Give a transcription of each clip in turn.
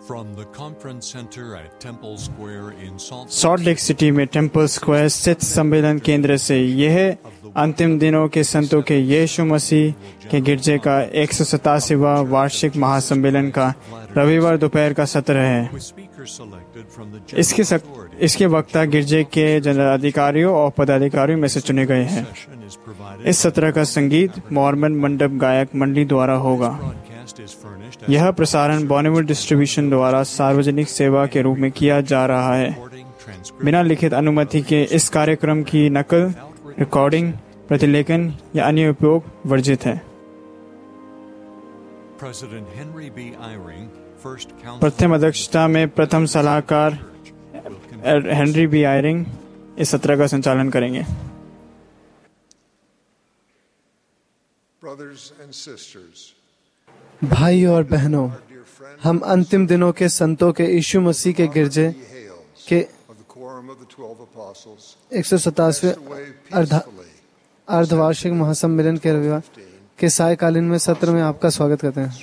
Salt Lake City में Temple Square स्थित सम्मेलन केंद्र से यह अंतिम दिनों के संतों के यीशु मसीह के गिरजे का 187वां वार्षिक महासम्मेलन का रविवार दोपहर का सत्र है। इसके वक्ता गिरजे के जनरल अधिकारियों और पदाधिकारियों में से चुने गए हैं। इस सत्र का संगीत मॉर्मन मंडप गायक मंडली द्वारा होगा। यह प्रसारण बॉलीवुड डिस्ट्रीब्यूशन द्वारा सार्वजनिक सेवा के रूप में किया जा रहा है। बिना लिखित अनुमति के इस कार्यक्रम की नकल, रिकॉर्डिंग, प्रतिलेखन या अन्य उपयोग वर्जित है। प्रथम अध्यक्षता में प्रथम सलाहकार हेनरी बी आयरिंग इस सत्र का संचालन करेंगे। भाई और बहनों, हम अंतिम दिनों के संतों के यीशु मसीह के गिरजे के 187वें अर्धवार्षिक महासम्मेलन के रविवार के सायकालीन में सत्र में आपका स्वागत करते हैं।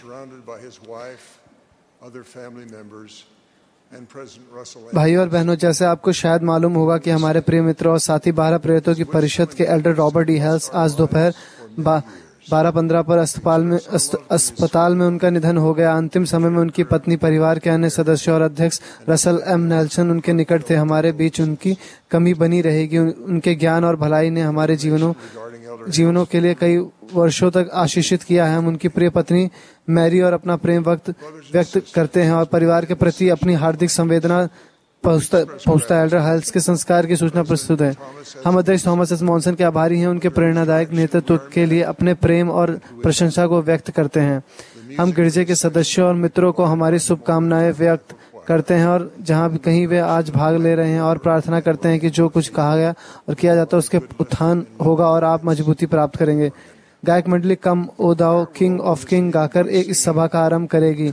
भाई और बहनों, जैसे आपको शायद मालूम होगा कि हमारे प्रिय मित्र और साथी 12 प्रेरितों की परिषद के एल्डर रॉबर्ट डी हेल्स आज दोपहर 12:15 पर अस्पताल में उनका निधन हो गया। अंतिम समय में उनकी पत्नी, परिवार के अन्य सदस्य और अध्यक्ष रसल एम नेल्सन उनके निकट थे। हमारे बीच उनकी कमी बनी रहेगी। उनके ज्ञान और भलाई ने हमारे जीवनों के लिए कई वर्षों तक आशीषित किया है। हम उनकी प्रिय पत्नी मैरी और अपना प्रेम व्यक्त करते हैं और परिवार के प्रति अपनी हार्दिक संवेदना पहुंचता एल्डर हेल्स के संस्कार की सूचना प्रस्तुत है। हम अध्यक्ष थॉमस एस मॉनसन के आभारी हैं। उनके प्रेरणादायक नेतृत्व के लिए अपने प्रेम और प्रशंसा को व्यक्त करते हैं। हम गिरजे के सदस्यों और मित्रों को हमारी शुभकामनाएं व्यक्त करते हैं और जहां भी कहीं वे आज भाग ले रहे हैं और प्रार्थना करते हैं कि जो कुछ कहा गया और किया जाता है उसके उत्थान होगा और आप मजबूती प्राप्त करेंगे। गायक मंडली कम ओ दाओ किंग ऑफ किंग गाकर इस सभा का आरंभ करेगी।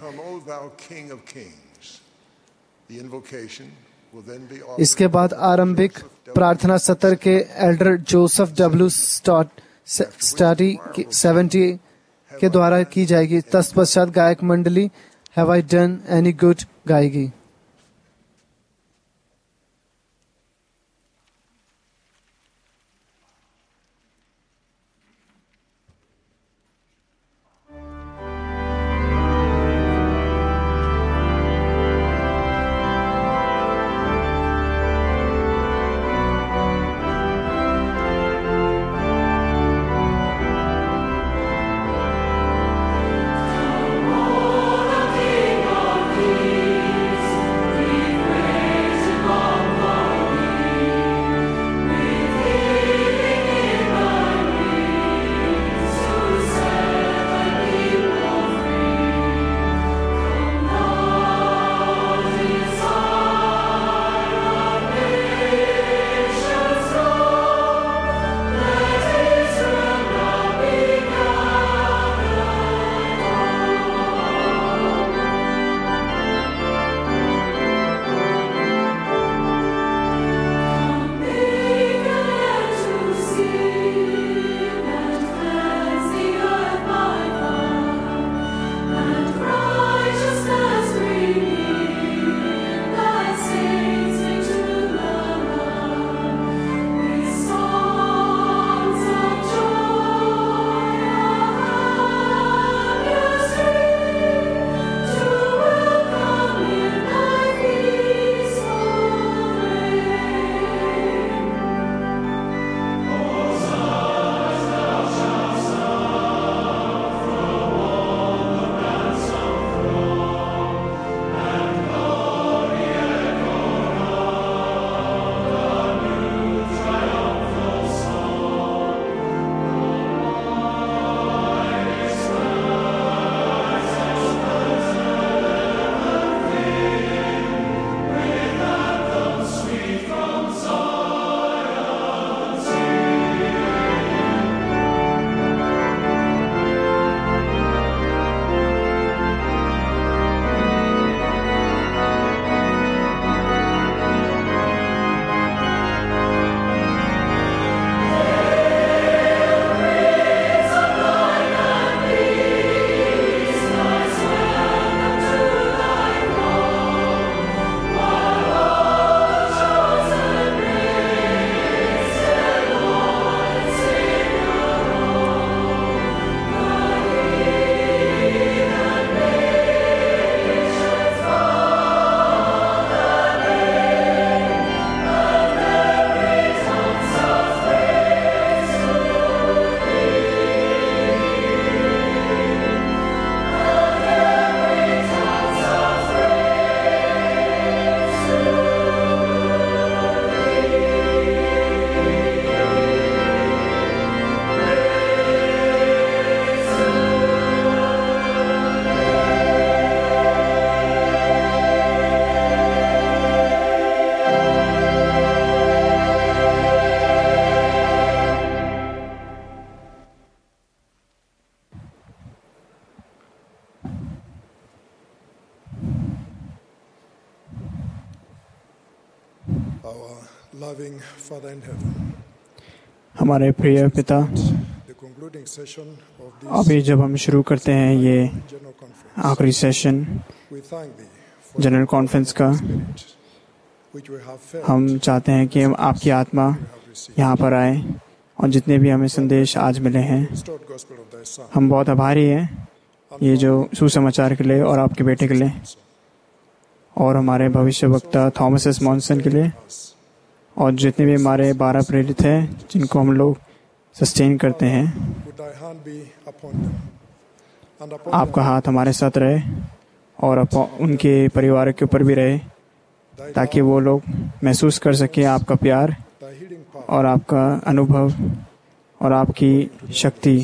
इसके बाद आरंभिक प्रार्थना सत्र के एल्डर जोसेफ डब्ल्यू स्टाटी 70 के द्वारा की जाएगी। तत्पश्चात गायक मंडली have I done any good गाएगी। Oh Our loving Father in heaven, हमारे प्रिय पिता, the concluding session of this अभी जब हम शुरू करते हैं ये general conference, आखिरी session we thank thee for general conference का, spirit which we have felt हम चाहते हैं कि हम आपकी आत्मा we have received. यहाँ पर आए और जितने भी हमें संदेश आज मिले हैं, Restored gospel of thy son. हम बहुत आभारी हैं ये जो सुसमाचार के लिए और आपके बेटे के लिए और हमारे भविष्य वक्ता थॉमस एस मॉनसन के लिए और जितने भी हमारे 12 प्रेरित हैं जिनको हम लोग सस्टेन करते हैं। Would thy hand be upon them, and upon आपका हाथ हमारे साथ रहे और उनके परिवार के ऊपर भी रहे, thy ताकि वो लोग महसूस कर सकें आपका प्यार thy healing power और आपका अनुभव और आपकी शक्ति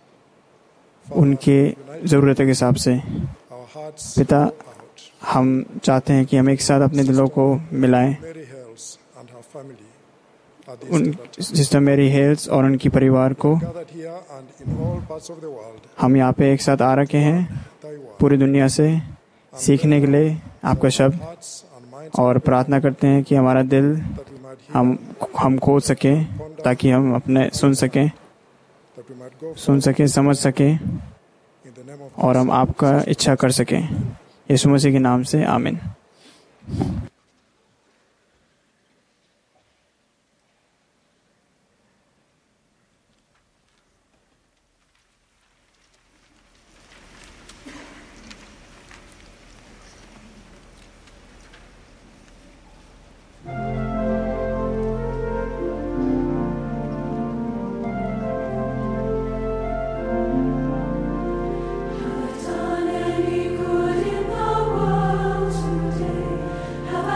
उनके ज़रूरत के हिसाब से। our hearts पिता, out. हम चाहते हैं कि हम एक साथ अपने दिलों को मिलाएं। Mary Hales and her family are these उन that सिस्टर मेरी हेल्स और उनकी परिवार को gathered here and in all parts of the world, हम यहाँ पे एक साथ आ रखे हैं thy word, पूरी दुनिया से सीखने के लिए आपका शब्द, hearts and minds, और प्रार्थना करते हैं कि हमारा दिल that we might hear, हम खोज सकें ताकि हम अपने सुन सकें, that we might go सुन सकें, समझ सकें in the name of और हम आपका इच्छा कर सकें। यीशु मसीह के नाम से आमीन। Done any good in the world today?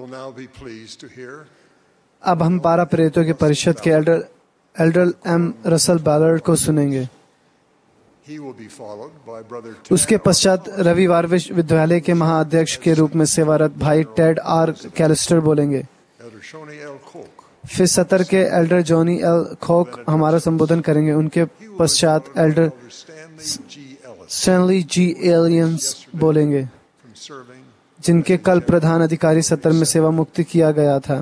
will now be pleased to hear अब हम 12 प्रेरितों की परिषद के एल्डर एम रसल बैलर्ड को सुनेंगे। he will be followed by brother उसके पश्चात रविवार विश्वविद्यालय के महाअध्यक्ष के रूप में सेवारत भाई टेड आर कैलिस्टर बोलेंगे। Elder Shoni L. Koch. फिर सतर के एल्डर जॉनी एल खोक हमारा संबोधन करेंगे। उनके पश्चात elder Stanley G. Ellis Stanley G Ellis बोलेंगे, from serving जिनके कल प्रधान अधिकारी सत्र में सेवा मुक्ति किया गया था।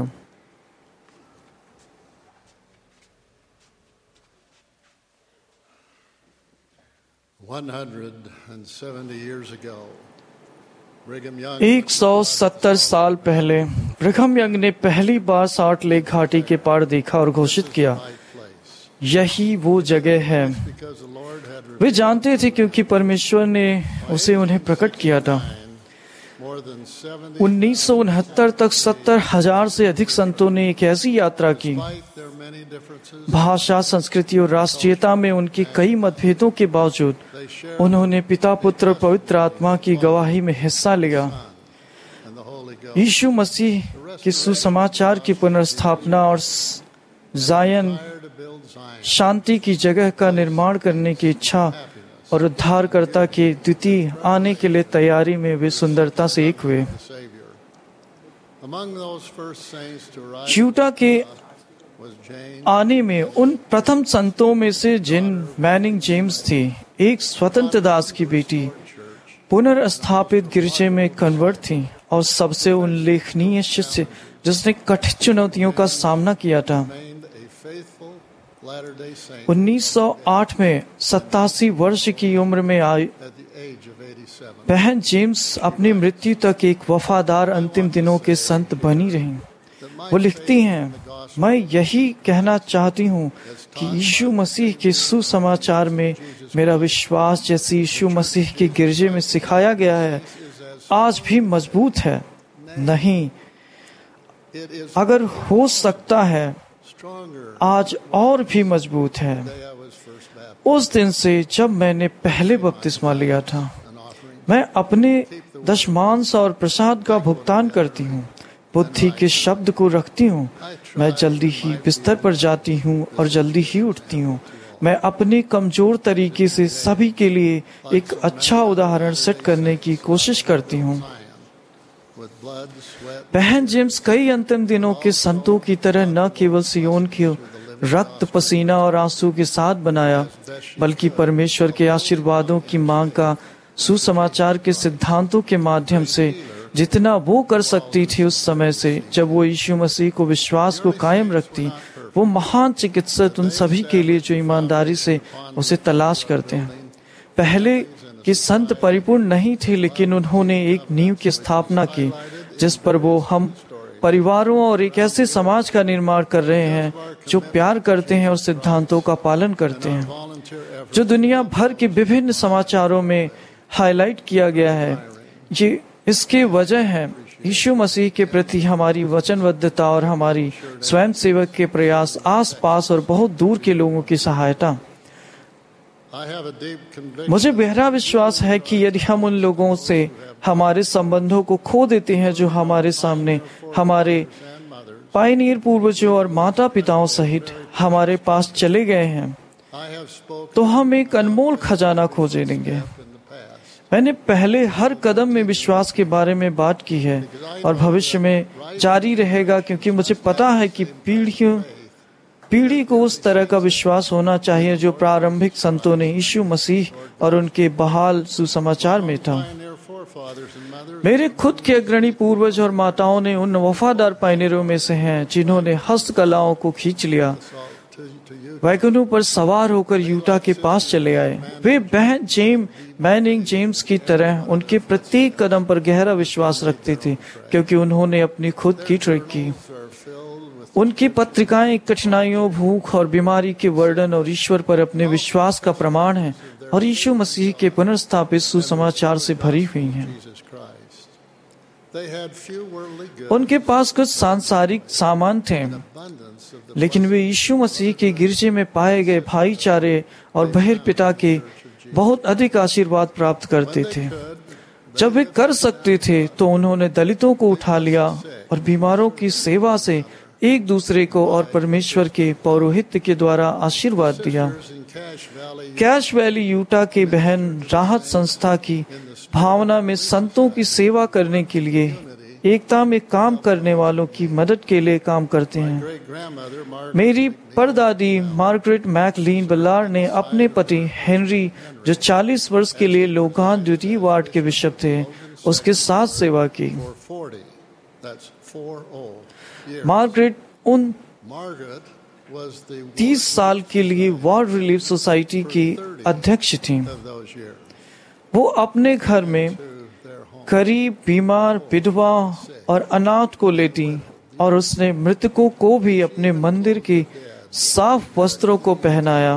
170 years ago, Brigham Young 170 साल पहले ब्रिघम यंग ने पहली बार सॉल्ट लेक घाटी के पार देखा और घोषित किया, यही वो जगह है। because the Lord had वे जानते थे क्योंकि परमेश्वर ने उसे उन्हें प्रकट किया था। more than 70 1969 तक 70,000 से अधिक संतों ने एक ऐसी यात्रा की। despite their many differences, भाषा, संस्कृति और राष्ट्रीयता में उनके कई मतभेदों के बावजूद they shared उन्होंने पिता, पुत्र और पवित्र आत्मा की गवाही में हिस्सा लिया। and the Holy Ghost. यीशु मसीह के सुसमाचार की पुनर्स्थापना और जायन Desire to build Zion, शांति की जगह का निर्माण करने की इच्छा और उद्धारकर्ता के द्वितीय आने के लिए तैयारी में वे सुंदरता से एक हुए। the Savior. Among those first saints to arrive Utah के was Jane, आने में उन प्रथम संतों में से जिन मैनिंग जेम्स थी, एक स्वतंत्र दास की बेटी, पुनर्स्थापित गिरजे में कन्वर्ट थी और सबसे उल्लेखनीय शिष्य जिसने कठिन चुनौतियों का सामना किया था। remained a faithful Latter-day Saint 1908 में 87 वर्ष की उम्र में आई at the age of 87. बहन जेम्स अपनी मृत्यु तक एक वफादार अंतिम दिनों के संत बनी रहीं। वो लिखती हैं, मैं यही कहना चाहती हूँ कि यीशु मसीह के सुसमाचार में मेरा विश्वास जैसे यीशु मसीह के गिरजे में सिखाया गया है आज भी मजबूत है। नहीं, It is अगर हो सकता है stronger आज और भी मजबूत है। than I was first baptized. उस दिन से जब मैंने पहले बपतिस्मा लिया था, An offering मैं अपने दशमांश और प्रसाद का भुगतान करती हूँ, बुद्धि के शब्द को रखती हूँ। मैं जल्दी ही बिस्तर पर जाती हूँ और जल्दी ही उठती हूँ। मैं अपने कमजोर तरीके से सभी के लिए एक अच्छा उदाहरण सेट करने की कोशिश करती हूँ। with blood, sweat, बहन जेम्स कई अंतिम दिनों के संतों की तरह न केवल सियोन के रक्त, पसीना और आंसू के साथ बनाया, बल्कि परमेश्वर के आशीर्वादों की मांग का सुसमाचार के सिद्धांतों के माध्यम से जितना वो कर सकती थी उस समय से जब वो यीशु मसीह को विश्वास को कायम रखती। वो महान चिकित्सक उन सभी के लिए जो ईमानदारी से उसे तलाश करते हैं। पहले के संत परिपूर्ण नहीं थे, लेकिन उन्होंने एक नींव की स्थापना की जिस पर वो हम परिवारों और एक ऐसे समाज का निर्माण कर रहे हैं जो प्यार करते हैं और सिद्धांतों का पालन करते हैं, volunteer effort. जो दुनिया भर के विभिन्न समाचारों में हाईलाइट किया गया है। ये इसके वजह है यीशु मसीह के प्रति हमारी वचनबद्धता और हमारी स्वयं सेवक के प्रयास, आसपास और बहुत दूर के लोगों की सहायता। I have a deep conviction मुझे गहरा विश्वास है कि यदि हम उन लोगों से हमारे संबंधों को खो देते हैं जो हमारे सामने हमारे and mothers. पायनियर पूर्वजों और माता पिताओं सहित हमारे पास चले गए हैं, I have spoken तो हम एक अनमोल खजाना खोजे लेंगे। in the past. मैंने पहले हर कदम में विश्वास के बारे में बात की है और भविष्य में जारी रहेगा, क्योंकि मुझे पता है कि पीढ़ी को उस तरह का विश्वास होना चाहिए जो प्रारंभिक संतों ने यीशु मसीह और उनके बहाल सुसमाचार में था। Pioneer forefathers and mothers मेरे खुद के अग्रणी पूर्वज और माताओं ने उन वफादार पायनियरों में से हैं जिन्होंने हस्तकलाओं को खींच लिया, to you. वैगनों पर सवार होकर यूटा के पास चले आए। वे बहन मैनिंग जेम्स की तरह उनके प्रत्येक कदम पर गहरा विश्वास रखते थे, क्योंकि उन्होंने अपनी खुद की ट्रैक की। Are filled with उनकी पत्रिकाएं कठिनाइयों, भूख और बीमारी के वर्णन और ईश्वर पर अपने विश्वास का प्रमाण है और यीशु मसीह के पुनर्स्थापित सुसमाचार से भरी हुई हैं। Jesus Christ. They had few worldly goods, उनके पास कुछ सांसारिक सामान थे, abundance of the लेकिन वे यीशु मसीह के गिरजे में पाए गए भाईचारे और बहिर्पिता के बहुत अधिक आशीर्वाद प्राप्त करते थे। जब वे कर सकते थे तो उन्होंने दलितों को उठा लिया और बीमारों की सेवा से एक दूसरे को और परमेश्वर के पौरोहित्य के द्वारा आशीर्वाद दिया। कैश वैली यूटा के बहन राहत संस्था की भावना में संतों की सेवा करने के लिए एकता में काम करने वालों की मदद के लिए काम करते हैं। मेरी परदादी मार्गरेट मैकलीन बल्लार ने अपने पति हेनरी, जो 40 वर्ष के लिए लोगान द्वितीय वार्ड के बिशप थे, उसके साथ सेवा की। मार्गरेट उन 30 साल के लिए वार्ड रिलीफ सोसाइटी की अध्यक्ष थी। वो अपने घर में गरीब, बीमार, विधवा और अनाथ को लेती और उसने मृतकों को भी अपने मंदिर के साफ वस्त्रों को पहनाया।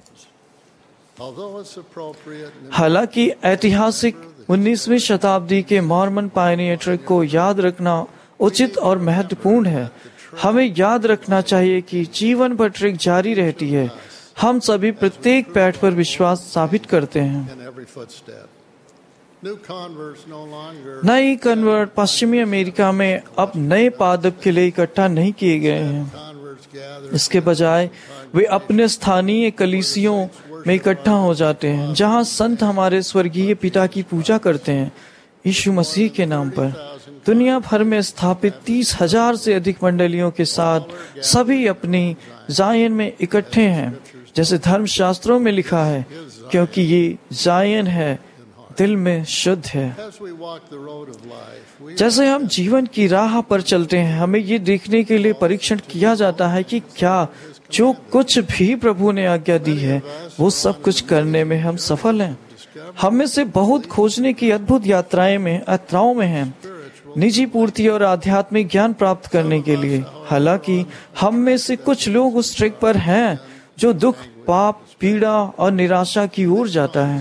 हालांकि ऐतिहासिक 19वीं शताब्दी के मॉर्मन पायनियर ट्रेक को याद रखना उचित और महत्वपूर्ण है। हमें याद रखना चाहिए कि जीवन भर ट्रेक जारी रहती है। हम सभी प्रत्येक पैठ पर विश्वास साबित करते हैं। नए कन्वर्ट पश्चिमी अमेरिका में अब नए पादप के लिए इकट्ठा नहीं किए गए हैं। इसके बजाय वे अपने स्थानीय कलीसियों में इकट्ठा हो जाते हैं, जहां संत हमारे स्वर्गीय पिता की पूजा करते हैं यीशु मसीह के नाम पर। दुनिया भर में स्थापित 30,000 से अधिक मंडलियों के साथ सभी अपनी जायन में इकट्ठे हैं, जैसे धर्मशास्त्रों में लिखा है, क्योंकि ये जायन है, दिल में शुद्ध है। जैसे हम जीवन की राह पर चलते हैं, हमें ये देखने के लिए परीक्षण किया जाता है कि क्या जो कुछ भी प्रभु ने आज्ञा दी है वो सब कुछ करने में हम सफल हैं। हम में से बहुत खोजने की अद्भुत यात्राओं में हैं, निजी पूर्ति और आध्यात्मिक ज्ञान प्राप्त करने के लिए। हालांकि हम में से कुछ लोग उस ट्रैक पर हैं जो दुख, पाप, पीड़ा और निराशा की ओर जाता है।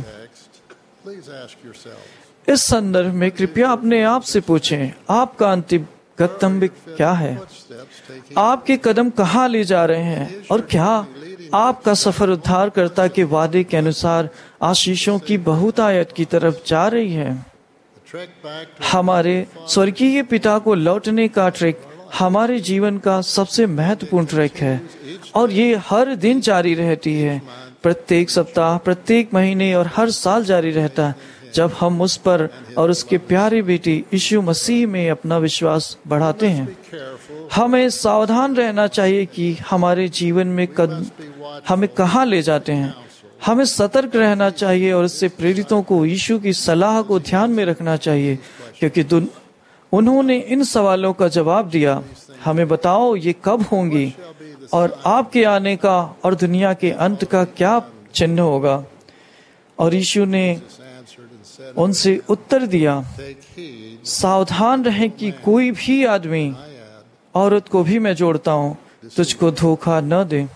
इस संदर्भ में कृपया अपने आप से पूछें, आपका अंतिम गंतव्य क्या है? आपके कदम कहाँ ले जा रहे हैं? और क्या आपका सफर उद्धारकर्ता के वादे के अनुसार आशीषों की बहुतायत की तरफ जा रही है? हमारे स्वर्गीय पिता को लौटने का ट्रैक हमारे जीवन का सबसे महत्वपूर्ण ट्रैक है और ये हर दिन जारी रहती है, प्रत्येक सप्ताह, प्रत्येक महीने और हर साल जारी रहता है, जब हम उस पर और उसके प्यारे बेटे यीशु मसीह में अपना विश्वास बढ़ाते हैं। हमें सावधान रहना चाहिए कि हमारे जीवन में हमें कहाँ ले जाते हैं। हमें सतर्क रहना चाहिए और इससे प्रेरितों को यीशु की सलाह को ध्यान में रखना चाहिए, क्योंकि उन्होंने इन सवालों का जवाब दिया। हमें बताओ ये कब होंगी और आपके आने का और दुनिया के अंत का क्या चिन्ह होगा? और यीशु ने उनसे उत्तर दिया, सावधान रहें कि कोई भी आदमी, औरत को भी मैं जोड़ता हूँ, तुझको धोखा न दे।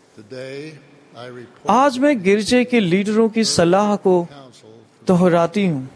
आज मैं गिरजे के लीडरों की सलाह को दोहराती हूँ।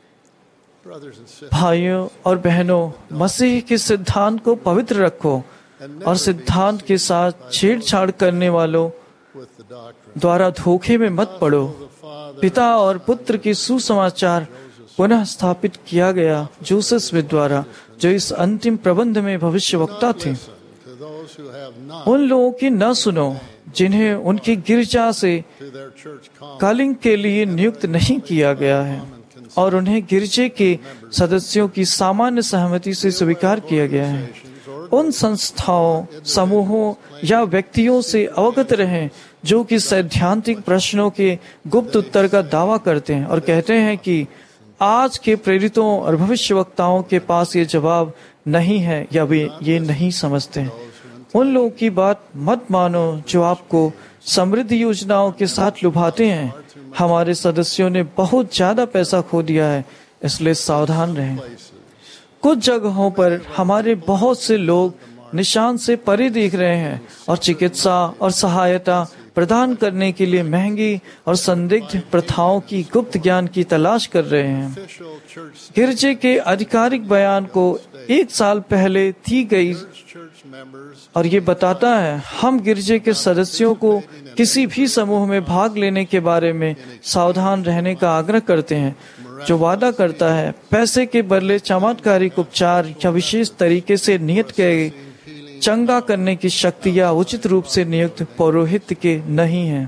भाइयों और बहनों, मसीह के सिद्धांत को पवित्र रखो और सिद्धांत के साथ छेड़छाड़ करने वालों द्वारा धोखे में मत पड़ो। पिता और पुत्र के सुसमाचार पुनः स्थापित किया गया जोसेफ स्मिथ द्वारा, जो इस अंतिम प्रबंध में भविष्यवक्ता थे। उन लोगों की न सुनो जिन्हें उनकी गिरजा से कलिंग के लिए नियुक्त नहीं किया गया है और उन्हें गिरजे के सदस्यों की सामान्य सहमति से स्वीकार किया गया है। उन संस्थाओं, समूहों या व्यक्तियों से अवगत रहें जो कि सैद्धांतिक प्रश्नों के गुप्त उत्तर का दावा करते हैं और कहते हैं कि आज के प्रेरितों और भविष्यवक्ताओं के पास ये जवाब नहीं है या वे ये नहीं समझते हैं। उन लोगों की बात मत मानो जो आपको समृद्धि योजनाओं के साथ लुभाते हैं। हमारे सदस्यों ने बहुत ज्यादा पैसा खो दिया है, इसलिए सावधान रहें। कुछ जगहों पर हमारे बहुत से लोग निशान से परे देख रहे हैं और चिकित्सा और सहायता प्रदान करने के लिए महंगी और संदिग्ध प्रथाओं की गुप्त ज्ञान की तलाश कर रहे हैं। गिरजे के आधिकारिक बयान को 1 साल पहले दी गई और ये बताता है, हम गिरजे के सदस्यों को किसी भी समूह में भाग लेने के बारे में सावधान रहने का आग्रह करते हैं। जो वादा करता है पैसे के बदले चमत्कारिक उपचार या विशेष तरीके से नियत किए चंगा करने की शक्ति या उचित रूप से नियुक्त पौरोहित्य के नहीं है।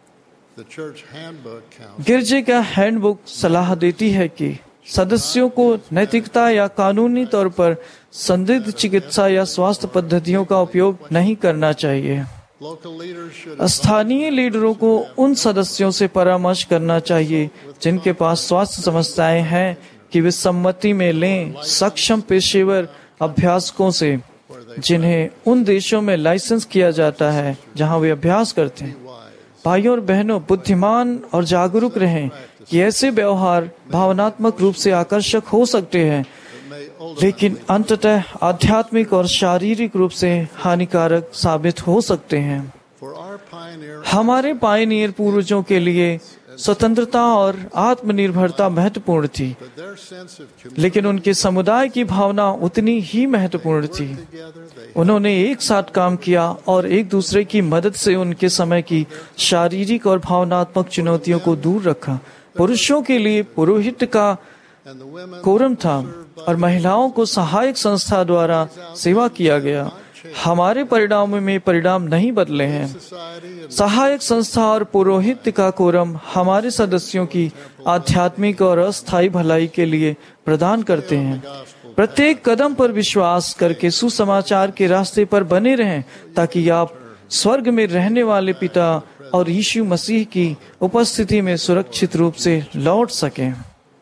गिरजे का हैंडबुक सलाह देती है कि सदस्यों को नैतिकता या कानूनी तौर पर संदिग्ध चिकित्सा या स्वास्थ्य पद्धतियों का उपयोग नहीं करना चाहिए। स्थानीय लीडरों को उन सदस्यों से परामर्श करना चाहिए जिनके पास स्वास्थ्य समस्याएं हैं कि वे सम्मति में लें सक्षम पेशेवर अभ्यासकों से, जिन्हें उन देशों में लाइसेंस किया जाता है जहां वे अभ्यास करते हैं। भाइयों और बहनों, बुद्धिमान और जागरूक रहें कि ऐसे व्यवहार भावनात्मक रूप से आकर्षक हो सकते हैं, लेकिन अंततः आध्यात्मिक और शारीरिक रूप से हानिकारक साबित हो सकते हैं। हमारे पायनियर पूर्वजों के लिए स्वतंत्रता और आत्मनिर्भरता महत्वपूर्ण थी, लेकिन उनके समुदाय की भावना उतनी ही महत्वपूर्ण थी। उन्होंने एक साथ काम किया और एक दूसरे की मदद से उनके समय की शारीरिक और भावनात्मक चुनौतियों को दूर रखा। पुरुषों के लिए पुरोहित का कोरम था और महिलाओं को सहायक संस्था द्वारा सेवा किया गया। हमारे परिणामों में परिणाम नहीं बदले हैं। सहायक संस्था और पुरोहित का कोरम हमारे सदस्यों की आध्यात्मिक और अस्थायी भलाई के लिए प्रदान करते हैं। प्रत्येक कदम पर विश्वास करके सुसमाचार के रास्ते पर बने रहें ताकि आप स्वर्ग में रहने वाले पिता और यीशु मसीह की उपस्थिति में सुरक्षित रूप से लौट सकें।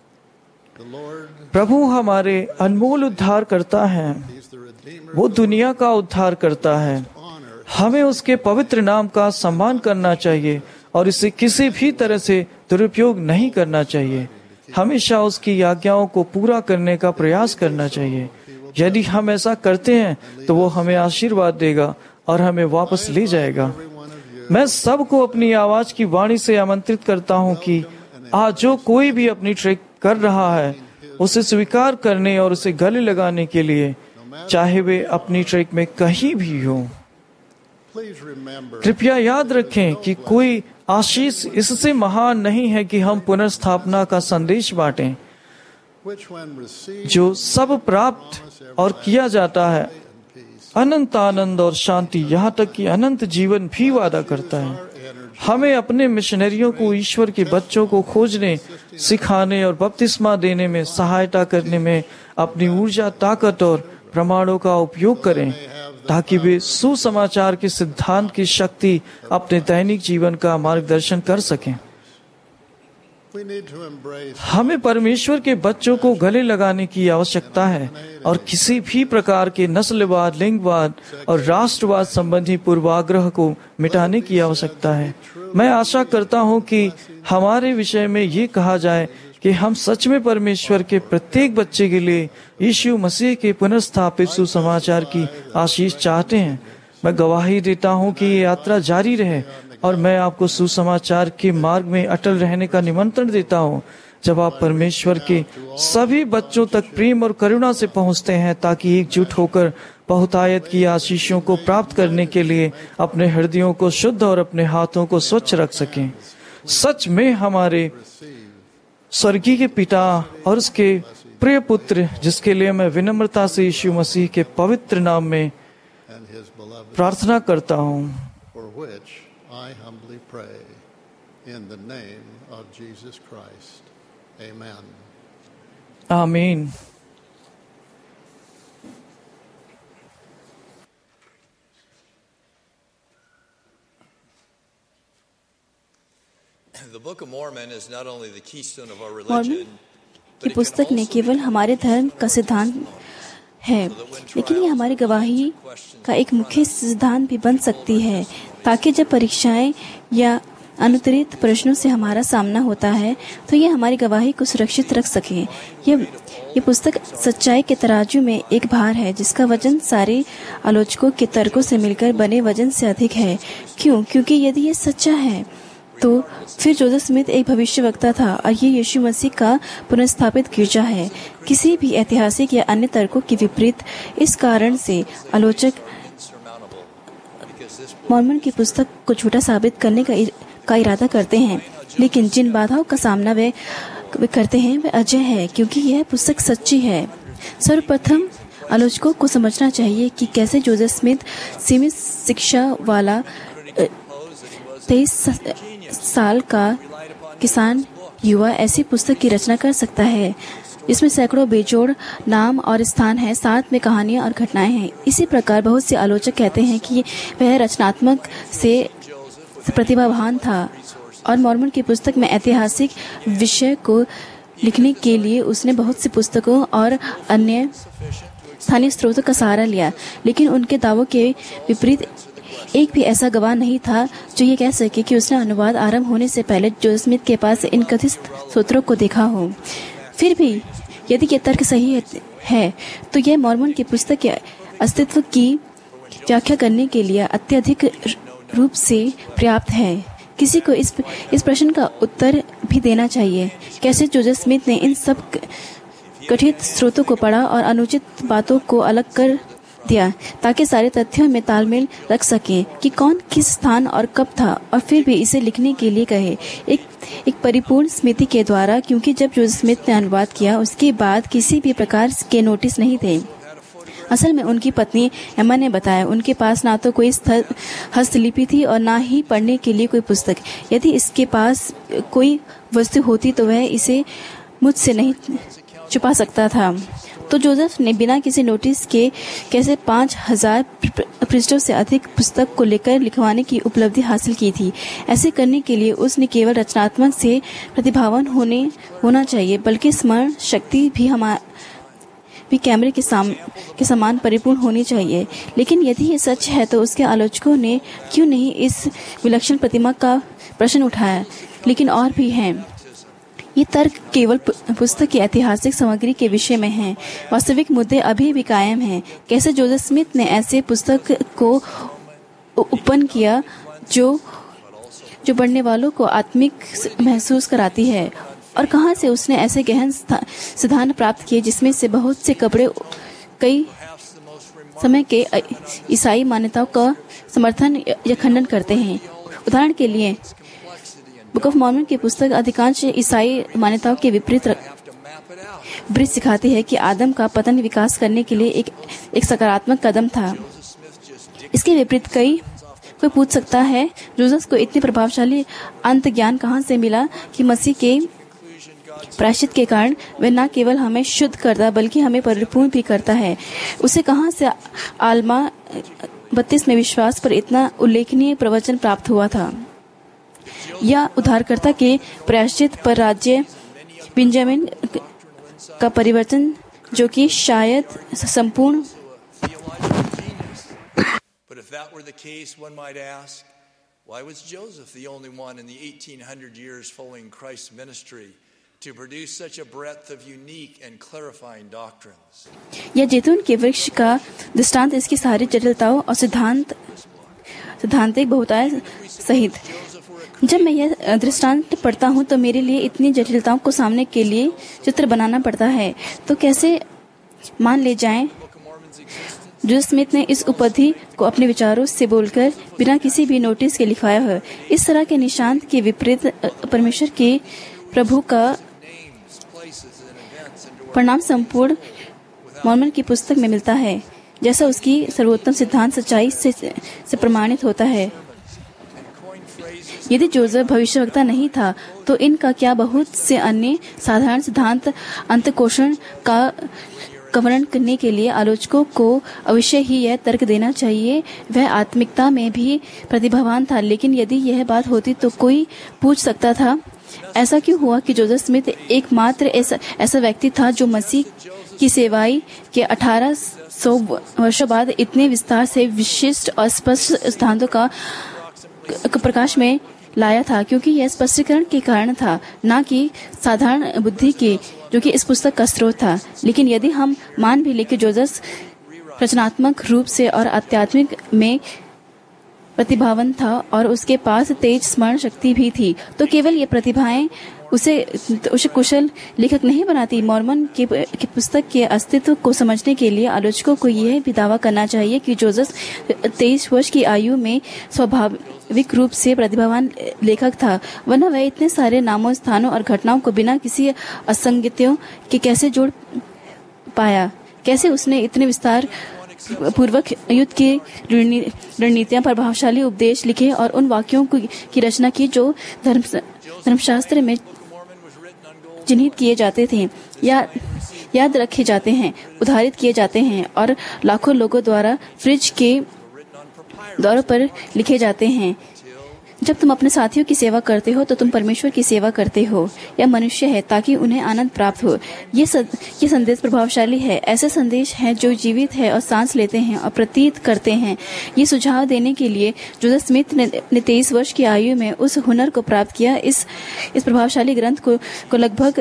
प्रभु हमारे अनमोल उद्धार करता है। वो दुनिया का उद्धार करता है। हमें उसके पवित्र नाम का सम्मान करना चाहिए और इसे किसी भी तरह से दुरुपयोग नहीं करना चाहिए। हमेशा उसकी आज्ञाओं को पूरा करने का प्रयास करना चाहिए। यदि हम ऐसा करते हैं तो वो हमें आशीर्वाद देगा और हमें वापस ले जाएगा। मैं सबको अपनी आवाज की वाणी से आमंत्रित करता हूँ कि आज जो कोई भी अपनी ट्रेक कर रहा है उसे स्वीकार करने और उसे गले लगाने के लिए, चाहे वे अपनी ट्रेक में कहीं भी हो। कृपया याद रखें कि कोई आशीष इससे महान नहीं है कि हम पुनर्स्थापना का संदेश बांटें, जो सब प्राप्त और किया जाता है। अनंत आनंद और शांति, यहाँ तक कि अनंत जीवन भी वादा करता है। हमें अपने मिशनरियों को ईश्वर के बच्चों को खोजने, सिखाने और बपतिस्मा देने में सहायता करने में अपनी ऊर्जा, ताकत और प्रमाणों का उपयोग करें ताकि वे सुसमाचार के सिद्धांत की शक्ति अपने दैनिक जीवन का मार्गदर्शन कर सकें। हमें परमेश्वर के बच्चों को गले लगाने की आवश्यकता है और किसी भी प्रकार के नस्लवाद, लिंगवाद और राष्ट्रवाद संबंधी पूर्वाग्रह को मिटाने की आवश्यकता है। मैं आशा करता हूं कि हमारे विषय में ये कहा जाए कि हम सच में परमेश्वर के प्रत्येक बच्चे के लिए यीशु मसीह के पुनर्स्थापित सुसमाचार की आशीष चाहते हैं। मैं गवाही देता हूं कि ये यात्रा जारी रहे और मैं आपको सुसमाचार के मार्ग में अटल रहने का निमंत्रण देता हूं जब आप परमेश्वर के सभी बच्चों तक प्रेम और करुणा से पहुंचते हैं, ताकि एकजुट होकर बहुतायत की आशीषों को प्राप्त करने के लिए अपने हृदयों को शुद्ध और अपने हाथों को स्वच्छ रख सकें। सच में हमारे स्वर्गीय के पिता और उसके प्रिय पुत्र, जिसके लिए मैं विनम्रता से यीशु मसीह के पवित्र नाम में प्रार्थना करता हूँ। आमीन। मॉर्मन की पुस्तक न केवल हमारे धर्म का सिद्धांत है, लेकिन ये हमारी गवाही का एक मुख्य सिद्धांत भी बन सकती है, ताकि जब परीक्षाएं या अनुत्तरित प्रश्नों से हमारा सामना होता है तो ये हमारी गवाही को सुरक्षित रख सके। ये पुस्तक सच्चाई के तराजू में एक भार है जिसका वजन सारे आलोचकों के तर्कों से मिलकर बने वजन से अधिक है। क्योंकि यदि ये सच्चा है तो फिर जोसेफ स्मिथ एक भविष्यवक्ता था और ये यीशु मसीह का पुनर्स्थापित गिरजा है। किसी भी ऐतिहासिक या अन्य तर्कों के विपरीत इस कारण से आलोचक मॉर्मन की पुस्तक को झूठा साबित करने का इरादा करते हैं, लेकिन जिन बाधाओं का सामना वे वे करते हैं वह अजय है, क्योंकि यह पुस्तक सच्ची है। सर्वप्रथम आलोचकों को समझना चाहिए कि कैसे जोसेफ स्मिथ सीमित शिक्षा वाला 23 साल का किसान युवा ऐसी पुस्तक की रचना कर सकता है जिसमें सैकड़ों बेजोड़ नाम और स्थान है, साथ में कहानियां और घटनाएं हैं। इसी प्रकार बहुत से आलोचक कहते हैं कि वह रचनात्मक से प्रतिभावान था और मॉर्मन की पुस्तक में ऐतिहासिक विषय को लिखने के लिए उसने बहुत सी पुस्तकों और अन्य स्थानीय स्रोतों का सहारा लिया, लेकिन उनके दावों के विपरीत एक भी ऐसा गवाह नहीं था जो ये कह सके कि उसने अनुवाद आरंभ होने से पहले जोसेफ स्मिथ के पास इन कथित सूत्रों को देखा हो। फिर भी यदि यह तर्क सही है तो यह मॉर्मन की पुस्तक के अस्तित्व की व्याख्या करने के लिए अत्यधिक रूप से पर्याप्त है। किसी को इस प्रश्न का उत्तर भी देना चाहिए, कैसे जोसेफ स्मिथ ने इन सब कथित स्रोतों को पढ़ा और अनुचित बातों को अलग कर दिया ताकि सारे तथ्यों में तालमेल रख सके कि कौन किस स्थान और कब था, और फिर भी इसे लिखने के लिए कहे एक परिपूर्ण स्मृति के द्वारा, क्योंकि जब जोसेफ स्मिथ ने अनुवाद किया उसके बाद किसी भी प्रकार के नोटिस नहीं थे। असल में उनकी पत्नी एमा ने बताया उनके पास ना तो कोई हस्तलिपि थी और ना ही पढ़ने के लिए कोई पुस्तक। यदि इसके पास कोई वस्तु होती तो वह इसे मुझसे नहीं छुपा सकता था। तो जोसेफ ने बिना किसी नोटिस के कैसे 5000 पृष्ठों से अधिक पुस्तक को लेकर लिखवाने की उपलब्धि हासिल की थी। ऐसे करने के लिए उसने केवल रचनात्मक से प्रतिभावान होना चाहिए, बल्कि स्मरण शक्ति भी कैमरे के समान परिपूर्ण होनी चाहिए। लेकिन यदि ये सच है तो उसके आलोचकों ने क्यों नहीं इस विलक्षण प्रतिमा का प्रश्न उठाया। लेकिन और भी हैं। ये तर्क केवल पुस्तक की ऐतिहासिक सामग्री के विषय में हैं। वास्तविक मुद्दे अभी भी कायम हैं। कैसे जोसेफ स्मिथ ने ऐसे पुस्तक को उत्पन्न किया जो पढ़ने वालों को आत्मिक महसूस कराती है, और कहां से उसने ऐसे गहन सिद्धांत प्राप्त किए जिसमें से बहुत से कपड़े कई समय के ईसाई मान्यताओं का समर्थन या खंडन करते हैं। उदाहरण के लिए बुक ऑफ मॉर्मन की पुस्तक अधिकांश ईसाई मान्यताओं के विपरीत सिखाती है कि आदम का पतन विकास करने के लिए एक सकारात्मक कदम था। इसके विपरीत कोई पूछ सकता है जोसेफ को इतनी प्रभावशाली अंत ज्ञान कहां से मिला कि मसीह के प्रायश्चित के कारण वह न केवल हमें शुद्ध करता बल्कि हमें परिपूर्ण भी करता है। उसे कहां से आलमा 32 में विश्वास पर इतना उल्लेखनीय प्रवचन प्राप्त हुआ था, या उद्धारकर्ता के प्रायश्चित पर राज्य बेंजामिन का परिवर्तन जो कि शायद संपूर्ण। Why was Joseph the only one in the 1800 years following Christ's ministry to produce such a breadth of unique and clarifying doctrines? यह जैतून के वृक्ष का दृष्टांत इसकी सारी जटिलताओं और सिद्धांतिक बहुतायत सहित। जब मैं यह दृष्टांत पढ़ता हूँ तो मेरे लिए इतनी जटिलताओं को सामने के लिए चित्र बनाना पड़ता है। तो कैसे मान ले जाएं जोसेफ स्मिथ ने इस उपाधि को अपने विचारों से बोलकर बिना किसी भी नोटिस के लिखवाया है। इस तरह के निशांत के विपरीत परमेश्वर के प्रभु का परिणाम संपूर्ण मॉर्मन की पुस्तक में मिलता है, जैसा उसकी सर्वोत्तम सिद्धांत सच्चाई से प्रमाणित होता है। यदि जोसेफ भविष्यवक्ता नहीं था तो इनका क्या बहुत से अन्य साधारण सिद्धांत अंतकोषण का वर्णन करने के लिए आलोचकों को अवश्य ही यह तर्क देना चाहिए वह आत्मिकता में भी प्रतिभावान था। लेकिन यदि यह बात होती तो कोई पूछ सकता था ऐसा क्यों हुआ कि जोसेफ स्मिथ एकमात्र ऐसा व्यक्ति था जो मसीह की सेवाई के 1800 वर्षों बाद इतने विस्तार से विशिष्ट और स्पष्ट सिद्धांतों का प्रकाश में लाया था, क्योंकि यह स्पष्टीकरण के कारण था, न कि साधारण बुद्धि के जो कि इस पुस्तक का स्रोत था। लेकिन यदि हम मान भी ले कि जोसेफ रचनात्मक रूप से और आध्यात्मिक में प्रतिभावान था और उसके पास तेज स्मरण शक्ति भी थी, तो केवल ये प्रतिभाएं उसे कुशल लेखक नहीं बनाती। मॉर्मन की पुस्तक के अस्तित्व को समझने के लिए आलोचकों को यह भी दावा करना चाहिए कि जोसेफ 23 वर्ष की आयु में स्वाभाविक रूप से प्रतिभावान लेखक था, वरना वह इतने सारे नामों, स्थानों और घटनाओं को बिना किसी असंगतियों के कैसे जोड़ पाया। कैसे उसने इतने विस्तार पूर्वक युद्ध की रणनीतियां, प्रभावशाली उपदेश लिखे और उन वाक्यों की रचना की जो धर्मशास्त्र में चिन्हित किए जाते थे, या याद रखे जाते हैं, उदाहरित किए जाते हैं और लाखों लोगों द्वारा फ्रिज के दौरों पर लिखे जाते हैं। जब तुम अपने साथियों की सेवा करते हो तो तुम परमेश्वर की सेवा करते हो या मनुष्य है ताकि उन्हें आनंद प्राप्त हो। ये संदेश प्रभावशाली है। ऐसे संदेश हैं जो जीवित है और सांस लेते हैं और प्रतीत करते हैं। ये सुझाव देने के लिए जोसेफ स्मिथ ने 23 वर्ष की आयु में उस हुनर को प्राप्त किया। इस प्रभावशाली ग्रंथ को लगभग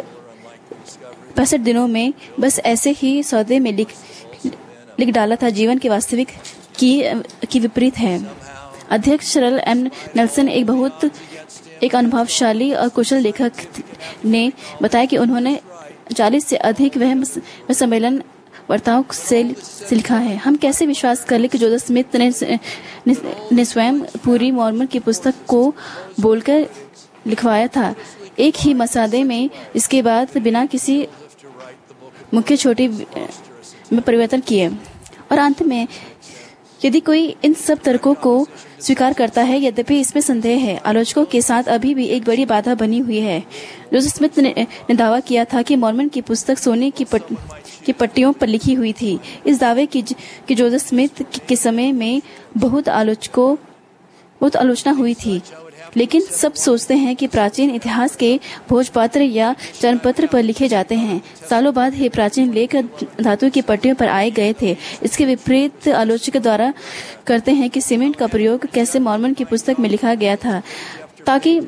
65 दिनों में बस ऐसे ही सौदे में लिख डाला था। जीवन के वास्तविक की विपरीत है। अध्यक्ष शरल एम नेल्सन एक अनुभवशाली और कुशल लेखक ने बताया कि उन्होंने 40 से अधिक वह सम्मेलन वार्ताओं से लिखा है। हम कैसे विश्वास कर ले कि जोसेफ स्मिथ ने स्वयं पूरी मॉर्मन की पुस्तक को बोलकर लिखवाया था, एक ही मसादे में। इसके बाद बिना किसी मुख्य छोटी में परिवर्तन किए। और अंत में यदि कोई इन सब तर्कों को स्वीकार करता है, यद्यपि इसमें संदेह है, आलोचकों के साथ अभी भी एक बड़ी बाधा बनी हुई है। जोसेफ स्मिथ ने दावा किया था कि मॉर्मन की पुस्तक सोने की पट्टियों पर लिखी हुई थी। इस दावे की जोसेफ स्मिथ के समय में बहुत आलोचना हुई थी, लेकिन सब सोचते हैं कि प्राचीन इतिहास के भोजपत्र या चरणपत्र पर लिखे जाते हैं। सालों बाद ही प्राचीन लेख धातु की पट्टियों पर आए गए थे। इसके विपरीत आलोचक द्वारा करते हैं कि सीमेंट का प्रयोग कैसे मॉर्मन की पुस्तक में लिखा गया था, ताकि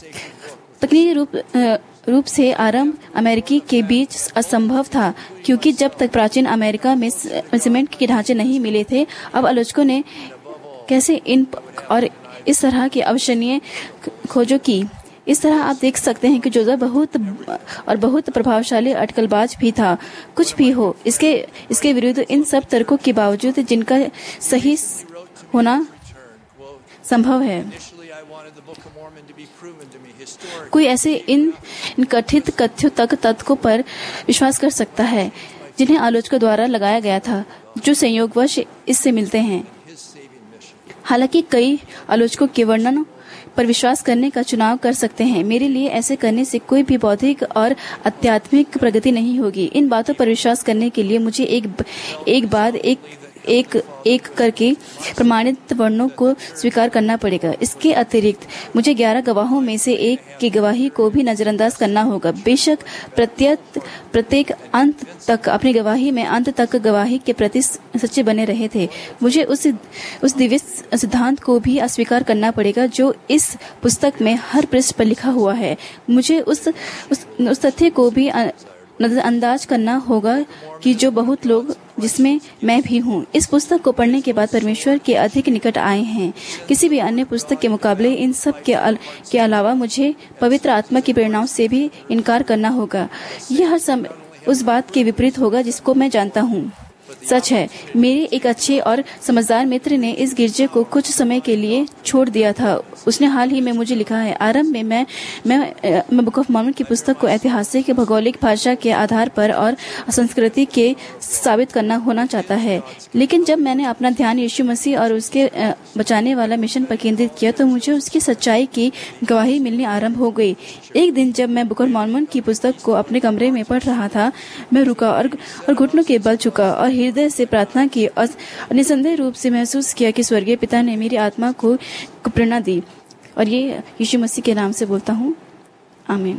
तकनीकी रूप से आरंभ अमेरिकी के बीच असंभव था, क्योंकि जब तक प्राचीन अमेरिका में सीमेंट के ढांचे नहीं मिले थे। अब आलोचकों ने कैसे इन और इस तरह की अविश्वसनीय खोजों की। इस तरह आप देख सकते हैं कि जोसेफ बहुत प्रभावशाली अटकलबाज भी था। कुछ भी हो, इसके विरुद्ध इन सब तर्कों के बावजूद जिनका सही होना संभव है, कोई ऐसे इन कथित तथ्यों पर विश्वास कर सकता है जिन्हें आलोचकों द्वारा लगाया गया था, जो संयोगवश इससे मिलते हैं। हालांकि कई आलोचकों के वर्णन पर विश्वास करने का चुनाव कर सकते हैं। मेरे लिए ऐसे करने से कोई भी बौद्धिक और आध्यात्मिक प्रगति नहीं होगी। इन बातों पर विश्वास करने के लिए मुझे एक बाद एक करके प्रमाणित वर्णों को स्वीकार करना पड़ेगा। इसके अतिरिक्त मुझे 11 गवाहों में से एक की गवाही को भी नजरअंदाज करना होगा। बेशक प्रत्येक अंत तक अपनी गवाही में अंत तक गवाही के प्रति सच्चे बने रहे थे। मुझे उस दिव्य सिद्धांत को भी अस्वीकार करना पड़ेगा जो इस पुस्तक में हर पृष्ठ पर लिखा हुआ है। मुझे उस तथ्य को भी नजरअंदाज करना होगा कि जो बहुत लोग, जिसमें मैं भी हूँ, इस पुस्तक को पढ़ने के बाद परमेश्वर के अधिक निकट आए हैं। किसी भी अन्य पुस्तक के मुकाबले इन सब के अलावा मुझे पवित्र आत्मा की प्रेरणाओं से भी इनकार करना होगा। यह हर समय उस बात के विपरीत होगा जिसको मैं जानता हूँ। सच है, मेरे एक अच्छे और समझदार मित्र ने इस गिरजे को कुछ समय के लिए छोड़ दिया था। उसने हाल ही में मुझे लिखा है, आरंभ में मैं बुक ऑफ मॉर्मन की पुस्तक को ऐतिहासिक, भौगोलिक, भाषा के आधार पर और संस्कृति के साबित करना होना चाहता है, लेकिन जब मैंने अपना ध्यान यीशु मसीह और उसके बचाने वाला मिशन पर केंद्रित किया तो मुझे उसकी सच्चाई की गवाही मिलनी आरंभ हो गई। एक दिन जब मैं बुक ऑफ मॉर्मन की पुस्तक को अपने कमरे में पढ़ रहा था, मैं रुका और घुटनों के बल चुका और हृदय से प्रार्थना की और निसंदेह रूप से महसूस किया कि स्वर्गीय पिता ने मेरी आत्मा को प्रेरणा दी। और ये यीशु मसीह के नाम से बोलता हूँ, आमीन।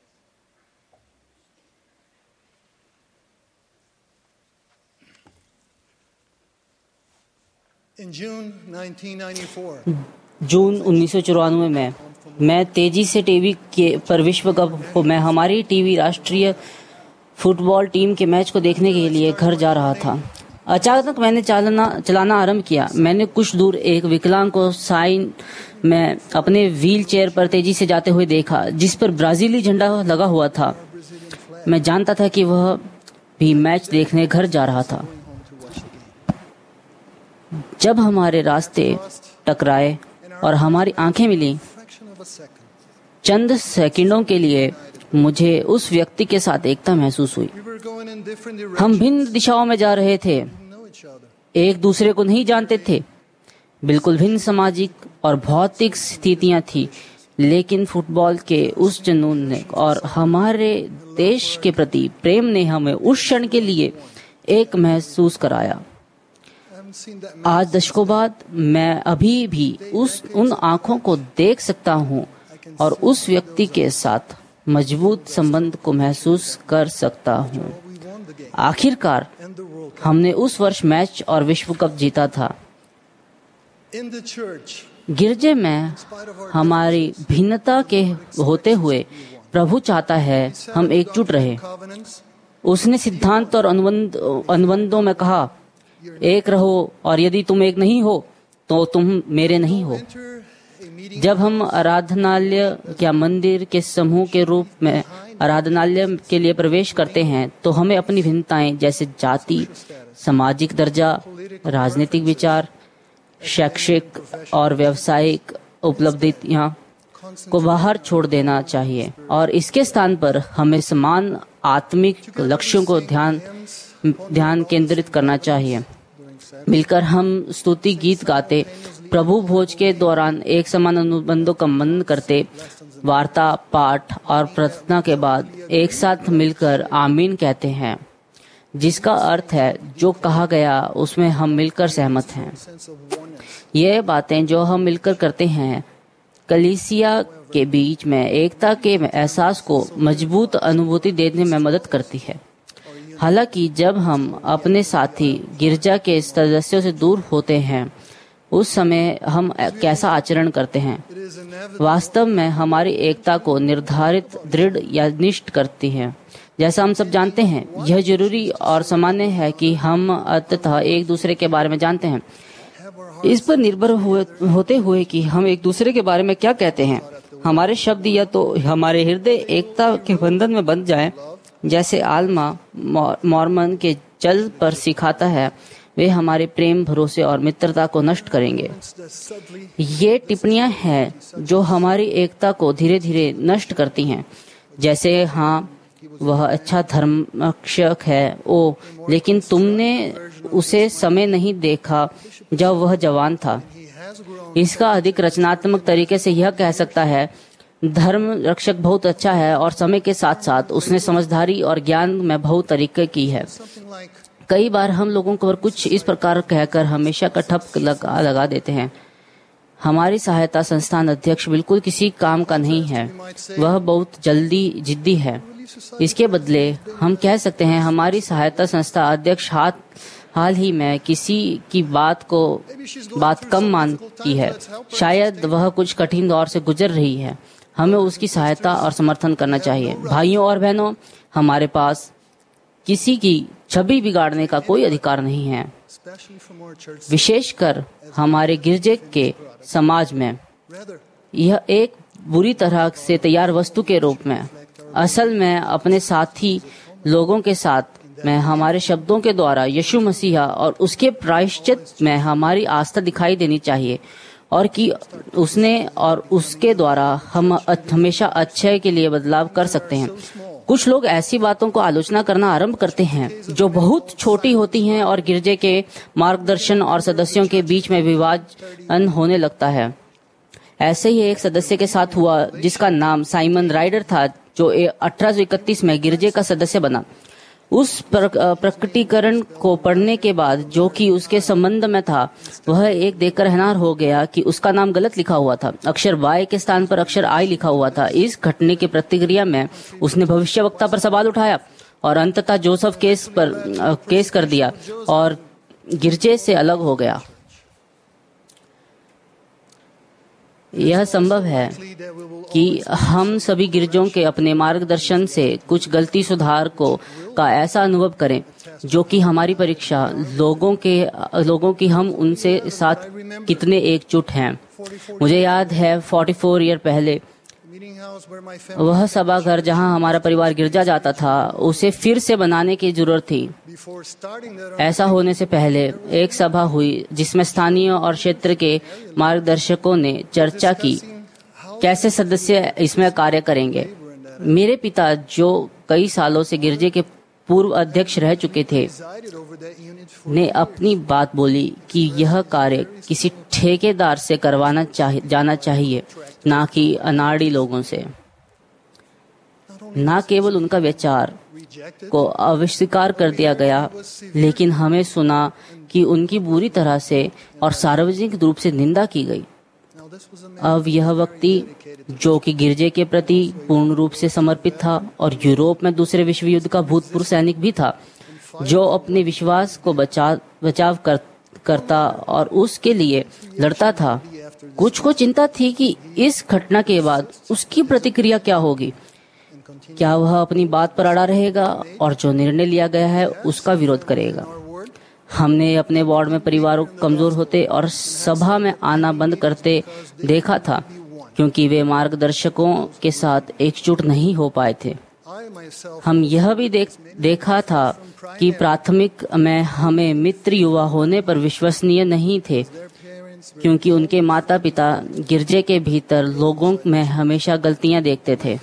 जून 1994 में मैं तेजी से टीवी पर विश्व कप में हमारी टीवी राष्ट्रीय फुटबॉल टीम के मैच को देखने के लिए घर जा रहा था। अचानक मैंने चलाना आरंभ किया। मैंने कुछ दूर एक विकलांग को साइन में अपने व्हील चेयर पर तेजी से जाते हुए देखा, जिस पर ब्राजीली झंडा लगा हुआ था। मैं जानता था कि वह भी मैच देखने घर जा रहा था। जब हमारे रास्ते टकराए और हमारी आंखें मिली, चंद सेकंडों के लिए मुझे उस व्यक्ति के साथ एकता महसूस हुई। हम भिन्न दिशाओं में जा रहे थे, एक दूसरे को नहीं जानते थे, बिल्कुल भिन्न सामाजिक और भौतिक स्थितियां थी, लेकिन फुटबॉल के उस जुनून ने और हमारे देश के प्रति प्रेम ने हमें उस क्षण के लिए एक महसूस कराया। आज दशकों बाद मैं अभी भी उन आंखों को देख सकता हूँ और उस व्यक्ति के साथ मजबूत संबंध को महसूस कर सकता हूँ। आखिरकार हमने उस वर्ष मैच और विश्व कप जीता था। गिरजे में हमारी भिन्नता के होते हुए प्रभु चाहता है हम एकजुट रहे। उसने सिद्धांत और अनुबंधों में कहा, एक रहो, और यदि तुम एक नहीं हो तो तुम मेरे नहीं हो। जब हम आराधनालय या मंदिर के समूह के रूप में आराधनालय के लिए प्रवेश करते हैं तो हमें अपनी भिन्नताएं जैसे जाति, सामाजिक दर्जा, राजनीतिक विचार, शैक्षिक और व्यावसायिक उपलब्धियां को बाहर छोड़ देना चाहिए और इसके स्थान पर हमें समान आत्मिक लक्ष्यों को ध्यान केंद्रित करना चाहिए। मिलकर हम स्तुति गीत गाते, प्रभु भोज के दौरान एक समान अनुबंधों का मनन करते, वार्ता, पाठ और प्रार्थना के बाद एक साथ मिलकर आमीन कहते हैं, जिसका अर्थ है जो कहा गया उसमें हम मिलकर सहमत हैं। ये बातें जो हम मिलकर करते हैं कलीसिया के बीच में एकता के एहसास को मजबूत अनुभूति देने में मदद करती है। हालांकि जब हम अपने साथी गिरजा के सदस्यों से दूर होते हैं उस समय हम कैसा आचरण करते हैं वास्तव में हमारी एकता को निर्धारित, दृढ़ या निष्ठ करती है। जैसा हम सब जानते हैं, यह जरूरी और सामान्य है कि हम अंततः एक दूसरे के बारे में जानते हैं। इस पर निर्भर होते हुए कि हम एक दूसरे के बारे में क्या कहते हैं, हमारे शब्द या तो हमारे हृदय एकता के बंधन में बंध जाएं, जैसे आल्मा मॉर्मन के जल पर सिखाता है, वे हमारे प्रेम, भरोसे और मित्रता को नष्ट करेंगे। ये टिप्पणियां हैं जो हमारी एकता को धीरे धीरे नष्ट करती हैं, जैसे हाँ वह अच्छा धर्मरक्षक है, ओ लेकिन तुमने उसे समय नहीं देखा जब वह जवान था। इसका अधिक रचनात्मक तरीके से यह कह सकता है, धर्म रक्षक बहुत अच्छा है और समय के साथ साथ उसने समझदारी और ज्ञान में बहुत तरीके की है। कई बार हम लोगों को कुछ इस प्रकार कहकर हमेशा का ठप लगा देते हैं, हमारी सहायता संस्थान अध्यक्ष बिल्कुल किसी काम का नहीं है, वह बहुत जिद्दी है। इसके बदले हम कह सकते हैं हमारी सहायता संस्था अध्यक्ष हाल ही में किसी की बात कम मानती है, शायद वह कुछ कठिन दौर से गुजर रही है, हमें उसकी सहायता और समर्थन करना चाहिए। भाइयों और बहनों, हमारे पास किसी की छवि बिगाड़ने का कोई अधिकार नहीं है, विशेषकर हमारे गिरजे के समाज में। यह एक बुरी तरह से तैयार वस्तु के रूप में असल में अपने साथी लोगों के साथ में हमारे शब्दों के द्वारा यीशु मसीहा और उसके प्रायश्चित में हमारी आस्था दिखाई देनी चाहिए और कि उसने और उसके द्वारा हम हमेशा अच्छे के लिए बदलाव कर सकते हैं। कुछ लोग ऐसी बातों को आलोचना करना आरंभ करते हैं जो बहुत छोटी होती हैं और गिरजे के मार्गदर्शन और सदस्यों के बीच में विभाजन होने लगता है। ऐसे ही एक सदस्य के साथ हुआ जिसका नाम साइमन राइडर था, जो 1831 में गिरजे का सदस्य बना। उस प्रकटीकरण को पढ़ने के बाद, जो कि उसके संबंध में था, वह एक देखकर हैरान हो गया कि उसका नाम गलत लिखा हुआ था। अक्षर वाई के स्थान पर अक्षर आई लिखा हुआ था। इस घटने की प्रतिक्रिया में उसने भविष्यवक्ता पर सवाल उठाया और अंततः जोसेफ केस कर दिया और गिरजे से अलग हो गया। यह संभव है कि हम सभी गिरजों के अपने मार्गदर्शन से कुछ गलती सुधार का ऐसा अनुभव करें जो कि हमारी परीक्षा लोगों की हम उनसे साथ कितने एकजुट हैं। मुझे याद है 44 ईयर पहले वह सभा घर जहां हमारा परिवार गिरजा जाता था उसे फिर से बनाने की जरूरत थी। ऐसा होने से पहले एक सभा हुई जिसमें स्थानीय और क्षेत्र के मार्गदर्शकों ने चर्चा की कैसे सदस्य इसमें कार्य करेंगे। मेरे पिता जो कई सालों से गिरजे के पूर्व अध्यक्ष रह चुके थे ने अपनी बात बोली कि यह कार्य किसी ठेकेदार से जाना चाहिए, ना कि अनाड़ी लोगों से। न केवल उनका विचार को अस्वीकार कर दिया गया, लेकिन हमें सुना कि उनकी बुरी तरह से और सार्वजनिक रूप से निंदा की गई। अब यह व्यक्ति जो कि गिरजे के प्रति पूर्ण रूप से समर्पित था और यूरोप में दूसरे विश्व युद्ध का भूतपूर्व सैनिक भी था, जो अपने विश्वास को बचाव करता और उसके लिए लड़ता था, कुछ को चिंता थी कि इस घटना के बाद उसकी प्रतिक्रिया क्या होगी। क्या वह अपनी बात पर अड़ा रहेगा और जो निर्णय लिया गया है उसका विरोध करेगा। हमने अपने वार्ड में परिवारों को कमजोर होते और सभा में आना बंद करते देखा था क्योंकि वे मार्गदर्शकों के साथ एकजुट नहीं हो पाए थे। हम यह भी देखा था कि प्राथमिक में हमें मित्र युवा होने पर विश्वसनीय नहीं थे क्योंकि उनके माता पिता गिरजे के भीतर लोगों में हमेशा गलतियां देखते थे।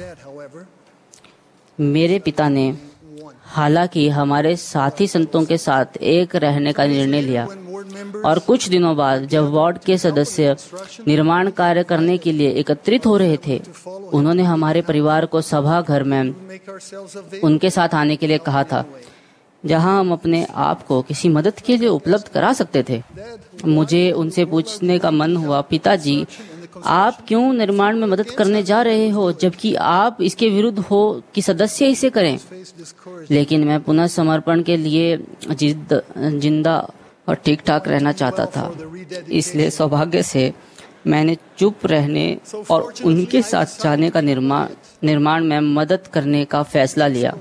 मेरे पिता ने हालांकि हमारे साथी संतों के साथ एक रहने का निर्णय लिया और कुछ दिनों बाद जब वार्ड के सदस्य निर्माण कार्य करने के लिए एकत्रित हो रहे थे, उन्होंने हमारे परिवार को सभा घर में उनके साथ आने के लिए कहा था, जहां हम अपने आप को किसी मदद के लिए उपलब्ध करा सकते थे। मुझे उनसे पूछने का मन हुआ, पिताजी, आप क्यों निर्माण में मदद करने जा रहे हो जबकि आप इसके विरुद्ध हो कि सदस्य इसे करें। लेकिन मैं पुनः समर्पण के लिए जिंदा और ठीक ठाक रहना चाहता था, इसलिए सौभाग्य से मैंने चुप रहने और उनके साथ जाने का निर्माण में मदद करने का फैसला लिया।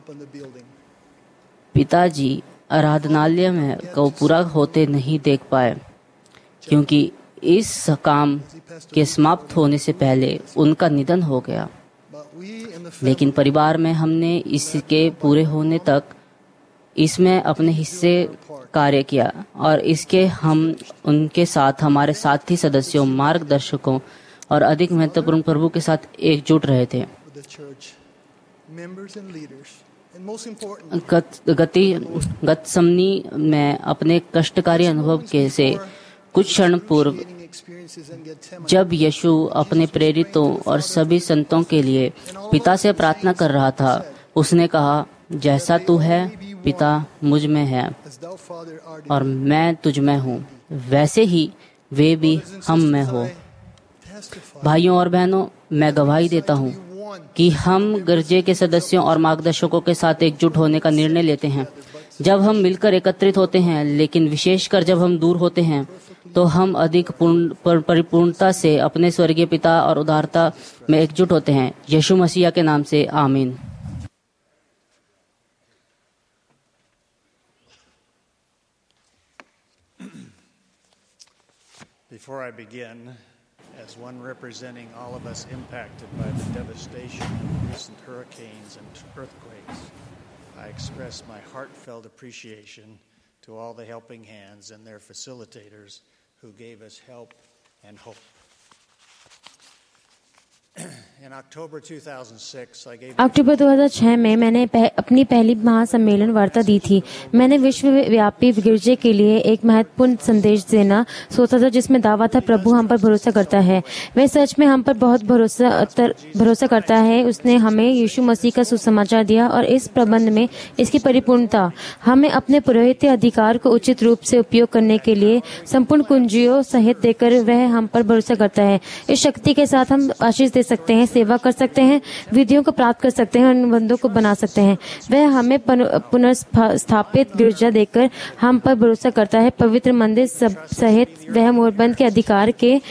पिताजी आराधनालय में को पूरा होते नहीं देख पाए क्योंकि इस काम के समाप्त होने से पहले उनका निधन हो गया, लेकिन परिवार में हमने इसके पूरे होने तक इसमें अपने हिस्से कार्य किया और इसके हम उनके साथ हमारे साथी सदस्यों, मार्गदर्शकों और अधिक महत्वपूर्ण प्रभु के साथ एकजुट रहे थे। गतसमनी में अपने कष्टकारी अनुभव के से कुछ क्षण पूर्व जब यीशु अपने प्रेरितों और सभी संतों के लिए पिता से प्रार्थना कर रहा था, उसने कहा, जैसा तू है पिता मुझ में है और मैं तुझ में हूँ, वैसे ही वे भी हम में हो। भाइयों और बहनों, मैं गवाही देता हूँ कि हम गिरजे के सदस्यों और मार्गदर्शकों के साथ एकजुट होने का निर्णय लेते हैं जब हम मिलकर एकत्रित होते हैं, लेकिन विशेषकर जब हम दूर होते हैं तो हम अधिक परिपूर्णता से अपने स्वर्गीय पिता और उदारता में एकजुट होते हैं। यीशु मसीह के नाम से आमीन। Before I begin, as one representing all of us impacted by the devastation of recent hurricanes and earthquakes, I express my heartfelt appreciation to all the helping hands and their facilitators who gave us help and hope. अक्टूबर 2006 में मैंने अपनी पहली महासम्मेलन वार्ता दी थी। मैंने विश्वव्यापी गिरजे के लिए एक महत्वपूर्ण संदेश देना सोचा था जिसमें दावा था, प्रभु हम पर भरोसा करता है। वह सच में हम पर बहुत भरोसा करता है। उसने हमें यीशु मसीह का सुसमाचार दिया और इस प्रबंध में इसकी परिपूर्णता हमें अपने पुरोहित अधिकार को उचित रूप से उपयोग करने के लिए संपूर्ण कुंजियों सहित देकर वह हम पर भरोसा करता है। इस शक्ति के साथ हम आशीष दे सकते हैं, सेवा कर सकते हैं, विधियों को प्राप्त कर सकते हैं और अनुबंधों को बना सकते हैं। वह हमें पुनर्स्थापित गिरजा देकर हम पर भरोसा करता है। पवित्र मंदिर सब सहित वह मोहरबंद के अधिकार के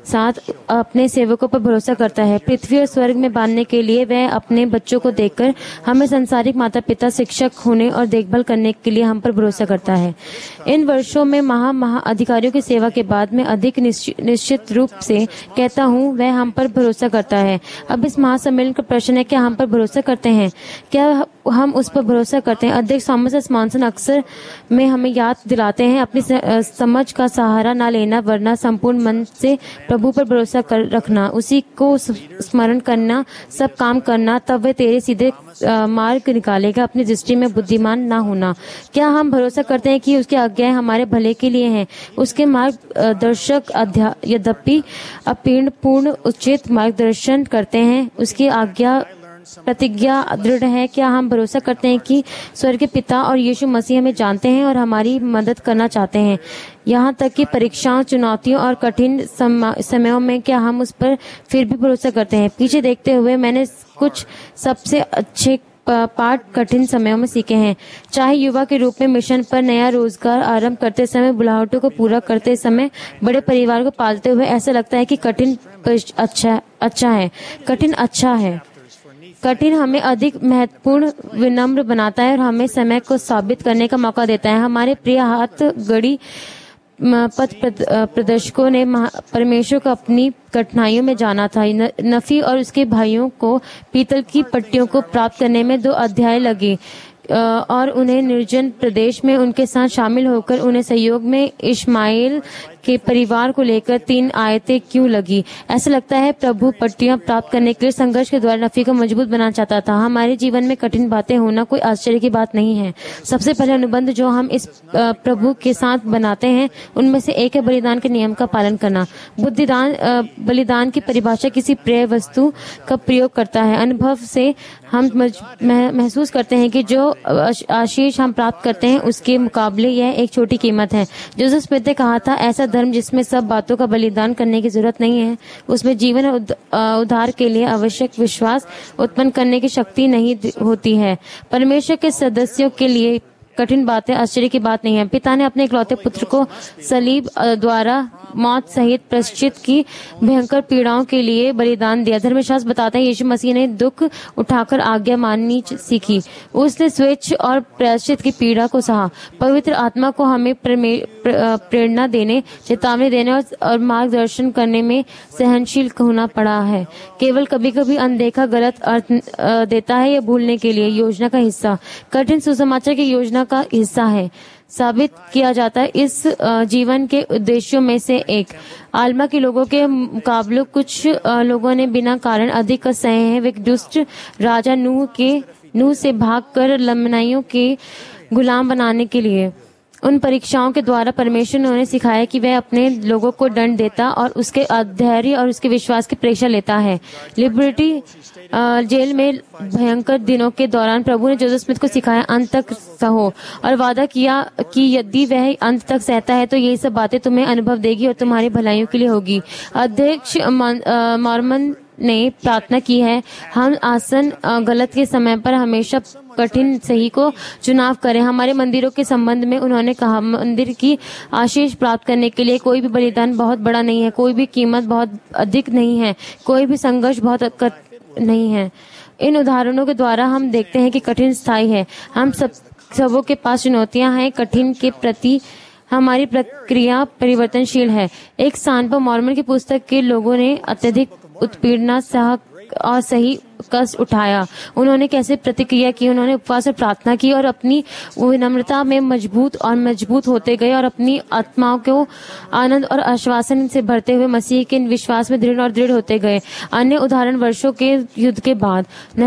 साथ अपने सेवकों पर भरोसा करता है। पृथ्वी और स्वर्ग में बांधने के लिए वह अपने बच्चों को देखकर हमें संसारिक माता पिता, शिक्षक होने और देखभाल करने के लिए हम पर भरोसा करता है। इन वर्षों में महा अधिकारियों की सेवा के बाद मैं अधिक निश्चित रूप से कहता हूँ वह हम पर भरोसा करता है। अब इस महासम्मेलन का प्रश्न है, क्या हम पर भरोसा करते हैं? क्या हम उस पर भरोसा करते हैं? अध्यक्ष थॉमस एस मॉनसन अक्सर में हमें याद दिलाते हैं अपनी समझ का सहारा न लेना, वरना संपूर्ण मन से प्रभु पर भरोसा रखना, उसी को स्मरण करना, सब काम करना, तब वह तेरे सीधे मार्ग निकालेगा। अपनी दृष्टि में बुद्धिमान ना होना। क्या हम भरोसा करते हैं कि उसकी आज्ञाएं हमारे भले के लिए हैं? उसके मार्गदर्शक यद्यपि पूर्ण उचित मार्गदर्शन करते हैं, उसकी आज्ञा प्रतिज्ञा दृढ़ है। क्या हम भरोसा करते हैं कि स्वर्ग के पिता और यीशु मसीह हमें जानते हैं और हमारी मदद करना चाहते हैं, यहाँ तक कि परीक्षाओं, चुनौतियों और कठिन समयों में? क्या हम उस पर फिर भी भरोसा करते हैं? पीछे देखते हुए मैंने कुछ सबसे अच्छे पाठ कठिन समयों में सीखे हैं। चाहे युवा के रूप में मिशन पर नया रोजगार आरंभ करते समय, बुलाहटों को पूरा करते समय, बड़े परिवार को पालते हुए, ऐसा लगता है कि कठिन अच्छा है। कठिन हमें अधिक महत्वपूर्ण, विनम्र बनाता है और हमें समय को साबित करने का मौका देता है। हमारे प्रिय हाथ गढ़ी पथ प्रदर्शकों ने परमेश्वर को अपनी कठिनाइयों में जाना था। नफी और उसके भाइयों को पीतल की पट्टियों को प्राप्त करने में 2 अध्याय लगे और उन्हें निर्जन प्रदेश में उनके साथ शामिल होकर उन्हें सहयोग में इश्माएल के परिवार को लेकर 3 आयतें क्यों लगी? ऐसा लगता है प्रभु पट्टियां प्राप्त करने के लिए संघर्ष के द्वारा नफी को मजबूत बनाना चाहता था। हमारे जीवन में कठिन बातें होना कोई आश्चर्य की बात नहीं है। सबसे पहले अनुबंध जो हम इस प्रभु के साथ बनाते हैं उनमें से एक है बलिदान के नियम का पालन करना। बलिदान की परिभाषा किसी प्रिय वस्तु का प्रयोग करता है। अनुभव से हम महसूस करते हैं कि जो आशीष हम प्राप्त करते हैं उसके मुकाबले यह एक छोटी कीमत है। जोसेफ स्मिथ ने कहा था, ऐसा धर्म जिसमें सब बातों का बलिदान करने की जरूरत नहीं है, उसमें जीवन और उद्धार के लिए आवश्यक विश्वास उत्पन्न करने की शक्ति नहीं होती है। परमेश्वर के सदस्यों के लिए कठिन बातें आश्चर्य की बात नहीं है। पिता ने अपने इकलौते पुत्र को सलीब द्वारा मौत सहित प्रायश्चित की भयंकर पीड़ाओं के लिए बलिदान दिया। धर्मशास्त्र बताता है यीशु मसीह ने दुख उठाकर आज्ञा माननी सीखी। उसने स्वेच्छ और प्रायश्चित की पीड़ा को सहा। पवित्र आत्मा को हमें प्रेरणा देने, चेतावनी देने और मार्गदर्शन करने में सहनशील होना पड़ा है। केवल कभी कभी अनदेखा गलत अर्थ देता है या भूलने के लिए योजना का हिस्सा, कठिन सुसमाचार की योजना का हिस्सा है साबित किया जाता है। इस जीवन के उद्देश्यों में से एक आलमा के लोगों के मुकाबले कुछ लोगों ने बिना कारण अधिक कष्ट सहे हैं। वे दुष्ट राजा नूह से भागकर लमनाइयों के गुलाम बनाने के लिए उन परीक्षाओं के द्वारा परमेश्वर ने उन्हें सिखाया कि वह अपने लोगों को दंड देता और उसके धैर्य और उसके विश्वास की परीक्षा लेता है। लिबर्टी जेल में भयंकर दिनों के दौरान प्रभु ने जोसेफ स्मिथ को सिखाया, अंत तक सहो, और वादा किया कि यदि वह अंत तक सहता है तो ये सब बातें तुम्हें अनुभव देगी और तुम्हारी भलाइयों के लिए होगी। अध्यक्ष मॉर्मन ने प्रार्थना की है, हम आसन गलत के समय पर हमेशा कठिन सही को चुनाव करें। हमारे मंदिरों के संबंध में उन्होंने कहा, मंदिर की आशीष प्राप्त करने के लिए कोई भी बलिदान बहुत बड़ा नहीं है, कोई भी कीमत बहुत अधिक नहीं है, कोई भी संघर्ष बहुत नहीं है। इन उदाहरणों के द्वारा हम देखते हैं कि कठिन स्थायी है। हम सबों के पास चुनौतियां हैं। कठिन के प्रति हमारी प्रक्रिया परिवर्तनशील है। एक स्थान पर मॉर्मन की पुस्तक के लोगों ने अत्यधिक उत्पीड़ना सह और सही कष्ट उठाया। उन्होंने कैसे प्रतिक्रिया की? उन्होंने उपवास और प्रार्थना की और अपनी विनम्रता में मजबूत होते गए और अपनी आत्माओं को आनंद और आश्वासन से भरते हुए मसीह के विश्वास में दृढ़ होते गए। अन्य उदाहरण वर्षों के युद्ध के बाद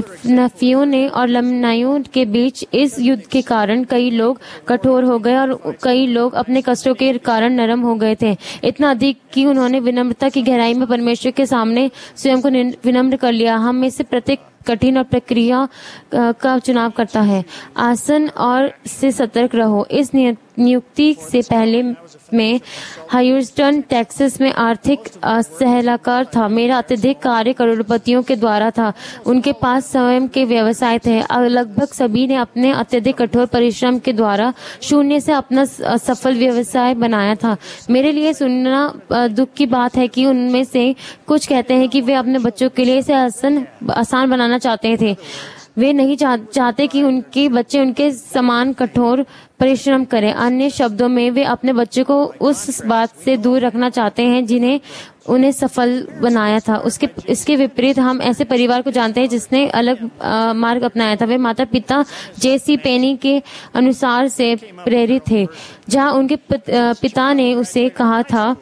नफियों ने और लमनाइयों के बीच इस युद्ध के कारण कई लोग कठोर हो गए और कई लोग अपने कष्टों के कारण नरम हो गए थे, इतना अधिक कि उन्होंने विनम्रता की गहराई में परमेश्वर के सामने स्वयं को विनम्र कर लिया। हम में से प्रत्येक कठिन और प्रक्रिया का चुनाव करता है। आसन और से सतर्क रहो। इस नियुक्ति से पहले मैं ह्यूस्टन टेक्सास में आर्थिक सलाहकार था। मेरा अत्यधिक कार्य करोड़पतियों के द्वारा था। उनके पास स्वयं के व्यवसाय थे। लगभग सभी ने अपने अत्यधिक कठोर परिश्रम के द्वारा शून्य से अपना सफल व्यवसाय बनाया था। मेरे लिए सुनना दुख की बात है कि उनमें से कुछ कहते हैं कि वे अपने बच्चों के लिए इसे आसान बनाना चाहते थे। वे नहीं चाहते कि उनके बच्चे उनके समान कठोर परिश्रम करें। अन्य शब्दों में वे अपने बच्चों को उस बात से दूर रखना चाहते हैं जिन्हें उन्हें सफल बनाया था। इसके विपरीत हम ऐसे परिवार को जानते हैं जिसने अलग मार्ग अपनाया था। वे माता पिता J.C. पेनी के अनुसार से प्रेरित थे, जहां उनके पिता ने उसे कहा था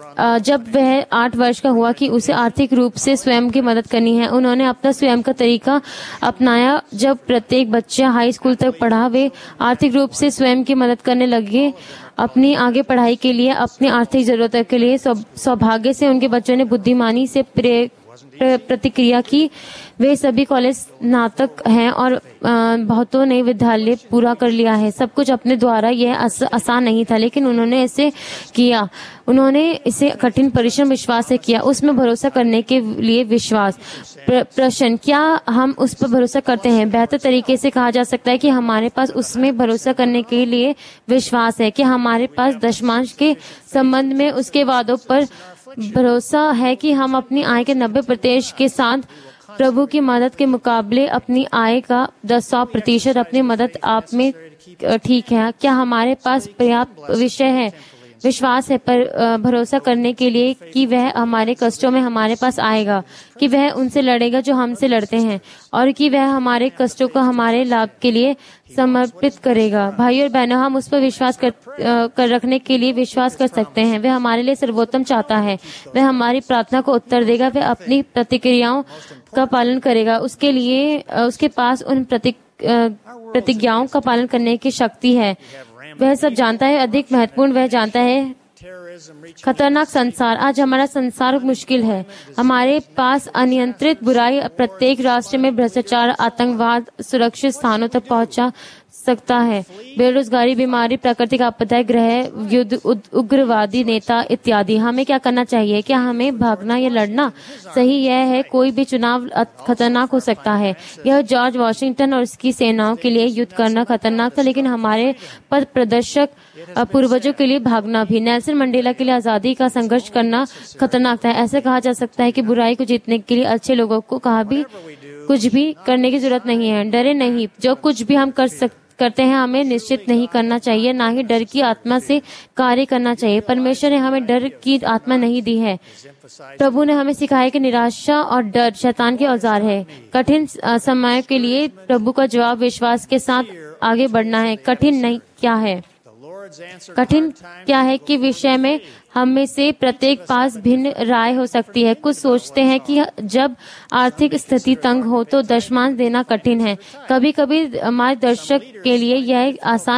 जब वह 8 वर्ष का हुआ कि उसे आर्थिक रूप से स्वयं की मदद करनी है। उन्होंने अपना स्वयं का तरीका अपनाया। जब प्रत्येक बच्चा हाई स्कूल तक पढ़ा, वे आर्थिक रूप से स्वयं की मदद करने लगे अपनी आगे पढ़ाई के लिए, अपनी आर्थिक जरूरतों के लिए। सौभाग्य से उनके बच्चों ने बुद्धिमानी से प्रतिक्रिया की। वे सभी कॉलेज स्नातक हैं और बहुतों ने विद्यालय पूरा कर लिया है। सब कुछ अपने द्वारा यह आसान नहीं था, लेकिन उन्होंने इसे किया। उन्होंने इसे कठिन परिश्रम विश्वास से किया। उसमें भरोसा करने के लिए विश्वास। प्रश्न, क्या हम उस पर भरोसा करते हैं? बेहतर तरीके से कहा जा सकता है कि हमारे पास उसमें भरोसा करने के लिए विश्वास है। कि हमारे पास दशमांश के संबंध में उसके वादों पर भरोसा है कि हम अपनी आय के 90% के साथ प्रभु की मदद के मुकाबले अपनी आय का 100% अपनी मदद आप में ठीक है। क्या हमारे पास पर्याप्त विश्वास है पर भरोसा करने के लिए कि वह हमारे कष्टों में हमारे पास आएगा, कि वह उनसे लड़ेगा जो हमसे लड़ते हैं, और कि वह हमारे कष्टों को हमारे लाभ के लिए समर्पित करेगा। भाइयों और बहनों, हम उस पर विश्वास कर रखने के लिए विश्वास कर सकते हैं। वह हमारे लिए सर्वोत्तम चाहता है। वह हमारी प्रार्थना को उत्तर देगा। वह अपनी प्रतिक्रियाओं का पालन करेगा। उसके लिए उसके पास उन प्रतिज्ञाओं का पालन करने की शक्ति है। वह सब जानता है। अधिक महत्वपूर्ण, वह जानता है खतरनाक संसार। आज हमारा संसार मुश्किल है। हमारे पास अनियंत्रित बुराई प्रत्येक राष्ट्र में भ्रष्टाचार, आतंकवाद सुरक्षित स्थानों तक पहुंचा सकता है। बेरोजगारी, बीमारी, प्राकृतिक आपदाएं, ग्रह युद्ध, उग्रवादी नेता इत्यादि। हमें क्या करना चाहिए? क्या हमें भागना या लड़ना? सही यह है, कोई भी चुनाव खतरनाक हो सकता है। यह जॉर्ज वॉशिंगटन और उसकी सेनाओं के लिए युद्ध करना खतरनाक था, लेकिन हमारे पथ प्रदर्शक पूर्वजों के लिए भागना भी। नेल्सन मंडेला के लिए आजादी का संघर्ष करना खतरनाक था। ऐसा कहा जा सकता है कि बुराई को जीतने के लिए अच्छे लोगों को कुछ भी करने की जरूरत नहीं है। डरे नहीं। जो कुछ भी हम करते हैं हमें निश्चित नहीं करना चाहिए, ना ही डर की आत्मा से कार्य करना चाहिए। परमेश्वर ने हमें डर की आत्मा नहीं दी है। प्रभु ने हमें सिखाया कि निराशा और डर शैतान के औजार है। कठिन समय के लिए प्रभु का जवाब विश्वास के साथ आगे बढ़ना है। कठिन नहीं क्या है? कठिन क्या है कि विषय में हम में से प्रत्येक पास भिन्न राय हो सकती है। कुछ सोचते हैं कि जब आर्थिक स्थिति तंग हो तो दशमांश देना कठिन है। कभी कभी मार्गदर्शक के लिए यह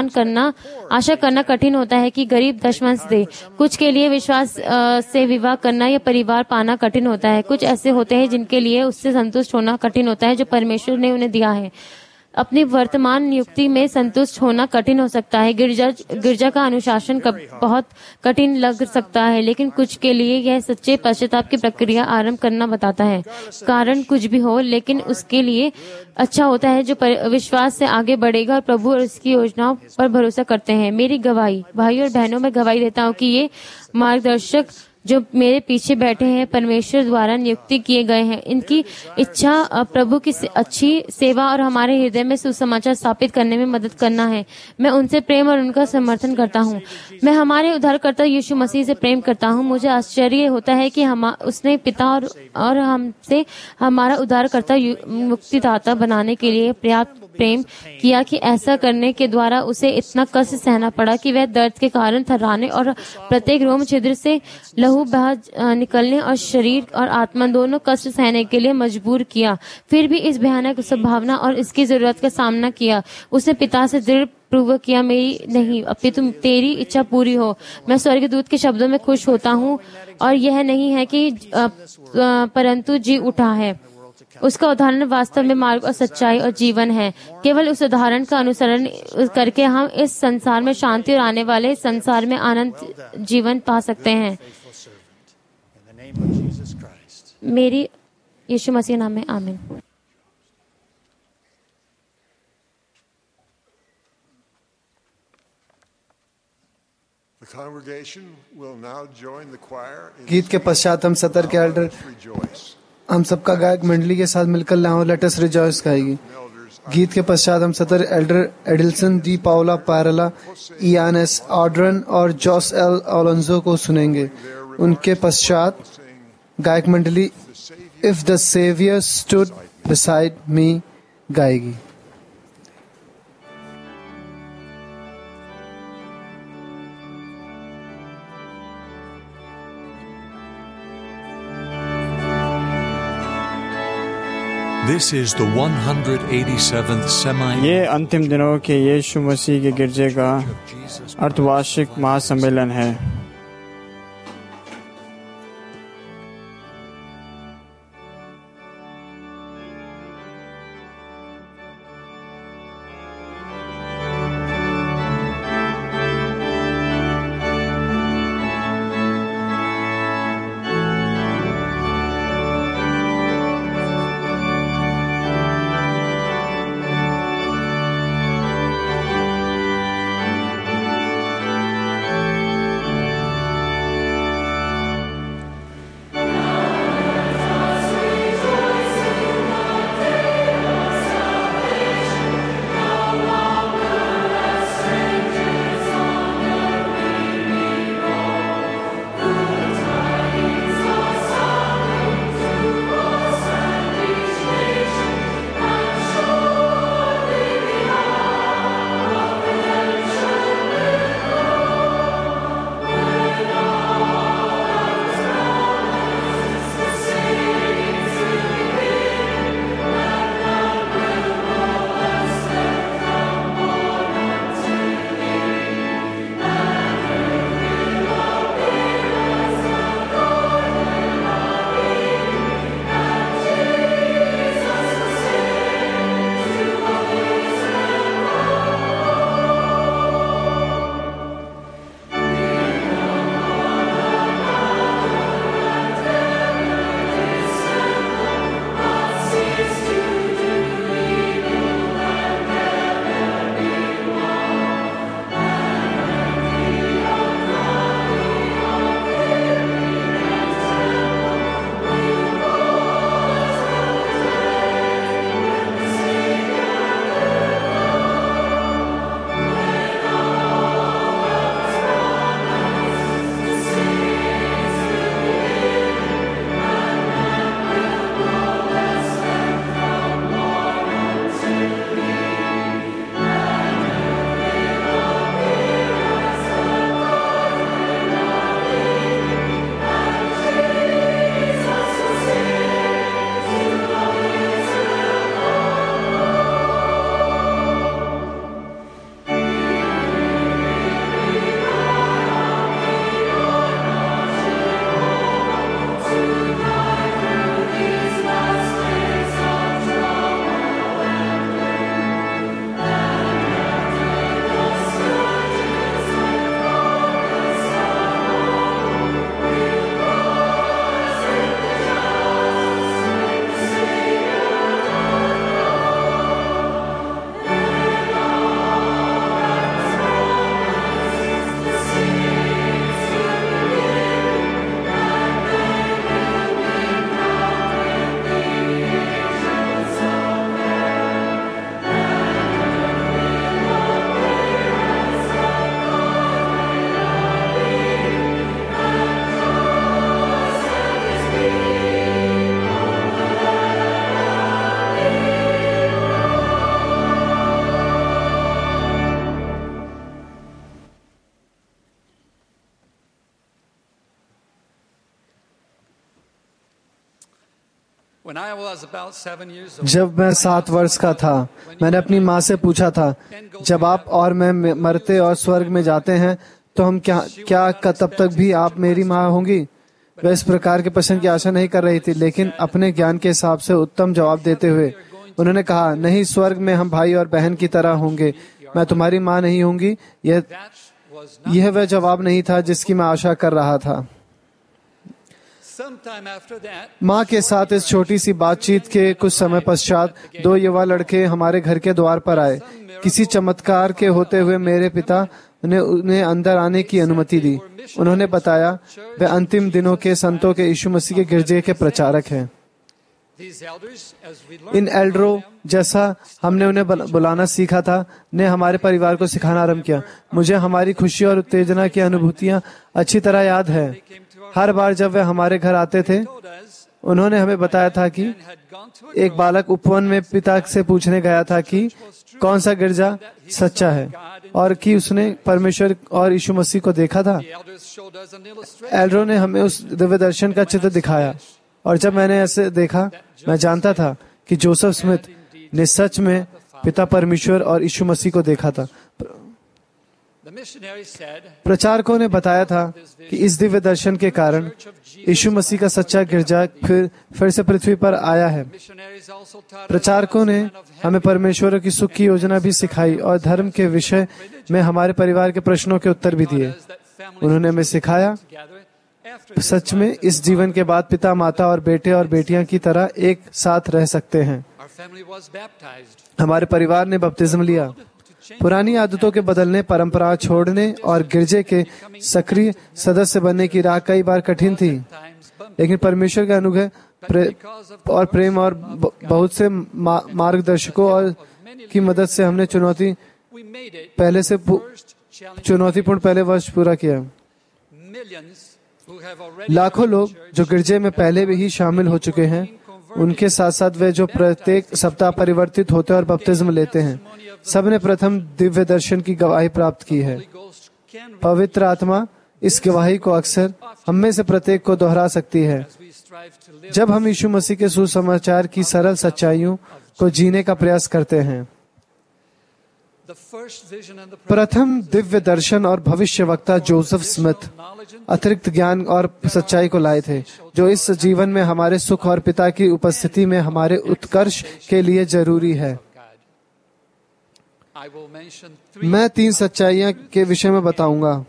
आशा करना कठिन होता है कि गरीब दशमांश दे। कुछ के लिए विश्वास से विवाह करना या परिवार पाना कठिन होता है। कुछ ऐसे होते हैं जिनके लिए उससे संतुष्ट होना कठिन होता है जो परमेश्वर ने उन्हें दिया है। अपनी वर्तमान नियुक्ति में संतुष्ट होना कठिन हो सकता है। गिरजा का अनुशासन बहुत कठिन लग सकता है, लेकिन कुछ के लिए यह सच्चे पश्चाताप की प्रक्रिया आरंभ करना बताता है। कारण कुछ भी हो, लेकिन उसके लिए अच्छा होता है जो विश्वास से आगे बढ़ेगा और प्रभु और उसकी योजनाओं पर भरोसा करते हैं। मेरी गवाही, भाइयों और बहनों, मैं गवाही देता हूँ कि ये मार्गदर्शक जो मेरे पीछे बैठे हैं परमेश्वर द्वारा नियुक्ति किए गए हैं। इनकी इच्छा प्रभु की अच्छी सेवा और हमारे हृदय में सुसमाचार स्थापित करने में मदद करना है। मैं उनसे प्रेम और उनका समर्थन करता हूँ। मैं हमारे उद्धारकर्ता यीशु मसीह से प्रेम करता हूँ। मुझे आश्चर्य होता है कि उसने पिता और हमसे हमारा उद्धारकर्ता मुक्तिदाता बनाने के लिए पर्याप्त प्रेम किया कि ऐसा करने के द्वारा उसे इतना कष्ट सहना पड़ा कि वह दर्द के कारण थर्राने और प्रत्येक रोम छिद्र से लहू बह निकलने और शरीर और आत्मा दोनों कष्ट सहने के लिए मजबूर किया। फिर भी इस भयानक संभावना और इसकी जरूरत का सामना किया। उसने पिता से दृढ़ पूर्वक किया, मेरी नहीं अपितु तेरी इच्छा पूरी हो। मैं स्वर्गदूत के शब्दों में खुश होता हूँ और यह नहीं है कि परंतु जी उठा है। उसका उदाहरण वास्तव में मार्ग और सच्चाई और जीवन है। केवल उस उदाहरण का अनुसरण करके हम इस संसार में शांति और आने वाले संसार में आनंद जीवन पा सकते हैं। मेरी यीशु मसीह नाम में आमीन। गीत के पश्चात हम सतर के एल्डर हम सबका गायक मंडली के साथ मिलकर लाओ लेट अस रिजॉइस गाएगी। गीत के पश्चात हम सतर elder Adilson de Paula Parrella, Ian S Ardern और जॉस एल ओलोंजो को सुनेंगे। उनके पश्चात गायक मंडली if the Saviour stood beside me गाएगी। This is the 187th semi. ये अंतिम दिनों के यीशु मसीह के गिरजे का अर्धवार्षिक महासम्मेलन है। जब मैं 7 वर्ष का था, मैंने अपनी माँ से पूछा था, जब आप और मैं मरते और स्वर्ग में जाते हैं तो हम क्या तब तक भी आप मेरी माँ होंगी? वह इस प्रकार के प्रश्न की आशा नहीं कर रही थी, लेकिन अपने ज्ञान के हिसाब से उत्तम जवाब देते हुए उन्होंने कहा, नहीं, स्वर्ग में हम भाई और बहन की तरह होंगे, मैं तुम्हारी माँ नहीं होंगी। यह वह जवाब नहीं था जिसकी मैं आशा कर रहा था। माँ के साथ इस छोटी सी बातचीत के कुछ समय पश्चात 2 युवा लड़के हमारे घर के द्वार पर आए। किसी चमत्कार के होते हुए मेरे पिता ने उन्हें अंदर आने की अनुमति दी। उन्होंने बताया वे अंतिम दिनों के संतों के यीशु मसीह के गिरजे के प्रचारक हैं। इन एल्डरों, जैसा हमने उन्हें बुलाना सीखा था, ने हमारे परिवार को सिखाना आरंभ किया। मुझे हमारी खुशी और उत्तेजना की अनुभूतियां अच्छी तरह याद है। हर बार जब वे हमारे घर आते थे, उन्होंने हमें बताया था कि एक बालक उपवन में पिता से पूछने गया था कि कौन सा गिरजा सच्चा है और कि उसने परमेश्वर और यीशु मसीह को देखा था। एल्डरों ने हमें उस दिव्य दर्शन का चित्र दिखाया और जब मैंने ऐसे देखा, मैं जानता था कि जोसेफ स्मिथ ने सच में पिता परमेश्वर और यीशु मसीह को देखा था। प्रचारकों ने बताया था कि इस दिव्य दर्शन के कारण यीशु मसीह का सच्चा गिरजा फिर से पृथ्वी पर आया है। प्रचारकों ने हमें परमेश्वर की सुख की योजना भी सिखाई और धर्म के विषय में हमारे परिवार के प्रश्नों के उत्तर भी दिए। उन्होंने हमें सिखाया सच में इस जीवन के बाद पिता, माता और बेटे और बेटियां की तरह एक साथ रह सकते हैं। हमारे परिवार ने बपतिस्म लिया। पुरानी आदतों के बदलने, परंपरा छोड़ने और गिरजे के सक्रिय सदस्य बनने की राह कई बार कठिन थी, लेकिन परमेश्वर का अनुग्रह और प्रेम और बहुत से मार्गदर्शकों और की मदद से हमने चुनौतीपूर्ण पहले वर्ष पूरा किया। लाखों लोग जो गिरजे में पहले भी ही शामिल हो चुके हैं, उनके साथ साथ वे जो प्रत्येक सप्ताह परिवर्तित होते और बपतिस्म लेते हैं, सबने प्रथम दिव्य दर्शन की गवाही प्राप्त की है। पवित्र आत्मा इस गवाही को अक्सर हम में से प्रत्येक को दोहरा सकती है जब हम यीशु मसीह के सुसमाचार की सरल सच्चाइयों को जीने का प्रयास करते हैं। प्रथम दिव्य दर्शन और भविष्यवक्ता जोसेफ स्मिथ अतिरिक्त ज्ञान और सच्चाई को लाए थे, जो इस जीवन में हमारे सुख और पिता की उपस्थिति में हमारे उत्कर्ष के लिए जरूरी है। मैं 3 सच्चाइयां के विषय में बताऊंगा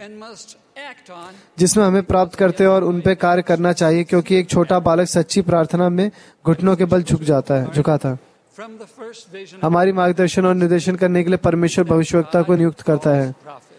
जिसमें हमें प्राप्त करते और उन पे कार्य करना चाहिए, क्योंकि एक छोटा बालक सच्ची प्रार्थना में घुटनों के बल झुका था। हमारी मार्गदर्शन और निर्देशन करने के लिए परमेश्वर भविष्यवक्ता को नियुक्त करता है।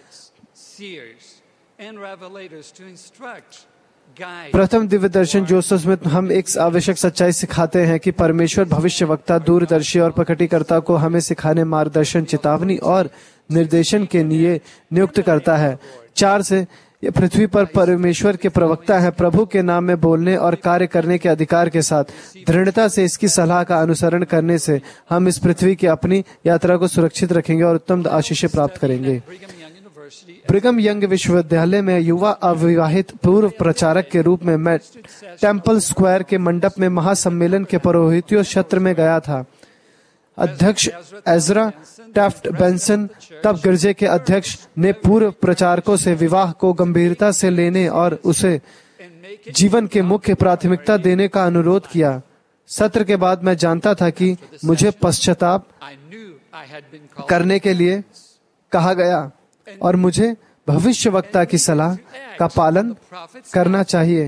प्रथम दिव्य दर्शन जोसेफ स्मिथ हम एक आवश्यक सच्चाई सिखाते हैं कि परमेश्वर भविष्यवक्ता, दूरदर्शी और प्रकटीकर्ता को हमें सिखाने, मार्गदर्शन, चेतावनी और निर्देशन के लिए नियुक्त करता है। 4 से ये पृथ्वी पर परमेश्वर के प्रवक्ता है। प्रभु के नाम में बोलने और कार्य करने के अधिकार के साथ दृढ़ता से इसकी सलाह का अनुसरण करने से हम इस पृथ्वी की अपनी यात्रा को सुरक्षित रखेंगे और उत्तम आशीषें प्राप्त करेंगे। ब्रिघम यंग विश्वविद्यालय में युवा अविवाहित पूर्व प्रचारक के रूप में मैं टेम्पल स्क्वायर के मंडप में महासम्मेलन के पुरोहितियों सत्र में गया था। अध्यक्ष एजरा टैफ्ट बेंसन, तब गिरजे के अध्यक्ष, ने पूर्व प्रचारकों से विवाह को गंभीरता से लेने और उसे जीवन के मुख्य प्राथमिकता देने का अनुरोध किया। सत्र के बाद मैं जानता था कि मुझे पश्चाताप करने के लिए कहा गया और मुझे भविष्यवक्ता की सलाह का पालन करना चाहिए।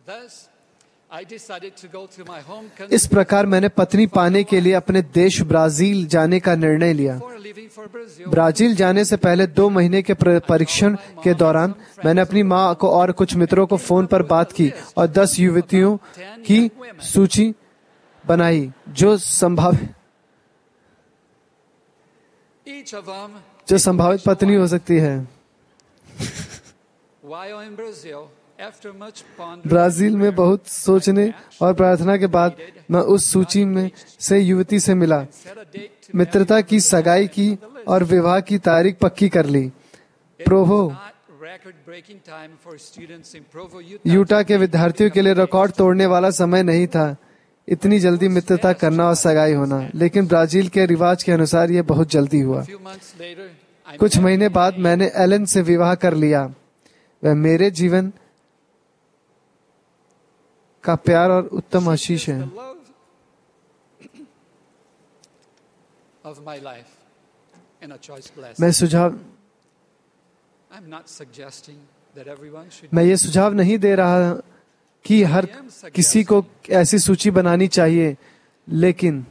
इस प्रकार मैंने पत्नी पाने के लिए अपने देश ब्राजील जाने का निर्णय लिया। ब्राजील जाने से पहले 2 महीने के परीक्षण के दौरान मैंने अपनी माँ को और कुछ मित्रों को फोन पर बात की और 10 युवतियों की सूची बनाई जो संभावित पत्नी हो सकती है। ब्राजील में बहुत सोचने और प्रार्थना के बाद मैं उस सूची में से युवती से मिला, मित्रता की, सगाई की और विवाह की तारीख पक्की कर ली। प्रोवो यूटा के विद्यार्थियों के लिए रिकॉर्ड तोड़ने वाला समय नहीं था, इतनी जल्दी मित्रता करना और सगाई होना, लेकिन ब्राजील के रिवाज के अनुसार यह बहुत जल्दी हुआ। कुछ महीने बाद मैंने एलन से विवाह कर लिया। वह मेरे जीवन का प्यार और उत्तम आशीष है। मैं ये सुझाव नहीं दे रहा कि हर किसी को ऐसी सूची बनानी चाहिए, लेकिन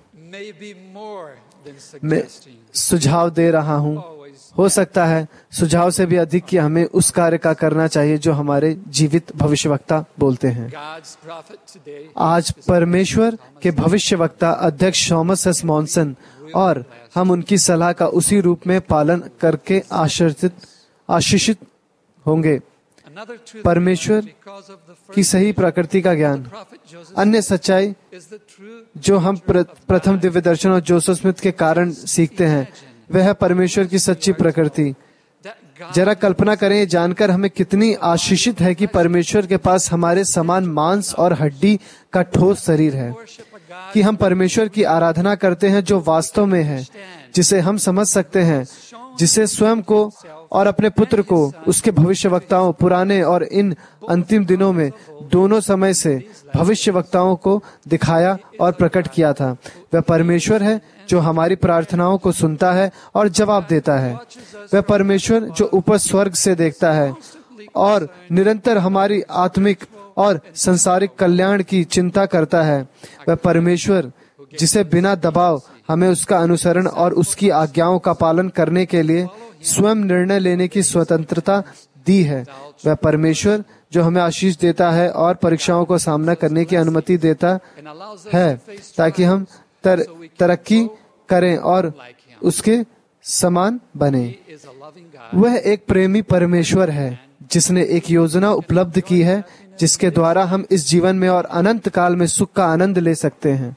मैं सुझाव दे रहा हूँ, हो सकता है सुझाव से भी अधिक कि हमें उस कार्य का करना चाहिए जो हमारे जीवित भविष्यवक्ता बोलते हैं। आज परमेश्वर के भविष्यवक्ता अध्यक्ष थॉमस एस मॉनसन और हम उनकी सलाह का उसी रूप में पालन करके आशीषित होंगे। परमेश्वर की सही प्रकृति का ज्ञान, अन्य सच्चाई जो हम प्रथम दिव्य दर्शन और जोसेफ स्मिथ के कारण सीखते हैं, वह है परमेश्वर की सच्ची प्रकृति। जरा कल्पना करें जानकर हमें कितनी आशीषित है कि परमेश्वर के पास हमारे समान मांस और हड्डी का ठोस शरीर है, कि हम परमेश्वर की आराधना करते हैं जो वास्तव में है, जिसे हम समझ सकते हैं, जिसे स्वयं को और अपने पुत्र को उसके भविष्यवक्ताओं पुराने और इन अंतिम दिनों में दोनों समय से भविष्यवक्ताओं को दिखाया और प्रकट किया था। वह परमेश्वर है जो हमारी प्रार्थनाओं को सुनता है और जवाब देता है। वह परमेश्वर जो ऊपर स्वर्ग से देखता है और निरंतर हमारी आत्मिक और सांसारिक कल्याण की चिंता करता है। वह परमेश्वर जिसे बिना दबाव हमें उसका अनुसरण और उसकी आज्ञाओं का पालन करने के लिए स्वयं निर्णय लेने की स्वतंत्रता दी है। वह परमेश्वर जो हमें आशीष देता है और परीक्षाओं को सामना करने की अनुमति देता है ताकि हम तरक्की करें और उसके समान बने। वह एक प्रेमी परमेश्वर है जिसने एक योजना उपलब्ध की है जिसके द्वारा हम इस जीवन में और अनंत काल में सुख का आनंद ले सकते हैं।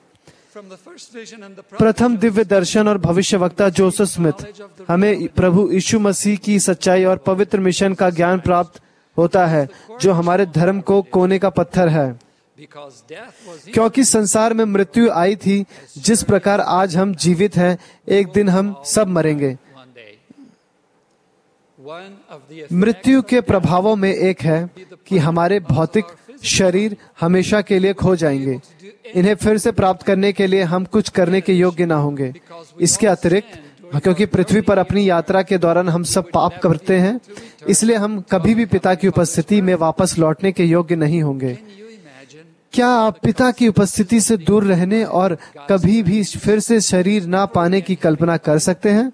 प्रथम दिव्य दर्शन और भविष्यवक्ता जोसेफ स्मिथ हमें प्रभु यीशु मसीह की सच्चाई और पवित्र मिशन का ज्ञान प्राप्त होता है जो हमारे धर्म को कोने का पत्थर है। क्योंकि संसार में मृत्यु आई थी, जिस प्रकार आज हम जीवित हैं, एक दिन हम सब मरेंगे। मृत्यु के प्रभावों में एक है कि हमारे भौतिक शरीर हमेशा के लिए खो जाएंगे। इन्हें फिर से प्राप्त करने के लिए हम कुछ करने के योग्य ना होंगे। इसके अतिरिक्त क्योंकि पृथ्वी पर अपनी यात्रा के दौरान हम सब पाप करते हैं, इसलिए हम कभी भी पिता की उपस्थिति में वापस लौटने के योग्य नहीं होंगे। क्या आप पिता की उपस्थिति से दूर रहने और कभी भी फिर से शरीर ना पाने की कल्पना कर सकते हैं?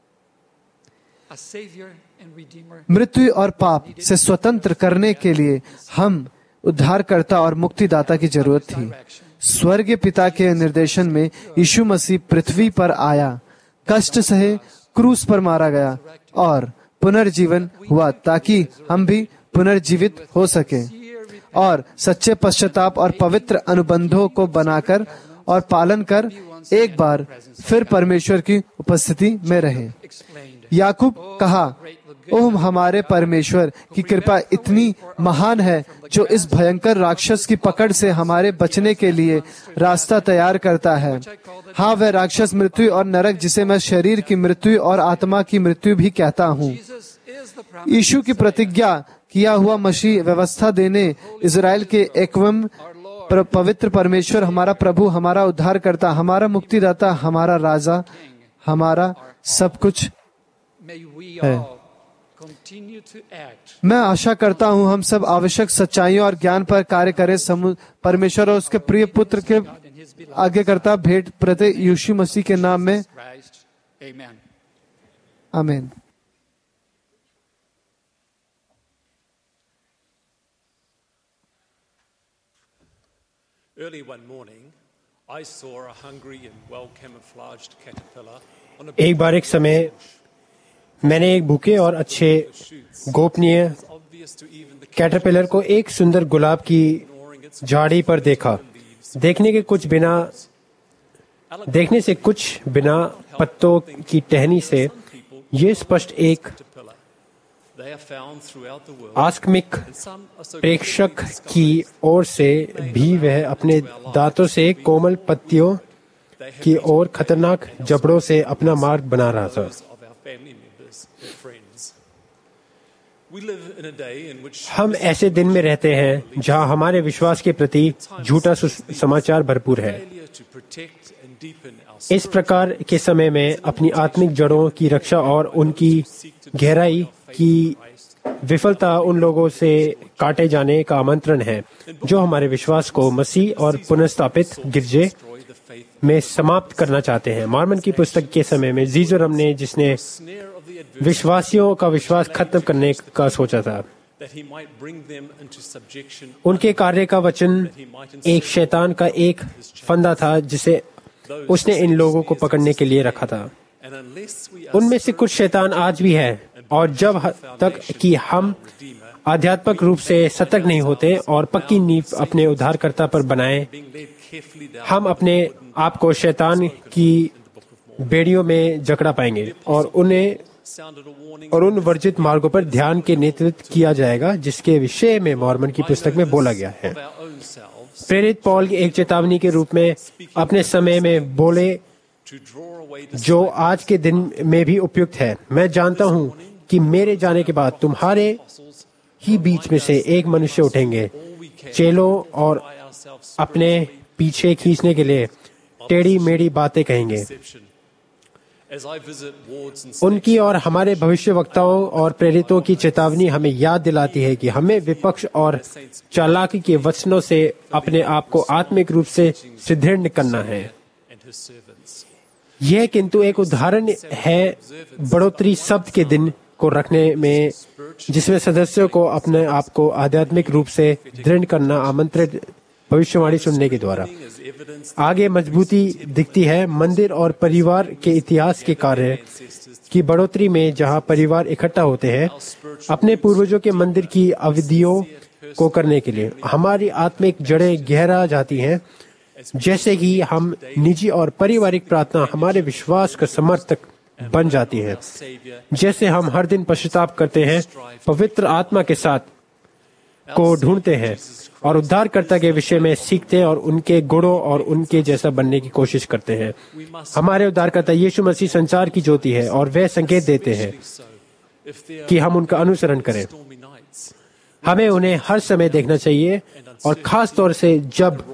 मृत्यु और पाप से स्वतंत्र करने के लिए हम उद्धारकर्ता और मुक्तिदाता की जरूरत थी। स्वर्गीय पिता के निर्देशन में यीशु मसीह पृथ्वी पर आया, कष्ट सहे, क्रूस पर मारा गया और पुनर्जीवन हुआ ताकि हम भी पुनर्जीवित हो सके और सच्चे पश्चाताप और पवित्र अनुबंधों को बनाकर और पालन कर एक बार फिर परमेश्वर की उपस्थिति में रहे। याकूब कहा, ओह हमारे परमेश्वर की कृपा इतनी महान है जो इस भयंकर राक्षस की पकड़ से हमारे बचने के लिए रास्ता तैयार करता है। हाँ, वह राक्षस मृत्यु और नरक जिसे मैं शरीर की मृत्यु और आत्मा की मृत्यु भी कहता हूँ। यीशु की प्रतिज्ञा किया हुआ मसीह व्यवस्था देने इजराइल के एकवम पवित्र परमेश्वर हमारा प्रभु, हमारा उद्धारकर्ता, हमारा मुक्तिदाता, हमारा राजा, हमारा सब कुछ है। मैं आशा करता हूँ हम सब आवश्यक सच्चाइयों और ज्ञान पर कार्य करें। परमेश्वर और उसके प्रिय पुत्र के आज्ञाकर्ता भेंट प्रति यीशु मसीह के नाम में आमीन। एक बार एक समय मैंने एक भूखे और अच्छे गोपनीय कैटरपिलर को एक सुंदर गुलाब की झाड़ी पर देखा। देखने से कुछ बिना पत्तों की टहनी से ये स्पष्ट एक आकस्मिक प्रेक्षक की ओर से भी वह अपने दांतों से कोमल पत्तियों की ओर खतरनाक जबड़ों से अपना मार्ग बना रहा था। हम ऐसे दिन में रहते हैं जहां हमारे विश्वास के प्रति झूठा समाचार भरपूर है। इस प्रकार के समय में अपनी आत्मिक जड़ों की रक्षा और उनकी गहराई की विफलता उन लोगों से काटे जाने का आमंत्रण है जो हमारे विश्वास को मसीह और पुनर्स्थापित गिरजे में समाप्त करना चाहते हैं। मॉर्मन की पुस्तक के समय में जीजोरम ने जिसने विश्वासियों का विश्वास खत्म करने का सोचा था, उनके कार्य का वचन एक शैतान का एक फंदा था जिसे उसने इन लोगों को पकड़ने के लिए रखा था। उनमें से कुछ शैतान आज भी है, और जब तक कि हम आध्यात्मिक रूप से सतर्क नहीं होते और पक्की नींव अपने उद्धारकर्ता पर बनाए, हम अपने आप को शैतान की बेड़ियों में जकड़ा पाएंगे और उन वर्जित मार्गों पर ध्यान के नेतृत्व किया जाएगा जिसके विषय में मॉर्मन की पुस्तक में बोला गया है। प्रेरित पॉल की एक चेतावनी के रूप में अपने समय में बोले, जो आज के दिन में भी उपयुक्त है। मैं जानता हूं कि मेरे जाने के बाद तुम्हारे ही बीच में से एक मनुष्य उठेंगे, चेलों और अपने पीछे खींचने के लिए टेढ़ी मेढ़ी बातें कहेंगे। उनकी और हमारे भविष्यवक्ताओं और प्रेरितों की चेतावनी हमें याद दिलाती है कि हमें विपक्ष और चालाकी के वचनों से अपने आप को आत्मिक रूप से सुदृढ़ करना है। यह किंतु एक उदाहरण है बढ़ोतरी शब्द के दिन को रखने में, जिसमें सदस्यों को अपने आप को आध्यात्मिक रूप से दृढ़ करना आमंत्रित भविष्यवाणी सुनने के द्वारा। आगे मजबूती दिखती है मंदिर और परिवार के इतिहास के कार्य की बढ़ोतरी में, जहां परिवार इकट्ठा होते हैं अपने पूर्वजों के मंदिर की अवधियों को करने के लिए। हमारी आत्मिक जड़ें गहरा जाती हैं, जैसे कि हम निजी और पारिवारिक प्रार्थना हमारे विश्वास का समर्थक बन जाती है। जैसे हम हर दिन पश्चाताप करते हैं, पवित्र आत्मा के साथ को ढूंढते हैं और उद्धारकर्ता के विषय में सीखते हैं और उनके गुणों और उनके जैसा बनने की कोशिश करते हैं। हमारे उद्धारकर्ता यीशु मसीह संसार की ज्योति है और वह संकेत देते हैं कि हम उनका अनुसरण करें। हमें उन्हें हर समय देखना चाहिए, और खास तौर से जब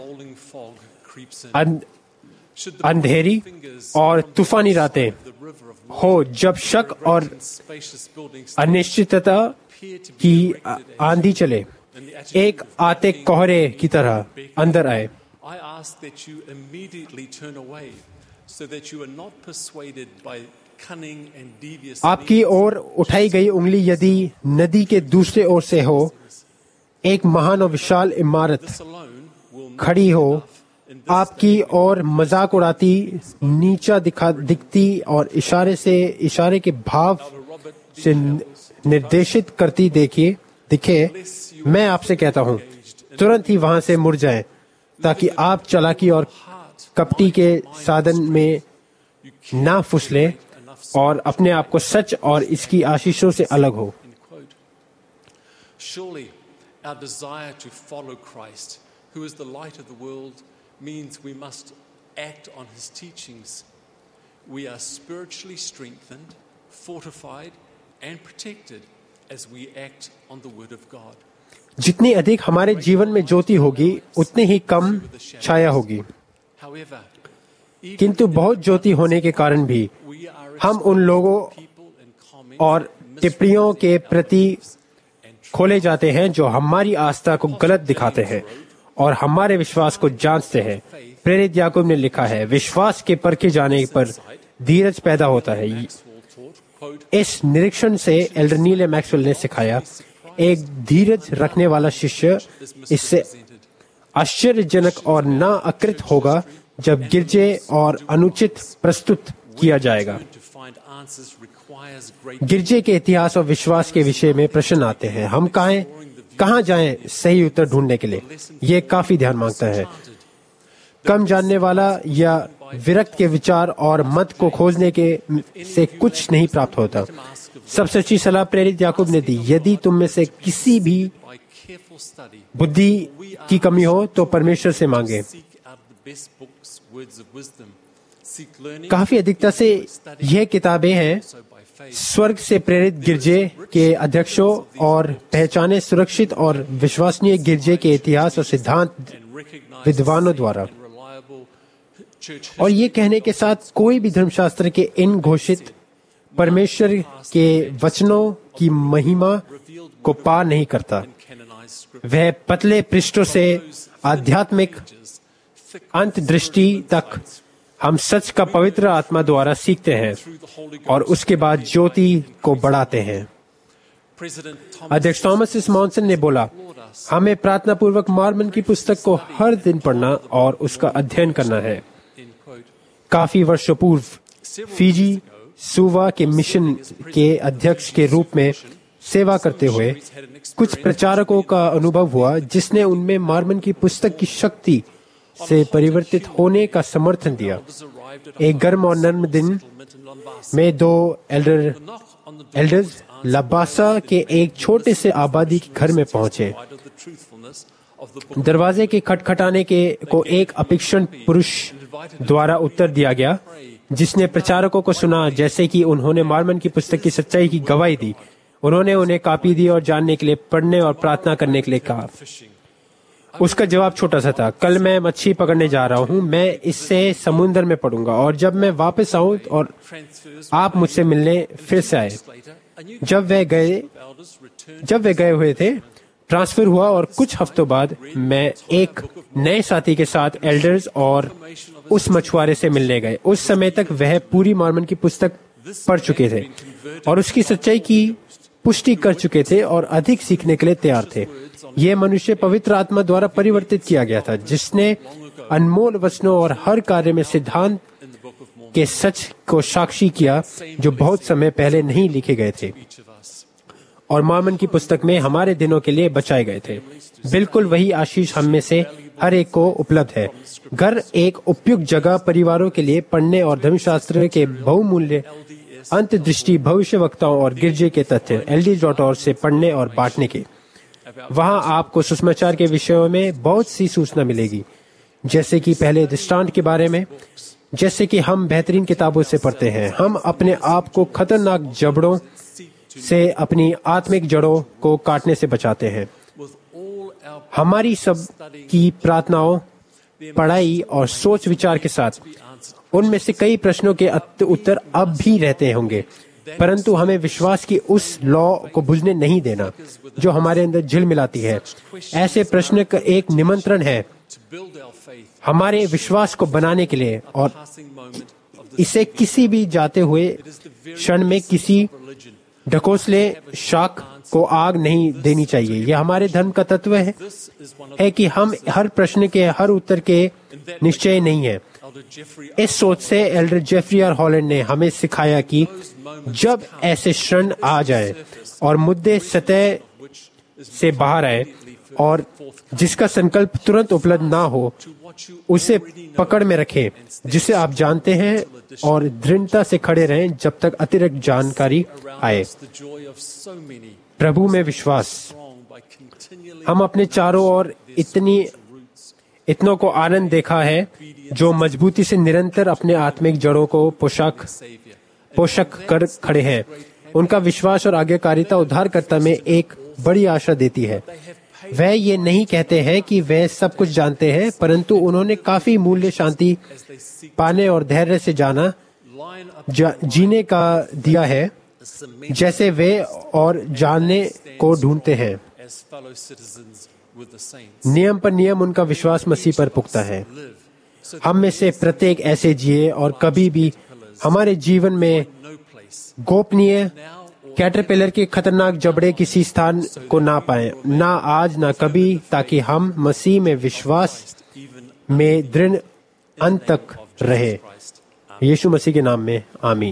अंधेरी और तूफानी रातें हो, जब शक और अनिश्चितता की आंधी चले, एक आते कोहरे की तरह अंदर आए। आपकी ओर उठाई गई उंगली यदि नदी के दूसरे ओर से हो, एक महान और विशाल इमारत खड़ी हो, आपकी ओर मजाक उड़ाती, नीचा दिखती और इशारे के भाव से निर्देशित करती दिखे, मैं आपसे कहता हूं, तुरंत ही वहां से मुड़ जाएं, ताकि आप चालाकी और कपटी के साधन में ना फुसलें और अपने आप को सच और इसकी आशीषों से अलग हो। Surely our desire to follow Christ, who is the light of the world, means we must act on his teachings. We are spiritually strengthened, fortified and protected as we act on the word of God. जितनी अधिक हमारे जीवन में ज्योति होगी, उतनी ही कम छाया होगी। किंतु बहुत ज्योति होने के कारण भी हम उन लोगों और टिप्पणियों के प्रति खोले जाते हैं जो हमारी आस्था को गलत दिखाते हैं और हमारे विश्वास को जांचते हैं। प्रेरित याकूब ने लिखा है, विश्वास के परखे जाने पर धीरज पैदा होता है। इस निरीक्षण से एल्डर नील मैक्सवेल ने सिखाया, एक धीरज रखने वाला शिष्य इससे आश्चर्यजनक और ना अकृत होगा जब गिरजे और अनुचित प्रस्तुत किया जाएगा। गिरजे के इतिहास और विश्वास के विषय में प्रश्न आते हैं। हम कहाँ जाएं सही उत्तर ढूंढने के लिए? ये काफी ध्यान मांगता है। कम जानने वाला या विरक्त के विचार और मत को खोजने के से कुछ नहीं प्राप्त होता। सबसे अच्छी सलाह प्रेरित याकूब ने दी, यदि तुम में से किसी भी बुद्धि की कमी हो तो परमेश्वर से मांगे। काफी अधिकता से यह किताबें हैं स्वर्ग से प्रेरित गिरजे के अध्यक्षों और पहचाने सुरक्षित और विश्वसनीय गिरजे के इतिहास और सिद्धांत विद्वानों द्वारा, और ये कहने के साथ कोई भी धर्मशास्त्र के इन घोषित परमेश्वर के वचनों की महिमा को पार नहीं करता। वह पतले पृष्ठों से आध्यात्मिक अंतदृष्टि तक हम सच का पवित्र आत्मा द्वारा सीखते हैं और उसके बाद ज्योति को बढ़ाते हैं। अध्यक्ष थॉमस मॉनसन ने बोला, हमें प्रार्थना पूर्वक मॉर्मन की पुस्तक को हर दिन पढ़ना और उसका अध्ययन करना है। काफी वर्षों पूर्व फिजी सुवा के मिशन के अध्यक्ष के रूप में सेवा करते हुए कुछ प्रचारकों का अनुभव हुआ जिसने उनमें मॉर्मन की पुस्तक की शक्ति से परिवर्तित होने का समर्थन दिया। एक गर्म और नर्म दिन में दो एल्डर्स लबासा के एक छोटे से आबादी के घर में पहुंचे। दरवाजे के खटखटाने को एक अपेक्षण पुरुष द्वारा उत्तर दिया गया, जिसने प्रचारकों को सुना जैसे कि उन्होंने मॉर्मन की पुस्तक की सच्चाई की गवाही दी। उन्होंने उन्हें कॉपी दी और जानने के लिए, पढ़ने और प्रार्थना करने के लिए कहा। उसका जवाब छोटा सा था, कल मैं मच्छी पकड़ने जा रहा हूँ, मैं इससे समुद्र में पड़ूंगा और जब मैं वापस आऊँ और आप मुझसे मिलने फिर से आए। जब वे गए हुए थे, ट्रांसफर हुआ और कुछ हफ्तों बाद मैं एक नए साथी के साथ एल्डर्स और उस मछुआरे से मिलने गए। उस समय तक वह पूरी मॉर्मन की पुस्तक पढ़ चुके थे और उसकी सच्चाई की पुष्टि कर चुके थे और अधिक सीखने के लिए तैयार थे। यह मनुष्य पवित्र आत्मा द्वारा परिवर्तित किया गया था, जिसने अनमोल वचनों और हर कार्य में सिद्धांत के सच को साक्षी किया जो बहुत समय पहले नहीं लिखे गए थे और मॉर्मन की पुस्तक में हमारे दिनों के लिए बचाए गए थे। बिल्कुल वही आशीष हम में से हर एक को उपलब्ध है। घर एक उपयुक्त जगह परिवारों के लिए पढ़ने और धर्मशास्त्र के बहुमूल्य अंतदृष्टि भविष्यवक्ताओं और गिरजे के तथ्य LD.org से पढ़ने और बांटने के। वहां आपको सुसमाचार के विषयों में बहुत सी सूचना मिलेगी, जैसे कि पहले दृष्टांत के बारे में, जैसे कि हम बेहतरीन किताबों से पढ़ते हैं। हम अपने आप को खतरनाक जबड़ों से, अपनी आत्मिक जड़ों को काटने से बचाते हैं। हमारी सब की प्रार्थनाओं, पढ़ाई और सोच विचार के साथ उनमें से कई प्रश्नों के उत्तर अब भी रहते होंगे, परंतु हमें विश्वास की उस लौ को बुझने नहीं देना जो हमारे अंदर झिलमिलाती है। ऐसे प्रश्न का एक निमंत्रण है हमारे विश्वास को बनाने के लिए और इसे किसी भी जाते हुए क्षण में किसी ढकोसले शाख को आग नहीं देनी चाहिए। यह हमारे धर्म का तत्व है कि हम हर प्रश्न के हर उत्तर के निश्चय नहीं है। इस सोच से एल्डर जेफरी आर हॉलैंड ने हमें सिखाया कि जब ऐसे क्षण आ जाए और मुद्दे सतह से बाहर आए और जिसका संकल्प तुरंत उपलब्ध ना हो, उसे पकड़ में रखें जिसे आप जानते हैं और दृढ़ता से खड़े रहें जब तक अतिरिक्त जानकारी आए। प्रभु में विश्वास। हम अपने चारों ओर इतनों को आनंद देखा है जो मजबूती से निरंतर अपने आत्मिक जड़ों को पोषक कर खड़े हैं। उनका विश्वास और आज्ञाकारिता उद्धारकर्ता में एक बड़ी आशा देती है। वह ये नहीं कहते हैं कि वह सब कुछ जानते हैं, परंतु उन्होंने काफी मूल्य शांति पाने और धैर्य से जीने का दिया है, जैसे वे और जानने को ढूंढते हैं। नियम पर नियम उनका विश्वास मसीह पर पुख्ता है। हम में से प्रत्येक ऐसे जिए और कभी भी हमारे जीवन में गोपनीय कैटरपिलर के खतरनाक जबड़े किसी स्थान को ना पाए, ना आज ना कभी, ताकि हम मसीह में विश्वास में दृढ़ अंत तक रहे। यीशु मसीह के नाम में आमीन।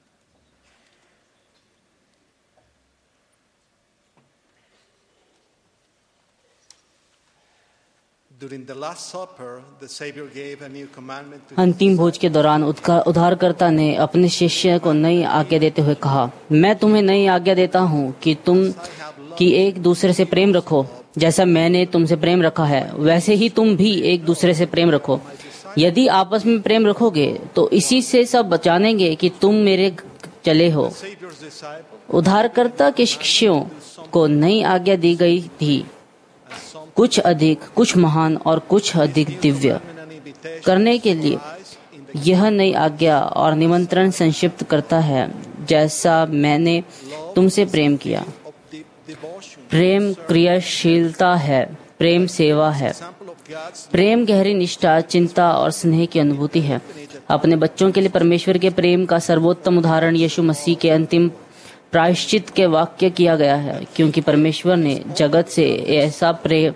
अंतिम भोज के दौरान उद्धारकर्ता ने अपने शिष्य को नई आज्ञा देते हुए कहा, मैं तुम्हें नई आज्ञा देता हूँ कि एक दूसरे से प्रेम रखो। जैसा मैंने तुमसे प्रेम रखा है, वैसे ही तुम भी एक दूसरे से प्रेम रखो। यदि आपस में प्रेम रखोगे तो इसी से सब जानेंगे कि तुम मेरे चले हो। उद्धारकर्ता के शिष्यों को नई आज्ञा दी गई थी, कुछ अधिक, कुछ महान और कुछ अधिक दिव्य करने के लिए। यह नई आज्ञा और निमंत्रण संक्षिप्त करता है, जैसा मैंने तुमसे प्रेम किया। प्रेम क्रियाशीलता है, प्रेम सेवा है, प्रेम गहरी निष्ठा, चिंता और स्नेह की अनुभूति है। अपने बच्चों के लिए परमेश्वर के प्रेम का सर्वोत्तम उदाहरण यीशु मसीह के अंतिम प्रायश्चित के वाक्य किया गया है, क्योंकि परमेश्वर ने जगत से ऐसा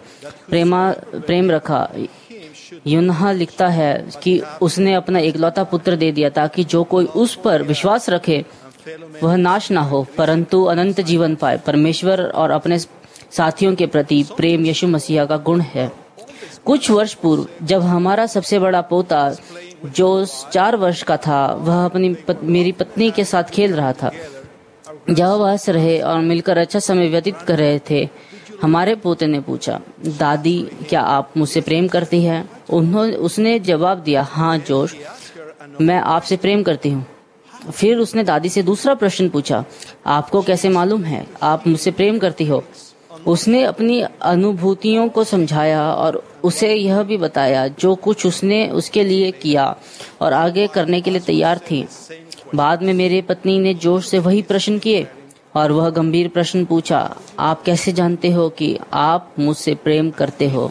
प्रेम रखा। यूहन्ना लिखता है कि उसने अपना एकलौता पुत्र दे दिया, ताकि जो कोई उस पर विश्वास रखे वह नाश ना हो, परंतु अनंत जीवन पाए। परमेश्वर और अपने साथियों के प्रति प्रेम यीशु मसीह का गुण है। कुछ वर्ष पूर्व जब हमारा सबसे बड़ा पोता जो 4 वर्ष का था, वह मेरी पत्नी के साथ खेल रहा था। जब वह हंस रहे और मिलकर अच्छा समय व्यतीत कर रहे थे, हमारे पोते ने पूछा, दादी क्या आप मुझसे प्रेम करती हैं? उसने जवाब दिया, हाँ जोश, मैं आपसे प्रेम करती हूँ। फिर उसने दादी से दूसरा प्रश्न पूछा, आपको कैसे मालूम है आप मुझसे प्रेम करती हो? उसने अपनी अनुभूतियों को समझाया और उसे यह भी बताया जो कुछ उसने उसके लिए किया और आगे करने के लिए तैयार थी। बाद में मेरी पत्नी ने जोश से वही प्रश्न किए और वह गंभीर प्रश्न पूछा, आप कैसे जानते हो कि आप मुझसे प्रेम करते हो?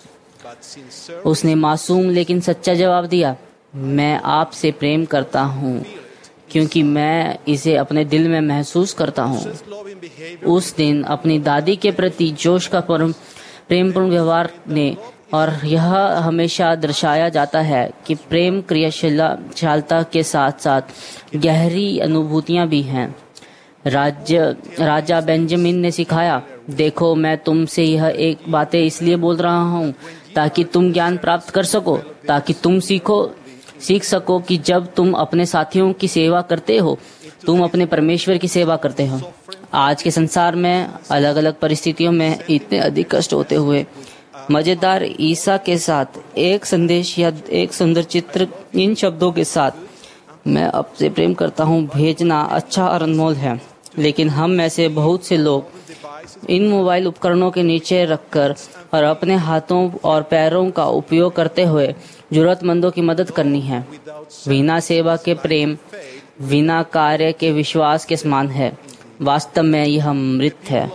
उसने मासूम लेकिन सच्चा जवाब दिया, मैं आपसे प्रेम करता हूँ क्योंकि मैं इसे अपने दिल में महसूस करता हूँ। उस दिन अपनी दादी के प्रति जोश का प्रेमपूर्ण व्यवहार ने, और यह हमेशा दर्शाया जाता है कि प्रेम क्रियाशीलता के साथ साथ गहरी अनुभूतियाँ भी हैं। राजा बेंजामिन ने सिखाया, देखो मैं तुमसे यह एक बातें इसलिए बोल रहा हूँ ताकि तुम ज्ञान प्राप्त कर सको, ताकि तुम सीख सको कि जब तुम अपने साथियों की सेवा करते हो, तुम अपने परमेश्वर की सेवा करते हो। आज के संसार में अलग अलग परिस्थितियों में इतने अधिक कष्ट होते हुए मजेदार ईसा के साथ एक संदेश या एक सुंदर चित्र इन शब्दों के साथ, मैं आपसे प्रेम करता हूँ, भेजना अच्छा और अनमोल है। लेकिन हम में से बहुत से लोग इन मोबाइल उपकरणों के नीचे रखकर और अपने हाथों और पैरों का उपयोग करते हुए जरूरतमंदों की मदद करनी है। बिना सेवा के प्रेम बिना कार्य के विश्वास के समान है। वास्तव में यह मृत है।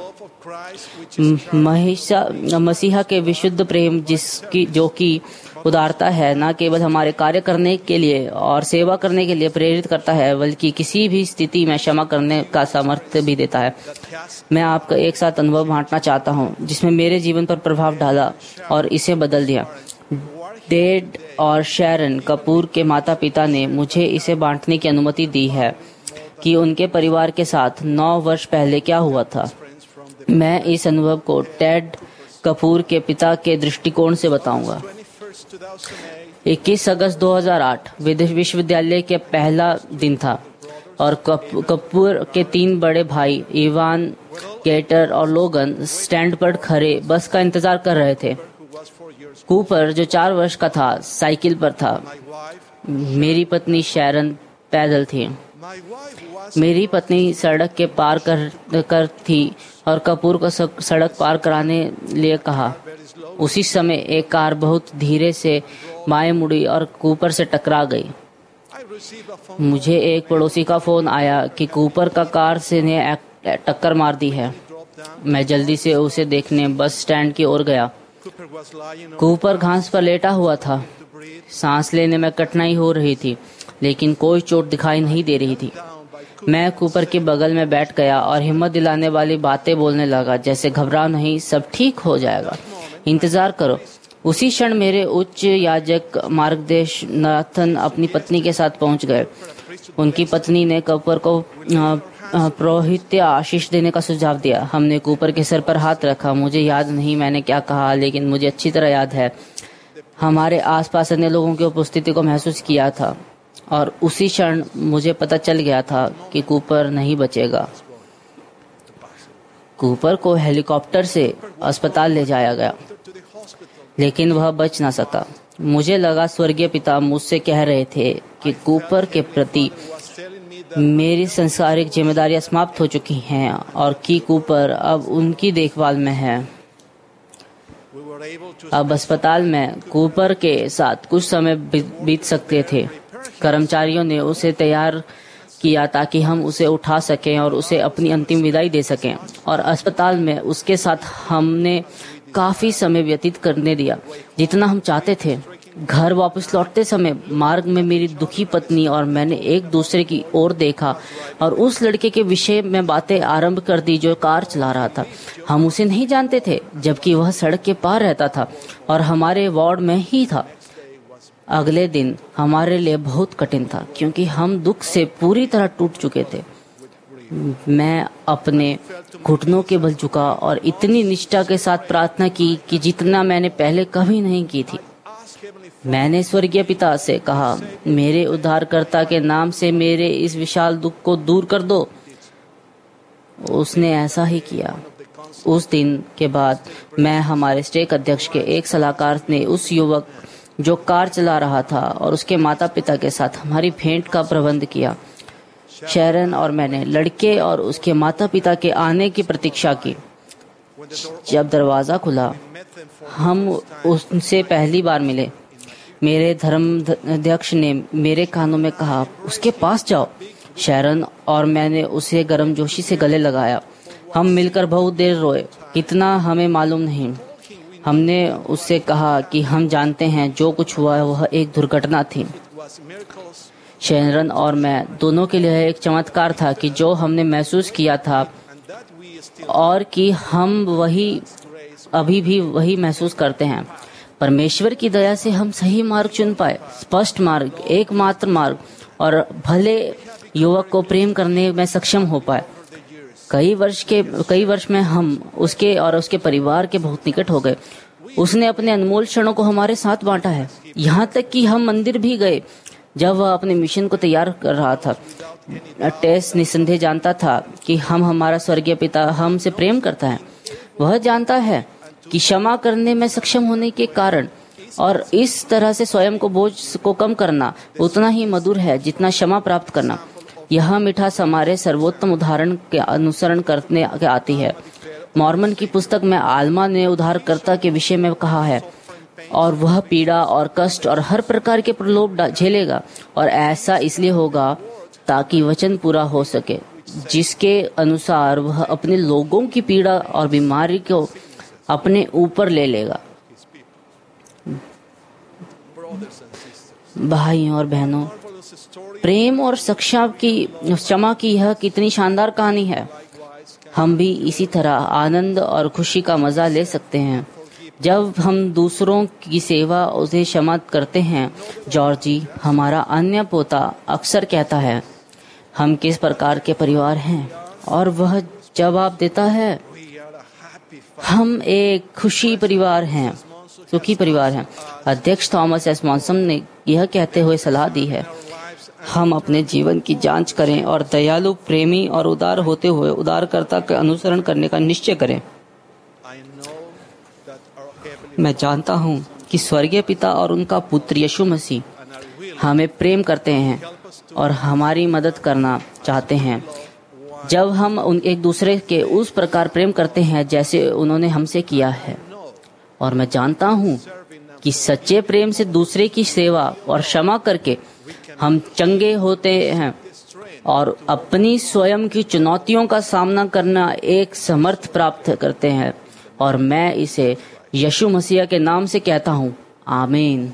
मसीहा के विशुद्ध प्रेम जो कि उदारता है, न केवल हमारे कार्य करने के लिए और सेवा करने के लिए प्रेरित करता है, बल्कि किसी भी स्थिति में क्षमा करने का सामर्थ्य भी देता है। मैं आपका एक साथ अनुभव बांटना चाहता हूँ जिसमें मेरे जीवन पर प्रभाव डाला और इसे बदल दिया। डेड और शैरन कपूर के माता पिता ने मुझे इसे बांटने की अनुमति दी है कि उनके परिवार के साथ 9 वर्ष पहले क्या हुआ था। मैं इस अनुभव को टेड कपूर के पिता के दृष्टिकोण से बताऊंगा। 21 अगस्त 2008 विश्वविद्यालय के पहला दिन था और कपूर के 3 बड़े भाई इवान, गेटर और लोगन स्टैंड पर खड़े बस का इंतजार कर रहे थे। कूपर जो 4 वर्ष का था साइकिल पर था। मेरी पत्नी शैरन पैदल थी। मेरी पत्नी सड़क के पार कर थी और कपूर को सड़क पार कराने लिए कहा। उसी समय एक कार बहुत धीरे से बाएं मुड़ी और कूपर से टकरा गई। मुझे एक पड़ोसी का फोन आया कि कूपर का कार से ने टक्कर मार दी है। मैं जल्दी से उसे देखने बस स्टैंड की ओर गया। कूपर घास पर लेटा हुआ था। सांस लेने में कठिनाई हो रही थी, लेकिन कोई चोट दिखाई नहीं दे रही थी। मैं कूपर के बगल में बैठ गया और हिम्मत दिलाने वाली बातें बोलने लगा, जैसे घबराओ नहीं, सब ठीक हो जाएगा, इंतजार करो। उसी क्षण मेरे उच्च याजक मार्गदर्शनाथन अपनी पत्नी के साथ पहुंच गए। उनकी पत्नी ने कूपर को पुरोहित आशीष देने का सुझाव दिया। हमने कूपर के सर पर हाथ रखा। मुझे याद नहीं मैंने क्या कहा, लेकिन मुझे अच्छी तरह याद है हमारे आसपास अन्य लोगों की उपस्थिति को महसूस किया था और उसी क्षण मुझे पता चल गया था कि कूपर नहीं बचेगा। कूपर को हेलीकॉप्टर से अस्पताल ले जाया गया, लेकिन वह बच ना सका। मुझे लगा स्वर्गीय पिता मुझसे कह रहे थे कि कूपर के प्रति मेरी संसारिक जिम्मेदारियां समाप्त हो चुकी हैं और की कूपर अब उनकी देखभाल में है। अब अस्पताल में कूपर के साथ कुछ समय बीत सकते थे। कर्मचारियों ने उसे तैयार किया ताकि हम उसे उठा सकें और उसे अपनी अंतिम विदाई दे सकें, और अस्पताल में उसके साथ हमने काफी समय व्यतीत करने दिया जितना हम चाहते थे। घर वापस लौटते समय मार्ग में मेरी दुखी पत्नी और मैंने एक दूसरे की ओर देखा और उस लड़के के विषय में बातें आरंभ कर दी जो कार चला रहा था। हम उसे नहीं जानते थे, जबकि वह सड़क के पार रहता था और हमारे वार्ड में ही था। अगले दिन हमारे लिए बहुत कठिन था क्योंकि हम दुख से पूरी तरह टूट चुके थे। मैं अपने घुटनों के बल झुका और इतनी निष्ठा के साथ प्रार्थना की कि जितना मैंने पहले कभी नहीं की थी। मैंने स्वर्गीय पिता से कहा, मेरे उद्धारकर्ता के नाम से मेरे इस विशाल दुख को दूर कर दो। उसने ऐसा ही किया। उस दिन के बाद मैं हमारे स्टेक अध्यक्ष के एक सलाहकार ने उस युवक जो कार चला रहा था और उसके माता पिता के साथ हमारी भेंट का प्रबंध किया। शैरन और मैंने लड़के और उसके माता पिता के आने की प्रतीक्षा की। जब दरवाजा खुला, हम उनसे पहली बार मिले। मेरे धर्म अध्यक्ष ने मेरे कानों में कहा, उसके पास जाओ। शैरन और मैंने उसे गर्मजोशी से गले लगाया। हम मिलकर बहुत देर रोए, कितना हमें मालूम नहीं। हमने उससे कहा कि हम जानते हैं जो कुछ हुआ वह एक दुर्घटना थी। शैरन और मैं दोनों के लिए एक चमत्कार था कि जो हमने महसूस किया था और कि हम अभी भी वही महसूस करते हैं। परमेश्वर की दया से हम सही मार्ग चुन पाए, स्पष्ट मार्ग, एकमात्र मार्ग, और भले युवक को प्रेम करने में सक्षम हो पाए। कई वर्ष में हम उसके और उसके परिवार के बहुत निकट हो गए। उसने अपने अनमोल क्षणों को हमारे साथ बांटा है, यहाँ तक कि हम मंदिर भी गए जब वह अपने मिशन को तैयार कर रहा था। टेस निसंदेह जानता था कि हमारा स्वर्गीय पिता हमसे प्रेम करता है। वह जानता है कि क्षमा करने में सक्षम होने के कारण और इस तरह से स्वयं को बोझ को कम करना उतना ही मधुर है जितना क्षमा प्राप्त करना। यह मिठास हमारे सर्वोत्तम उदाहरण के अनुसरण करने के आती है। मॉर्मन की पुस्तक में आल्मा ने उद्धारकर्ता के विषय में कहा है, और वह पीड़ा और कष्ट और हर प्रकार के प्रलोभ झेलेगा, और ऐसा इसलिए होगा ताकि वचन पूरा हो सके जिसके अनुसार वह अपने लोगों की पीड़ा और बीमारी को अपने ऊपर ले लेगा। भाइयों और बहनों, प्रेम और क्षमा की यह कितनी शानदार कहानी है। हम भी इसी तरह आनंद और खुशी का मजा ले सकते हैं जब हम दूसरों की सेवा उसे क्षमा करते हैं। जॉर्जी, हमारा अन्य पोता, अक्सर कहता है, हम किस प्रकार के परिवार हैं, और वह जवाब देता है, हम एक सुखी परिवार हैं। अध्यक्ष थॉमस एस मॉनसन ने यह कहते हुए सलाह दी है, हम अपने जीवन की जांच करें और दयालु, प्रेमी और उदार होते हुए उदारकर्ता का अनुसरण करने का निश्चय करें। मैं जानता हूँ कि स्वर्गीय पिता और उनका पुत्र यीशु मसीह हमें प्रेम करते हैं और हमारी मदद करना चाहते हैं जब हम एक दूसरे के उस प्रकार प्रेम करते हैं जैसे उन्होंने हमसे किया है। और मैं जानता हूँ कि सच्चे प्रेम से दूसरे की सेवा और क्षमा करके हम चंगे होते हैं और अपनी स्वयं की चुनौतियों का सामना करना एक समर्थ प्राप्त करते हैं। और मैं इसे यीशु मसीह के नाम से कहता हूँ, आमीन।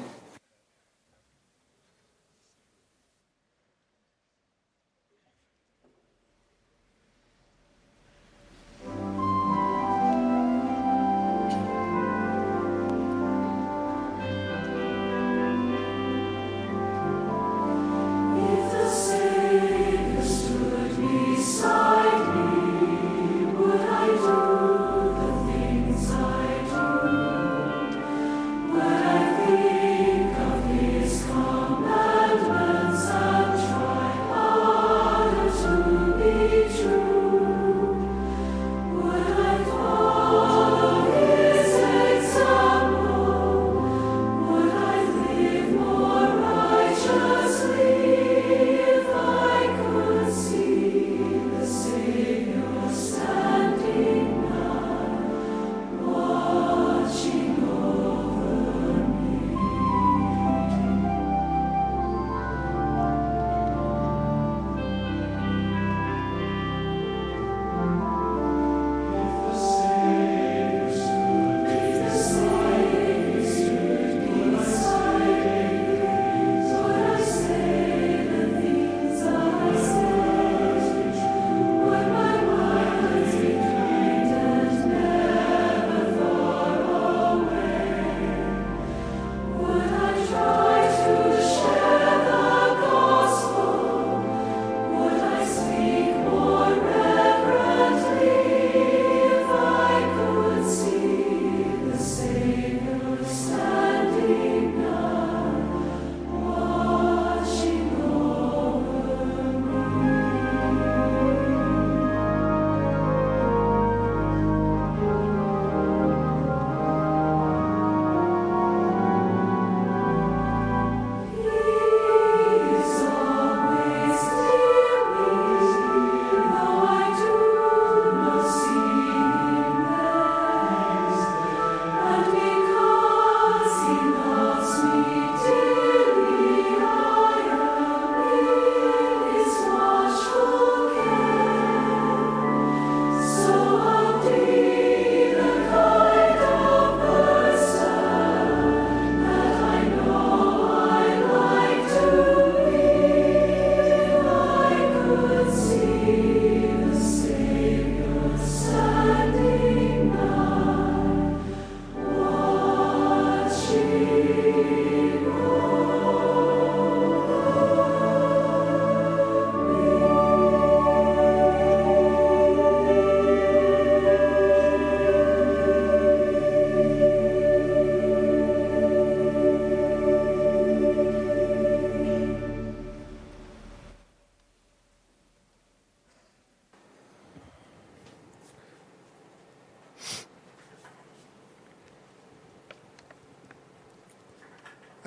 Would I feel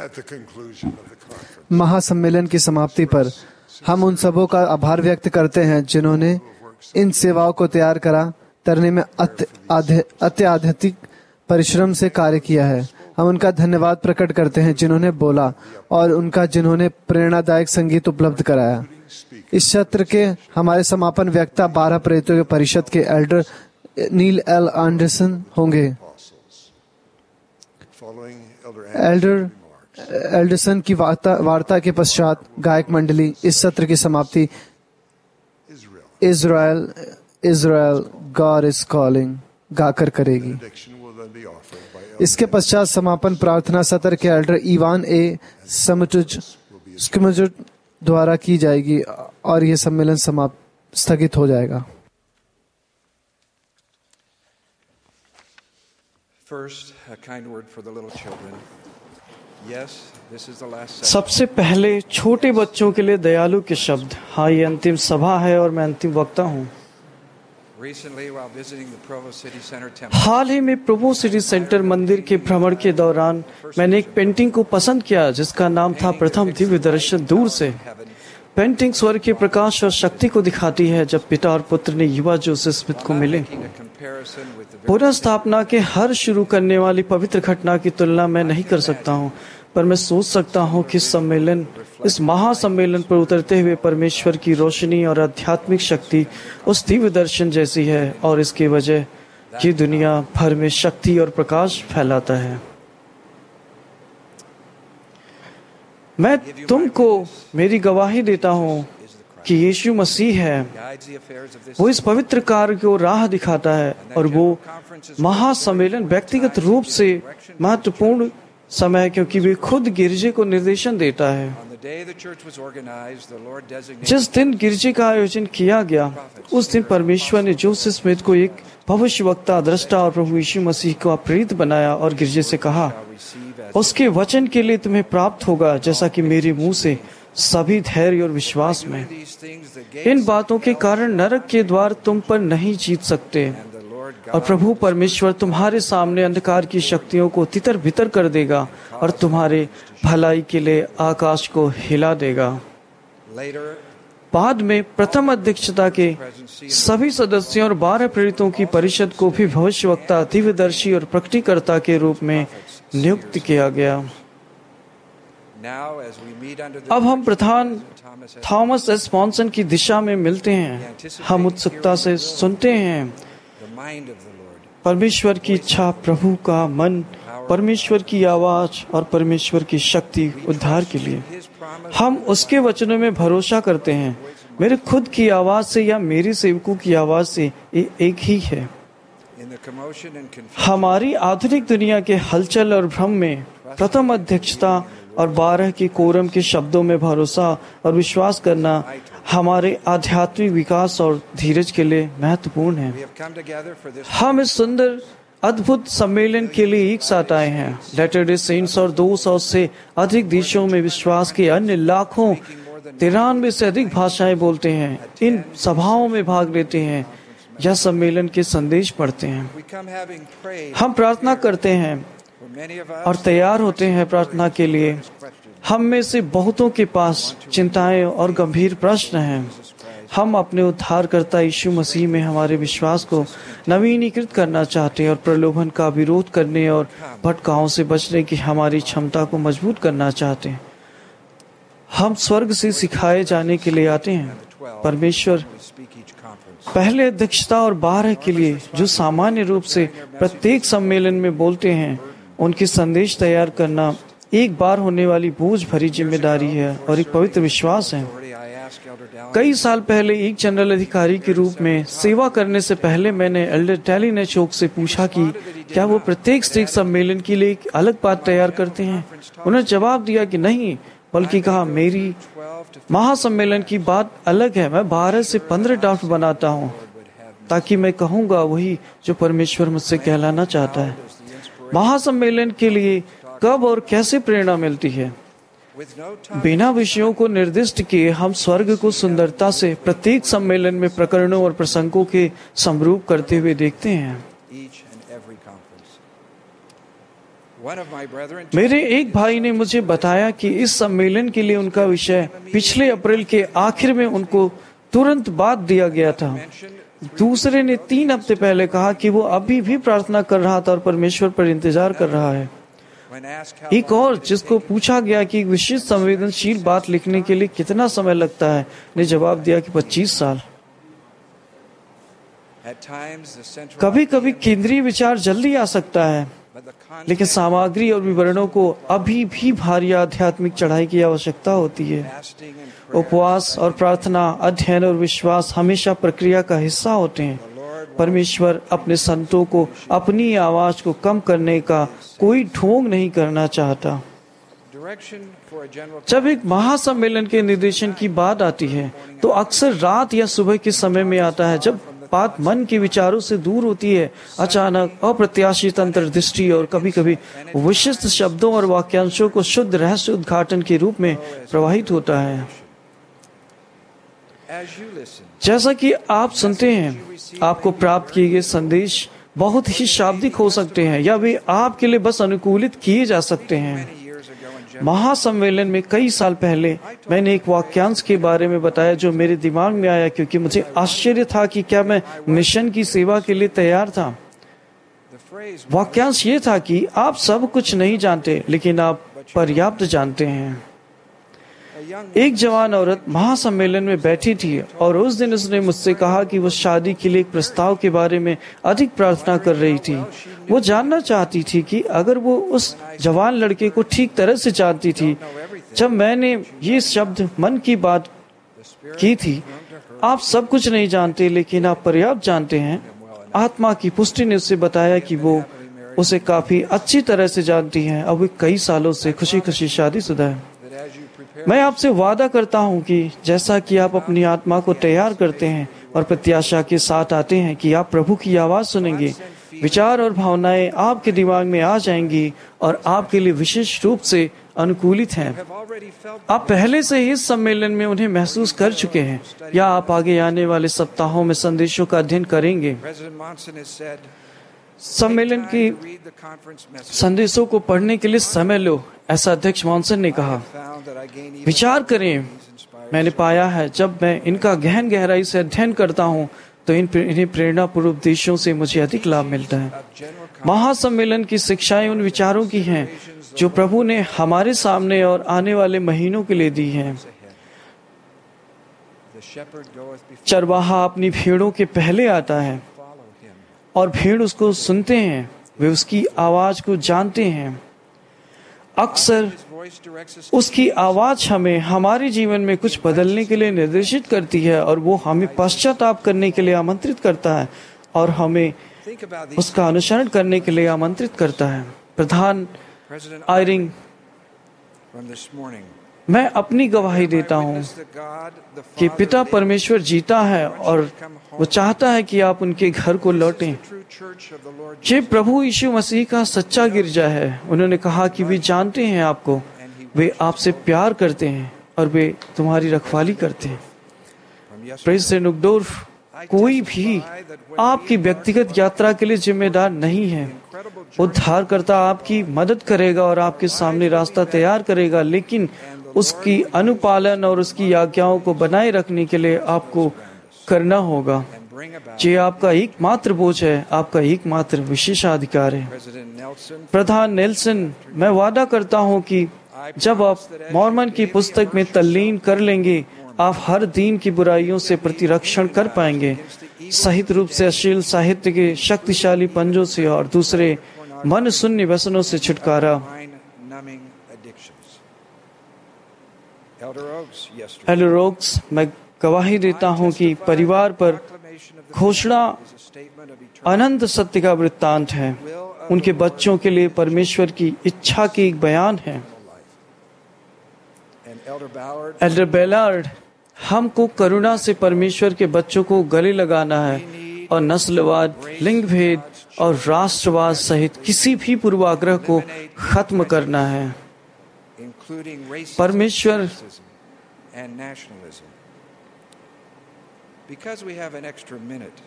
At the conclusion of the conference, महासम्मेलन की समाप्ति पर हम उन सबों का आभार व्यक्त करते हैं जिन्होंने इन सेवाओं को तैयार करने में अत्याधिक परिश्रम से कार्य किया है। हम उनका धन्यवाद प्रकट करते हैं जिन्होंने बोला और उनका जिन्होंने प्रेरणादायक संगीत उपलब्ध कराया। इस सत्र के हमारे समापन वक्ता 12 प्रेरितों के परिषद के एल्डर नील एल एंडरसन होंगे। एल्डर एल्डरसन की वार्ता के पश्चात गायक मंडली इस सत्र की समाप्ति इज़राइल गॉड इज कॉलिंग गाकर करेगी। इसके पश्चात समापन प्रार्थना सत्र के एल्डर इवान ए स्किमजुट द्वारा की जाएगी और यह सम्मेलन स्थगित हो जाएगा। First, a kind word for the little children. Yes, this is the last सबसे पहले छोटे बच्चों के लिए दयालु के शब्द। हाँ, ये अंतिम सभा है और मैं अंतिम वक्ता हूँ। हाल ही में प्रोवो सिटी सेंटर मंदिर के भ्रमण के दौरान मैंने एक पेंटिंग को पसंद किया जिसका नाम था प्रथम दिव्य दर्शन दूर से। पेंटिंग स्वर्ग के प्रकाश और शक्ति को दिखाती है जब पिता और पुत्र ने युवा जोसेफ स्मिथ को मिले। पुनः स्थापना के हर शुरू करने वाली पवित्र घटना की तुलना मैं नहीं कर सकता हूँ, पर मैं सोच सकता हूँ कि इस महासम्मेलन पर उतरते हुए परमेश्वर की रोशनी और आध्यात्मिक शक्ति उस दिव्य दर्शन जैसी है और इसकी वजह ये दुनिया भर में शक्ति और प्रकाश फैलाता है। मैं तुमको मेरी गवाही देता हूँ कि यीशु मसीह है। वो इस पवित्र कार्य को राह दिखाता है और वो महासम्मेलन व्यक्तिगत रूप से महत्वपूर्ण समय क्योंकि वे खुद गिरजे को निर्देशन देता है। जिस दिन गिरजे का आयोजन किया गया उस दिन परमेश्वर ने जोसेफ स्मिथ को एक भविष्यवक्ता, दृष्टा और प्रभु यीशु मसीह को प्रेरित बनाया और गिरजे से कहा, उसके वचन के लिए तुम्हें प्राप्त होगा जैसा कि मेरे मुंह से सभी धैर्य और विश्वास में। इन बातों के कारण नरक के द्वार तुम पर नहीं जीत सकते और प्रभु परमेश्वर तुम्हारे सामने अंधकार की शक्तियों को तितर बितर कर देगा और तुम्हारे भलाई के लिए आकाश को हिला देगा। बाद में प्रथम अध्यक्षता के सभी सदस्यों और 12 प्रेरितों की परिषद को भी भविष्यवक्ता, दिव्यदर्शी और प्रकटीकर्ता के रूप में नियुक्त किया गया। अब हम प्रधान थॉमस एस मॉनसन की दिशा में मिलते हैं। हम उत्सुकता से सुनते हैं परमेश्वर की इच्छा, प्रभु का मन, परमेश्वर की आवाज और परमेश्वर की शक्ति उद्धार के लिए। हम उसके वचनों में भरोसा करते हैं। मेरे खुद की आवाज से या मेरी सेवकों की आवाज से एक ही है। हमारी आधुनिक दुनिया के हलचल और भ्रम में प्रथम अध्यक्षता और 12 के कोरम के शब्दों में भरोसा और विश्वास करना हमारे आध्यात्मिक विकास और धीरज के लिए महत्वपूर्ण है। हम इस सुंदर अद्भुत सम्मेलन के लिए एक साथ आए हैं। लेटर डे सेंट्स और 200 से अधिक देशों में विश्वास के अन्य लाखों 93 से अधिक भाषाएं बोलते हैं। इन सभाओं में भाग लेते हैं या सम्मेलन के संदेश पढ़ते हैं। हम प्रार्थना करते हैं और तैयार होते हैं प्रार्थना के लिए। हम में से बहुतों के पास चिंताएं और गंभीर प्रश्न हैं। हम अपने उद्धारकर्ता यीशु मसीह में हमारे विश्वास को नवीनीकृत करना चाहते हैं और प्रलोभन का विरोध करने और भटकाओं से बचने की हमारी क्षमता को मजबूत करना चाहते हैं। हम स्वर्ग से सिखाए जाने के लिए आते हैं। परमेश्वर पहले अध्यक्षता और 12 के लिए जो सामान्य रूप से प्रत्येक सम्मेलन में बोलते हैं, उनके संदेश तैयार करना एक बार होने वाली बोझ भरी जिम्मेदारी है और एक पवित्र विश्वास है। कई साल पहले एक जनरल अधिकारी के रूप में सेवा करने से पहले मैंने एल्डर टैली ने चौक से पूछा कि क्या वो प्रत्येक स्टेट सम्मेलन के लिए एक अलग बात तैयार करते हैं। उन्होंने जवाब दिया कि नहीं, बल्कि कहा मेरी महासम्मेलन की बात अलग है। मैं 12 से 15 ड्राफ्ट बनाता हूँ ताकि मैं कहूँगा वही जो परमेश्वर मुझसे कहलाना चाहता है। महासम्मेलन के लिए कब और कैसे प्रेरणा मिलती है? बिना विषयों को निर्दिष्ट किए हम स्वर्ग को सुंदरता से प्रत्येक सम्मेलन में प्रकरणों और प्रसंगों के समरूप करते हुए देखते हैं। मेरे एक भाई ने मुझे बताया कि इस सम्मेलन के लिए उनका विषय पिछले अप्रैल के आखिर में उनको तुरंत बाद दिया गया था। दूसरे ने 3 हफ्ते पहले कहा कि वो अभी भी प्रार्थना कर रहा था और परमेश्वर पर इंतजार कर रहा है। एक और जिसको पूछा गया कि एक विशिष्ट संवेदनशील बात लिखने के लिए कितना समय लगता है, ने जवाब दिया कि 25 साल। कभी कभी केंद्रीय विचार जल्दी आ सकता है, लेकिन सामग्री और विवरणों को अभी भी भारी आध्यात्मिक चढ़ाई की आवश्यकता होती है। उपवास और प्रार्थना, अध्ययन और विश्वास हमेशा प्रक्रिया का हिस्सा होते हैं। परमेश्वर अपने संतों को अपनी आवाज को कम करने का कोई ढोंग नहीं करना चाहता। जब एक महासम्मेलन के निर्देशन की बात आती है तो अक्सर रात या सुबह के समय में आता है, जब बात मन के विचारों से दूर होती है। अचानक अप्रत्याशित अंतर्दृष्टि और कभी कभी विशिष्ट शब्दों और वाक्यांशों को शुद्ध रहस्य उद्घाटन के रूप में प्रवाहित होता है। जैसा कि आप सुनते हैं, आपको प्राप्त किए गए संदेश बहुत ही शाब्दिक हो सकते हैं या वे आपके लिए बस अनुकूलित किए जा सकते हैं। महासम्मेलन में कई साल पहले मैंने एक वाक्यांश के बारे में बताया जो मेरे दिमाग में आया, क्योंकि मुझे आश्चर्य था कि क्या मैं मिशन की सेवा के लिए तैयार था। वाक्यांश ये था कि आप सब कुछ नहीं जानते, लेकिन आप पर्याप्त जानते हैं। एक जवान औरत महासम्मेलन में बैठी थी और उस दिन उसने मुझसे कहा कि वो शादी के लिए एक प्रस्ताव के बारे में अधिक प्रार्थना कर रही थी। वो जानना चाहती थी कि अगर वो उस जवान लड़के को ठीक तरह से जानती थी। जब मैंने ये शब्द मन की बात की थी, आप सब कुछ नहीं जानते लेकिन आप पर्याप्त जानते हैं, आत्मा की पुष्टि ने उससे बताया कि वो उसे काफी अच्छी तरह से जानती है। अब वे कई सालों से खुशी खुशी शादीशुदा है। मैं आपसे वादा करता हूं कि जैसा कि आप अपनी आत्मा को तैयार करते हैं और प्रत्याशा के साथ आते हैं कि आप प्रभु की आवाज सुनेंगे, विचार और भावनाएं आपके दिमाग में आ जाएंगी और आपके लिए विशेष रूप से अनुकूलित हैं। आप पहले से ही इस सम्मेलन में उन्हें महसूस कर चुके हैं या आप आगे आने वाले सप्ताहों में संदेशों का अध्ययन करेंगे। सम्मेलन के संदेशों को पढ़ने के लिए समय लो, ऐसा अध्यक्ष मॉनसन ने कहा। विचार करें, मैंने पाया है जब मैं इनका गहन गहराई से अध्ययन करता हूँ तो इन्हें प्रेरणापूर्ण उपदेशों से मुझे अधिक लाभ मिलता है। महासम्मेलन की शिक्षाएं उन विचारों की हैं जो प्रभु ने हमारे सामने और आने वाले महीनों के लिए दी हैं। चरवाहा अपनी भेड़ों के पहले आता है और भेड़ उसको सुनते हैं, वे उसकी आवाज को जानते हैं। अक्सर उसकी आवाज हमें हमारे जीवन में कुछ बदलने के लिए निर्देशित करती है और वो हमें पश्चाताप करने के लिए आमंत्रित करता है और हमें उसका अनुसरण करने के लिए आमंत्रित करता है। प्रधान आयरिंग, मैं अपनी गवाही देता हूँ कि पिता परमेश्वर जीता है और वो चाहता है कि आप उनके घर को लौटें। ये प्रभु यीशु मसीह का सच्चा गिरजा है। उन्होंने कहा कि वे जानते हैं आपको, वे आपसे प्यार करते हैं और वे तुम्हारी रखवाली करते हैं। प्रेसिडेंट नुगडोर्फ, कोई भी आपकी व्यक्तिगत यात्रा के लिए जिम्मेदार नहीं है। उद्धारकर्ता आपकी मदद करेगा और आपके सामने रास्ता तैयार करेगा, लेकिन उसकी अनुपालन और उसकी आज्ञाओं को बनाए रखने के लिए आपको करना होगा। ये आपका एकमात्र बोझ है, आपका एकमात्र विशेषाधिकार है। प्रधान नेल्सन, मैं वादा करता हूँ कि जब आप मॉर्मन की पुस्तक में तल्लीन कर लेंगे, आप हर दिन की बुराइयों से प्रतिरक्षण कर पाएंगे, सहित रूप से अश्लील साहित्य के शक्तिशाली पंजों से और दूसरे मन शून्य व्यसनों से छुटकारा। एल्डर ओक्स, मैं गवाही देता हूँ कि परिवार पर घोषणा अनंत सत्य का वृत्तांत है, उनके बच्चों के लिए परमेश्वर की इच्छा की एक बयान है। एल्डर बेलार्ड, हमको करुणा से परमेश्वर के बच्चों को गले लगाना है और नस्लवाद, लिंग भेद और राष्ट्रवाद सहित किसी भी पूर्वाग्रह को खत्म करना है। परमेश्वर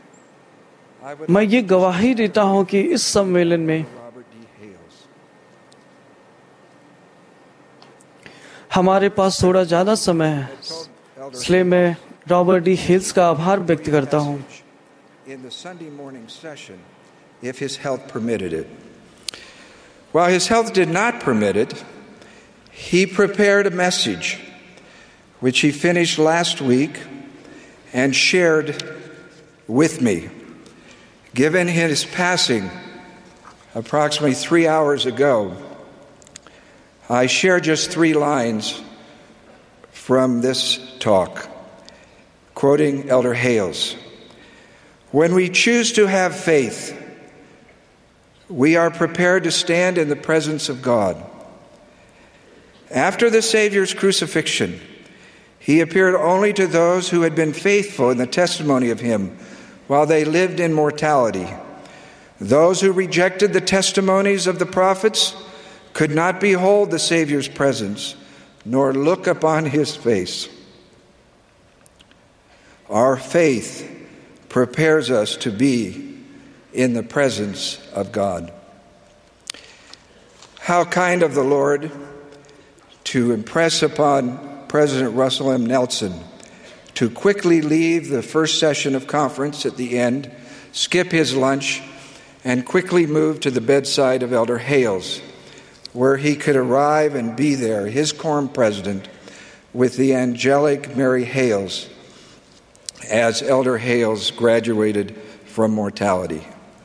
मैं ये गवाही देता हूँ कि इस सम्मेलन में हमारे पास थोड़ा ज़्यादा समय है, इसलिए मैं रॉबर्ट डी हिल्स का आभार व्यक्त करता हूँ। In the Sunday morning session, if his health permitted it. While his health did not permit it, he prepared a message which he finished last week and shared with me. Given his passing approximately 3 hours ago, I share just 3 lines from this talk, quoting Elder Hales. When we choose to have faith, we are prepared to stand in the presence of God. After the Savior's crucifixion, he appeared only to those who had been faithful in the testimony of him while they lived in mortality. Those who rejected the testimonies of the prophets could not behold the Savior's presence, nor look upon his face. Our faith prepares us to be in the presence of God. How kind of the Lord to impress upon President Russell M. Nelson to quickly leave the first session of conference at the end, skip his lunch, and quickly move to the bedside of Elder Hales, where he could arrive and be there, his quorum president, with the angelic Mary Hales, as Elder Hales graduated from mortality.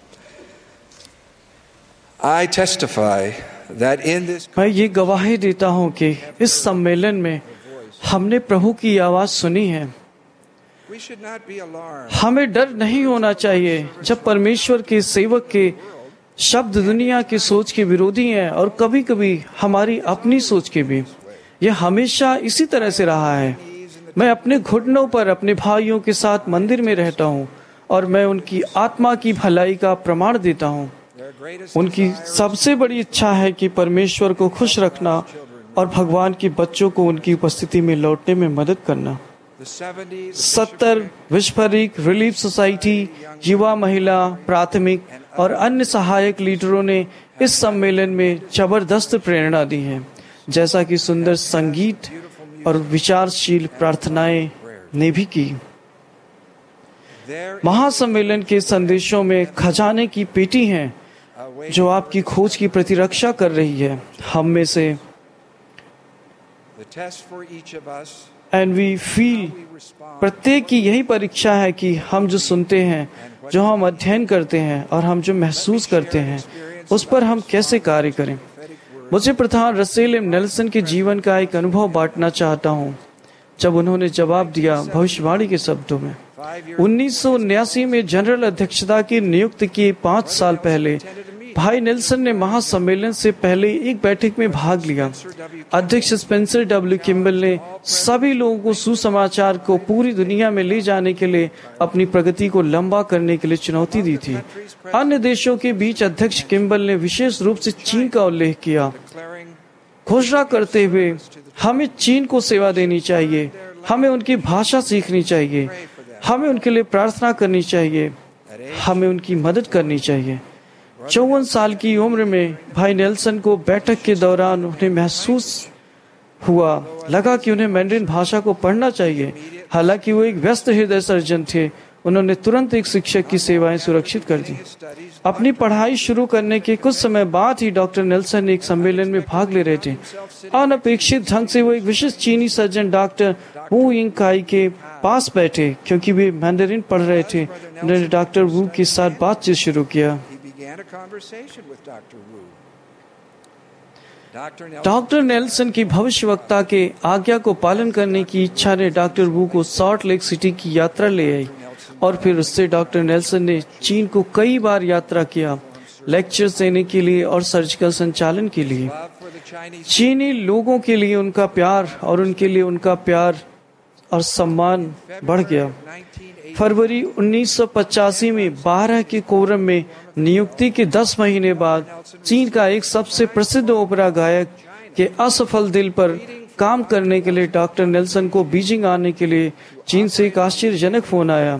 I testify that in this मैं ये गवाही देता हूँ कि इस सम्मेलन में हमने प्रभु की आवाज़ सुनी है। हमें डर नहीं होना चाहिए जब परमेश्वर के सेवक के शब्द दुनिया की सोच के विरोधी हैं और कभी-कभी हमारी अपनी सोच के भी। यह हमेशा इसी तरह से रहा है। मैं अपने घुटनों पर अपने भाइयों के साथ मंदिर में रहता हूँ और मैं उनकी आत्मा की भलाई का प्रमाण देता हूँ। उनकी सबसे बड़ी इच्छा है कि परमेश्वर को खुश रखना और भगवान के बच्चों को उनकी उपस्थिति में लौटने में मदद करना। 70 विश्वभरिक रिलीफ सोसाइटी, युवा, महिला, प्राथमिक और अन्य सहायक लीडरों ने इस सम्मेलन में जबरदस्त प्रेरणा दी है, जैसा कि सुंदर संगीत और विचारशील प्रार्थनाएं ने भी की। महासम्मेलन के संदेशों में खजाने की पेटी है जो आपकी खोज की प्रतिरक्षा कर रही है। हम में से एंड वी फील प्रत्येक की यही परीक्षा है कि हम जो सुनते हैं, जो हम अध्ययन करते हैं और हम जो महसूस करते हैं, उस पर हम कैसे कार्य करें। मुझे प्रधान रसेल एम नेल्सन के जीवन का एक अनुभव बांटना चाहता हूँ, जब उन्होंने जवाब दिया भविष्यवाणी के शब्दों में। 1979 में जनरल अध्यक्षता की नियुक्ति के 5 साल पहले भाई नेल्सन ने महासम्मेलन से पहले एक बैठक में भाग लिया। अध्यक्ष स्पेंसर डब्ल्यू किम्बल ने सभी लोगों को सुसमाचार को पूरी दुनिया में ले जाने के लिए अपनी प्रगति को लंबा करने के लिए चुनौती दी थी। अन्य देशों के बीच अध्यक्ष किम्बल ने विशेष रूप से चीन का उल्लेख किया, घोषणा करते हुए हमें चीन को सेवा देनी चाहिए, हमें उनकी भाषा सीखनी चाहिए, हमें उनके लिए प्रार्थना करनी चाहिए, हमें उनकी मदद करनी चाहिए। 54 साल की उम्र में भाई नेल्सन को बैठक के दौरान उन्हें महसूस लगा कि उन्हें मैंडरिन भाषा को पढ़ना चाहिए। हालांकि वो एक व्यस्त हृदय सर्जन थे, उन्होंने तुरंत एक शिक्षक की सेवाएं सुरक्षित कर दी। अपनी पढ़ाई शुरू करने के कुछ समय बाद ही डॉक्टर नेल्सन एक सम्मेलन में भाग ले रहे थे। अनपेक्षित ढंग से वो एक विशिष्ट चीनी सर्जन डॉक्टर वू यिंग काई के पास बैठे। क्योंकि वे मैंडरिन पढ़ रहे थे, उन्होंने डॉक्टर वू के साथ बातचीत शुरू किया। डॉक्टर नेल्सन की भविष्यवक्ता के आज्ञा को पालन करने की इच्छा ने डॉक्टर वू को सॉल्ट लेक सिटी की यात्रा ले आई और फिर उससे डॉक्टर नेल्सन ने चीन को कई बार यात्रा किया, लेक्चर्स देने के लिए और सर्जिकल संचालन के लिए। चीनी लोगों के लिए उनका प्यार और उनके लिए उनका प्यार और सम्मान बढ़ गया। फरवरी 1985 में 12 के कोरम में नियुक्ति के 10 महीने बाद चीन का एक सबसे प्रसिद्ध ओपेरा गायक के असफल दिल पर काम करने के लिए डॉक्टर नेल्सन को बीजिंग आने के लिए चीन से एक आश्चर्यजनक फोन आया।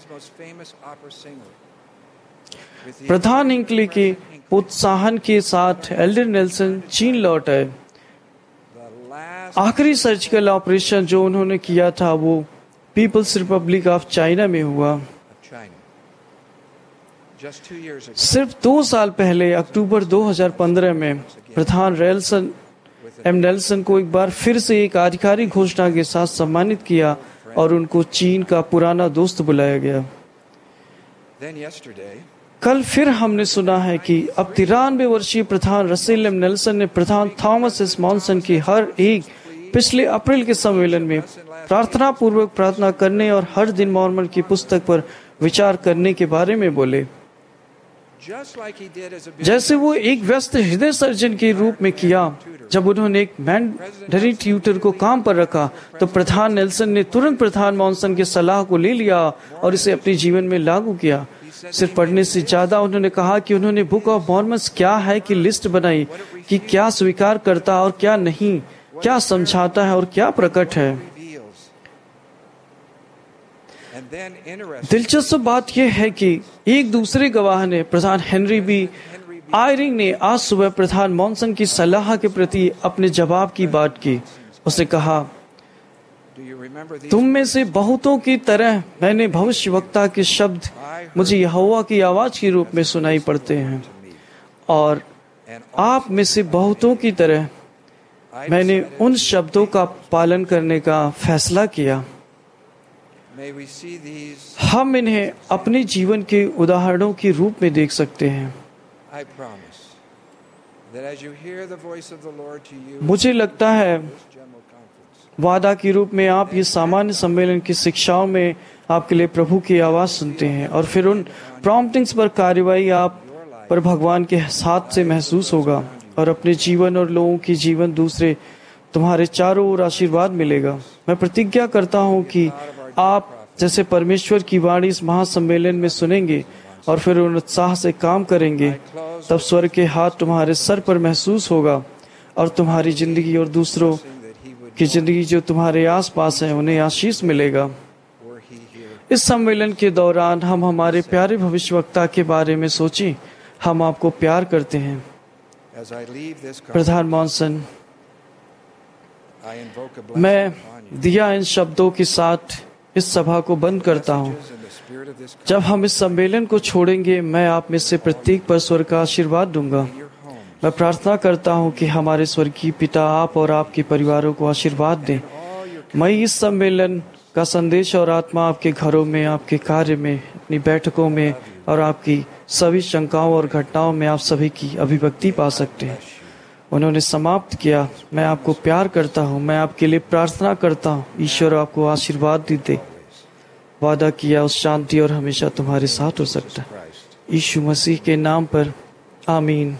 प्रधान हिंकली के प्रोत्साहन के साथ एल्डर नेल्सन चीन लौट आए। आखिरी सर्जिकल ऑपरेशन जो उन्होंने किया था वो पीपल्स रिपब्लिक ऑफ चाइना में हुआ। सिर्फ 2 साल पहले अक्टूबर 2015 में प्रधान नेल्सन को एक बार फिर से एक आधिकारिक घोषणा के साथ सम्मानित किया और उनको चीन का पुराना दोस्त बुलाया गया। कल फिर हमने सुना है कि अब 93 वर्षीय प्रधान रसेल एम नेल्सन ने प्रधान थॉमस एस मॉनसन की हर एक पिछले अप्रैल के सम्मेलन में प्रार्थना पूर्वक प्रार्थना करने और हर दिन मॉर्मन की पुस्तक पर विचार करने के बारे में बोले। जैसे वो एक व्यस्त हृदय सर्जन के रूप में किया जब उन्होंने एक मैंडरी ट्यूटर को काम पर रखा, तो प्रधान नेल्सन ने तुरंत प्रधान मॉनसन की सलाह को ले लिया और इसे अपने जीवन में लागू किया। सिर्फ पढ़ने से ज्यादा उन्होंने कहा कि उन्होंने बुक ऑफ मॉर्मन्स क्या है की लिस्ट बनाई कि क्या स्वीकार करता और क्या नहीं, क्या समझाता है और क्या प्रकट है। दिलचस्प बात यह है कि एक दूसरे गवाह ने प्रधान हेनरी बी आयरिंग ने आज सुबह प्रधान मॉनसन की सलाह के प्रति अपने जवाब की बात की। उसने कहा, तुम में से बहुतों की तरह मैंने भविष्यवक्ता के शब्द मुझे यहोवा की आवाज के रूप में सुनाई पड़ते हैं, और आप में से बहुतों की तरह मैंने उन शब्दों का पालन करने का फैसला किया। हम इन्हें अपने जीवन के उदाहरणों के रूप में देख सकते हैं। मुझे लगता है वादा के रूप में आप ये सामान्य सम्मेलन की शिक्षाओं में आपके लिए प्रभु की आवाज सुनते हैं और फिर उन प्रॉम्प्टिंग्स पर कार्यवाही आप पर भगवान के साथ से महसूस होगा और अपने जीवन और लोगों की जीवन दूसरे तुम्हारे चारों ओर आशीर्वाद मिलेगा। मैं प्रतिज्ञा करता हूँ कि आप जैसे परमेश्वर की वाणी इस महासम्मेलन में सुनेंगे और फिर उन उत्साह से काम करेंगे, तब स्वर्ग के हाथ तुम्हारे सर पर महसूस होगा और तुम्हारी जिंदगी और दूसरों की जिंदगी जो तुम्हारे आसपास है उन्हें आशीष मिलेगा। इस सम्मेलन के दौरान हम हमारे प्यारे भविष्यवक्ता के बारे में सोचें। हम आपको प्यार करते हैं। प्रधान मॉनसन, मैं दिया इन शब्दों के साथ इस सभा को बंद करता हूँ। जब हम इस सम्मेलन को छोड़ेंगे, मैं आप में से प्रत्येक पर स्वर्ग का आशीर्वाद दूंगा। मैं प्रार्थना करता हूँ कि हमारे स्वर्गीय पिता आप और आपके परिवारों को आशीर्वाद दें। मैं इस सम्मेलन का संदेश और आत्मा आपके घरों में, आपके कार्य में, अपनी बैठकों में और आपकी सभी शंकाओं और घटनाओं में आप सभी की अभिव्यक्ति पा सकते हैं। उन्होंने समाप्त किया, मैं आपको प्यार करता हूँ, मैं आपके लिए प्रार्थना करता हूँ, ईश्वर आपको आशीर्वाद दे। वादा किया उस शांति और हमेशा तुम्हारे साथ हो सकता है। यीशु मसीह के नाम पर आमीन।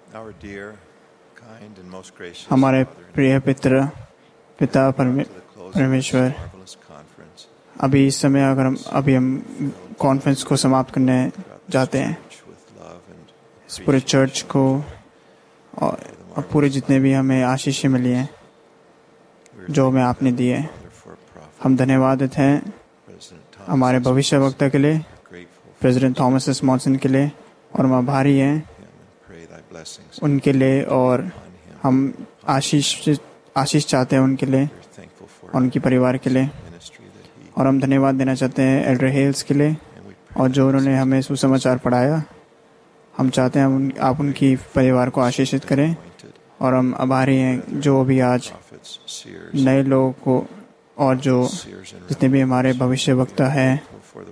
हमारे प्रिय पिता परमेश्वर, अभी इस समय अगर हम कॉन्फ्रेंस को समाप्त करने जाते हैं, इस पूरे चर्च को और पूरे जितने भी हमें आशीषें मिली हैं जो हमें आपने दी है, हम धन्यवादित हैं हमारे भविष्य वक्ता के लिए, प्रेसिडेंट थॉमस एस मॉनसन के लिए, और हम आभारी हैं उनके लिए, और हम आशीष चाहते हैं उनके लिए और उनके परिवार के लिए, और हम धन्यवाद देना चाहते हैं एल्डर हेल्स के लिए और जो उन्होंने हमें सुसमाचार पढ़ाया। हम चाहते हैं आप उनकी परिवार को आशीषित करें, और हम आभारी हैं जो भी आज नए लोगों को और जो जितने भी हमारे भविष्य वक्ता हैं,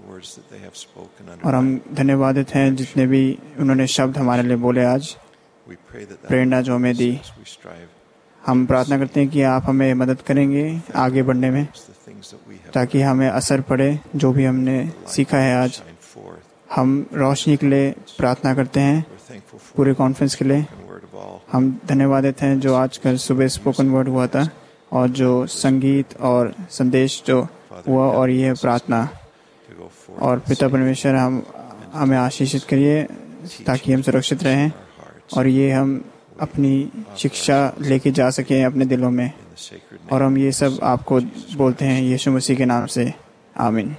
और हम धन्यवादित हैं जितने भी उन्होंने शब्द हमारे लिए बोले आज, प्रेरणा जो हमें दी। हम प्रार्थना करते हैं कि आप हमें मदद करेंगे आगे बढ़ने में, ताकि हमें असर पड़े जो भी हमने सीखा है आज। हम रोशनी के लिए प्रार्थना करते हैं, पूरे कॉन्फ्रेंस के लिए। हम धन्यवादित हैं जो आज कल सुबह स्पोकन वर्ड हुआ था और जो संगीत और संदेश जो हुआ, और ये प्रार्थना। और पिता परमेश्वर हमें आशीषित करिए ताकि हम सुरक्षित रहें और ये हम अपनी शिक्षा लेके जा सकें अपने दिलों में। और हम ये सब आपको बोलते हैं यीशु मसीह के नाम से, आमीन।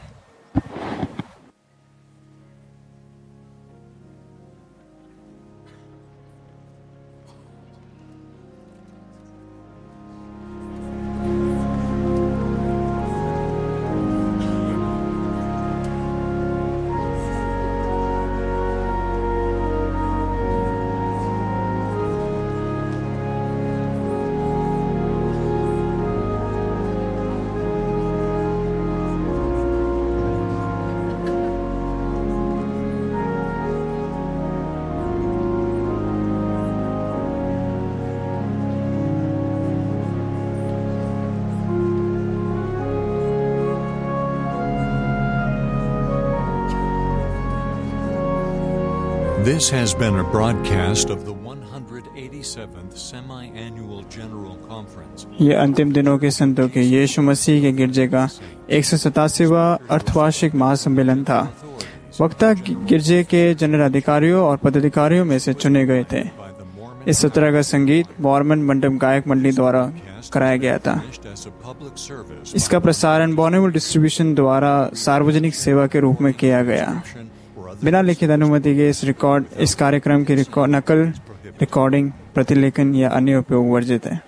This has been a broadcast of the 187th Semi-Annual General Conference. ये अंतिम दिनों के संतों के यीशु मसीह के गिरजे का 187वां अर्धवार्षिक महासम्मेलन था। वक्ता गिरजे के जनरल अधिकारियों और पदाधिकारियों में से चुने गए थे। इस सत्र का संगीत मॉर्मन मंडप गायक मंडली द्वारा कराया गया था। इसका प्रसारण बॉर्नेवल डिस्ट्रीब्यूशन द्वारा सार्वजनिक सेवा के रूप में किया गया। बिना लिखित अनुमति के इस कार्यक्रम की नकल, रिकॉर्डिंग, प्रतिलेखन या अन्य उपयोग वर्जित है।